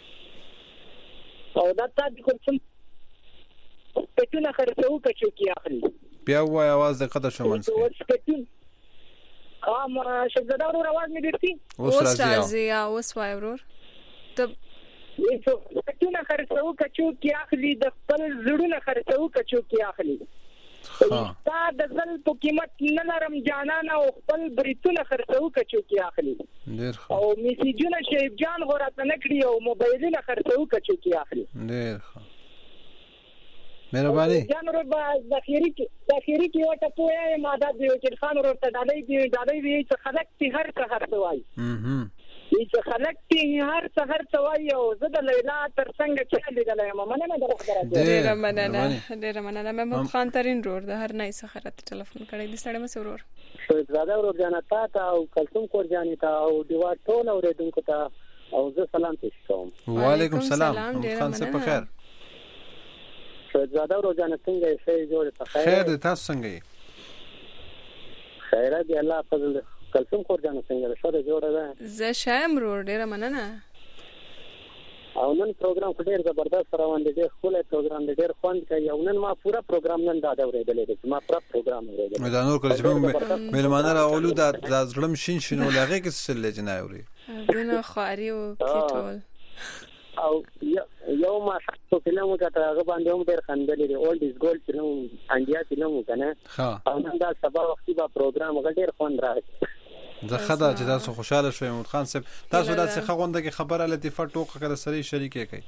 او دا تاسو کلثوم پټونه خرڅو کچو کی اخلي بیا وای आवाज د قطه شو منځ کې شیخ جان ورور आवाज نه ګرځي اوس راځي اوس وای ورور ته ایسو پټونه خرڅو کچو کی اخلي د خپل زړونه خرڅو کچو کی اخلي تا د ځل په قیمت نه لرم جانانه او خپل بریتونه خرڅو کچو کی اخلي ډیر او میسیجونه شیخ جان غوړه نه کړی او موبایلونه خرڅو کچو کی اخلي ډیر مهرباني جان ور با ذخیری کی وټه پوهه ماده دی چې خان ور ته ډالۍ وی چې خلک تی هر څه هرڅوي چې خلک تی هر څه هرڅوي او زه د لیلا تر څنګه چالي دلم مننه ډیر مننه محمود خان ترين رور د هر نای څخه راته ټلیفون کړی د سړی مسرور شیخ زاده ورور جانتا ته او کلثوم کور جانتا او دیوا ټول اوریدونکو ته او زه سلام پېښ کوم وعلیکم السلام خان صاحب په خیر شیخ زاده ورور جان څنګه یې جوړ په خیر د تاسو څنګه یې خیر دی الله فضل کلثوم کور جان څنګه شوره جوړه ده زه شایم رور ډیر مننه او نن پروګرام ډیر زبردست روان دی خپل پروګرام ډیر خوند کوي او نن ما پورا پروګرام نن دا اورېدل دي ما پورا پروګرام اورېدل مې دا نور کله چې مېلمانه راولو دا زړم شین ولغه کې څه لجنه اوري دونه خاري او کیټول او یو ما څه فلمو ته هغه باندې هم ډیر خندلې دي اولډ از ګولډ فلم انډیا فلمو کنه او نن دا سبا وختي با پروګرام ډیر خوند راځي زه خدا چې تاسو خوشاله شوئ محمود خان صاحب تاسو دا څه غونډه کې خبره لطیفه ټوکه کړه سړي شریکې کوي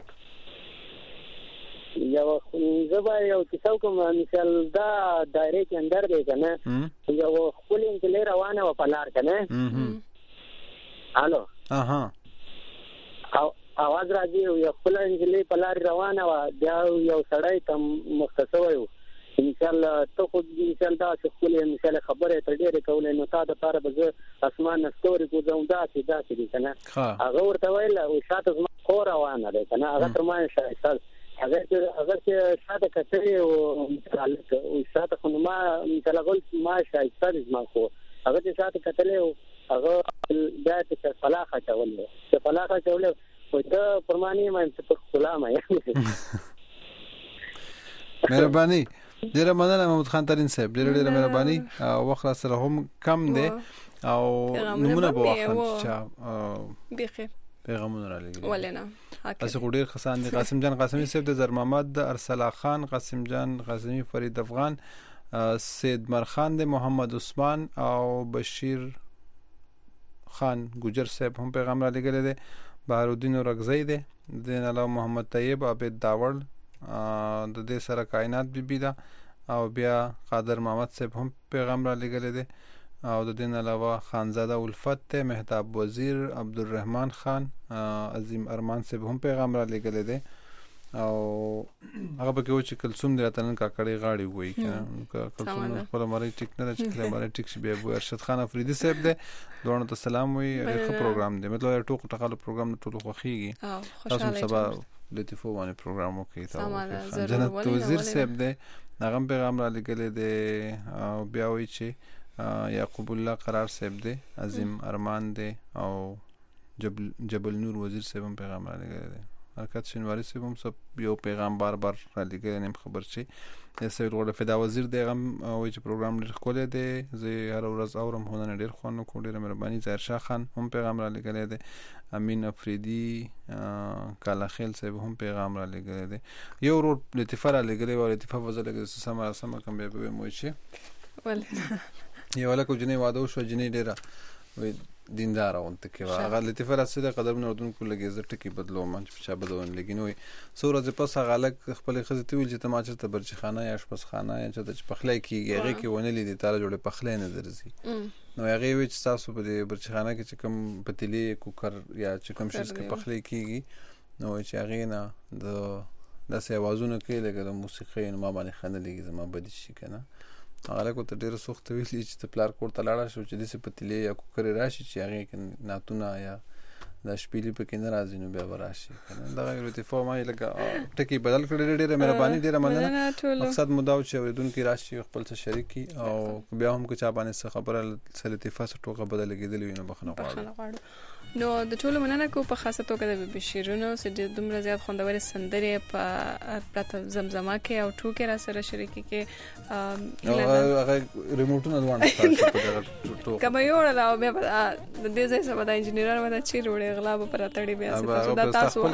یو زبا یو کیسه کوم مثال دا دایره کې اندر دی کنه یو خپل انګلې روانه و پلار کنه الو اها او اواز راځي یو خپل انګلې پلار روانه و بیا یو سړی تم مختصوي مثال ته خو مثال دا چې خپل مثال خبره تر ډیره کولې نو تا د پاره به اسمان ستوري کو زوندا چې دا چې کنه هغه ورته ویل او شاته زما خور روانه ده کنه هغه تر ما شایسته هغه چې شاته کتري او تعلق او شاته خو ما مثال غول ما شایسته زما خو هغه چې شاته کتلې او هغه دا چې فلاخه چولې چې فلاخه چولې او ته پرمانی مې په خلامه مهرباني ډیره مننه محمود خان ترين صاحب ډیره مهرباني وخت سره هم کم دی او نمونه به وخت چې بخیر پیغامونه را لګي ولنه تاسو ډیر خسان دي قاسم جان قاسمي صاحب د زر محمد ارسلا خان قاسم جان قاسمي فرید افغان سید مرخان دی، محمد عثمان او بشیر خان ګجر صاحب هم پیغام را لګل دي. بهارالدین رغزی دی، دین علاوه محمد طیب عبید داوړ د دې سره کائنات بیبي ده، او بیا قادر محمد صاحب هم پیغام را لګل دي، او د دین علاوه خانزاده الفت ته، مهتاب وزیر، عبدالرحمن خان، عظیم ارمان صاحب هم پیغام را لګل دي، او هغه به کې و چې کلثوم دی راتنن کاکړی غاړي وای کنه کلثوم خپل مری ټیک نه چې کله مری ټیک شي بیا ابو ارشد خان افریدی صاحب دی، دوه ته سلام وای. ښه پروګرام دی، مطلب ټوک ټقاله پروګرام ټولو خوخیږي. تاسو سبا لطیفو باندې پروګرام وکړئ. تاسو جنت وزیر صاحب دی، هغه پیغام را لګل دی، او بیا وای چې یعقوب الله قرار صاحب دی، عظیم ارمان دی، او جبل نور وزیر صاحب هم پیغام را لګل دی. حرکت شینواری صاحب هم سب یو پیغام بار بار را لګل، نیم خبر شي. سید غوړ فدا وزیر دی، هم وای چې پروګرام ډیر ښکلی دی، زه هر ورځ اورم، هونه ډیر خوند کو، ډیر مهرباني. ظاهر شاه خان هم پیغام را لګل دی، امین افریدی کالاخیل صاحب هم پیغام را لګل دی. یو ورو لطیفه را لګل و، لطیفه وزل لګل سم کوم به مو شي ول یو لکه جنې واده شو، جنې ډیره وای دیندار اونته کې هغه لطیفه راځي قدرونه ودونکو لګي زه ټکی بدلو ما چې چا بدلون لګي نو سور از پس هغه لک خپل خزه تی ویل چې تماچر ته برچخانه یا آشپزخانه یا چې پخلای کیږي هغه کې ونه لیدي تعالی جوړه پخلای نه درځي نو هغه وی چې تاسو په برچخانه کې چې کوم پتیلی کوکر یا چې کوم شي کې پخلای کیږي نو چې هغه نه د داسې اوازونه کې لګي د موسیقي نو ما باندې خنه لګي زما بدی شي کنه هغه کو ته ډیره سخت ویلې چې ته پلار کور ته لاړ شو چې دسه پتیلی یا کوکر راشي چې هغه کې ناتونه یا د شپېلې په کې ناراضي نو بیا وراشي کنه دا غیر اتفاق ما لګه ټکی بدل کړی ډیره مهرباني ډیره مننه مقصد مداو چې اوریدونکو راشي خپل څه شریکي او بیا هم کو چا باندې خبره سلطفه ټوکه بدل کېدل ویني بخنه غواړي نو د ټولو مننه کو په خاصه توګه د بشیرونو چې دومره زیات خوندور سندرې په پرته زمزمه کې او ټوکې را سره شریکي کې هغه ریموټونه دوه کما یو لا او بیا د دې ځای سره د انجینرانو د چیر وړي غلاب پر اتړي بیا څه دا تاسو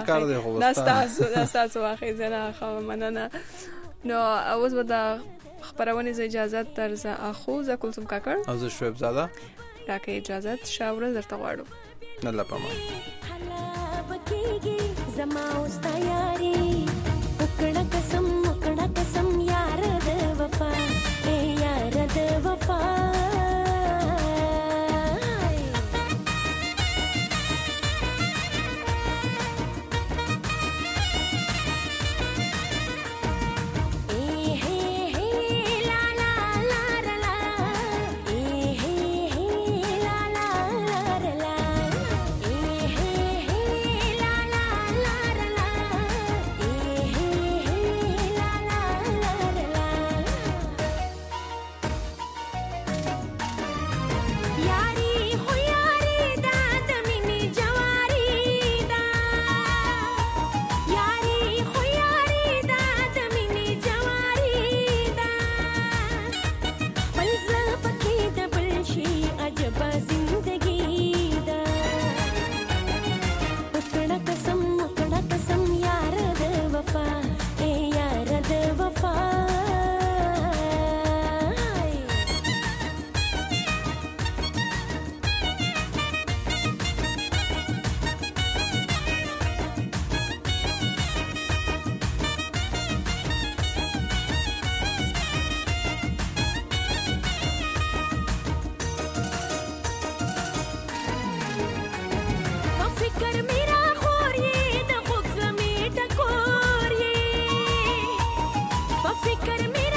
دا تاسو واخې زنه خو مننه نو اوس به د خبرونه ز اجازه ترزه اخو ز کلثوم کاکړ او ز شعیب زاده راکې اجازه شاوره درته غواړو نلا پما زما اوستا یاري وکړه قسم یار د وفا اے یار د وفا फिकर में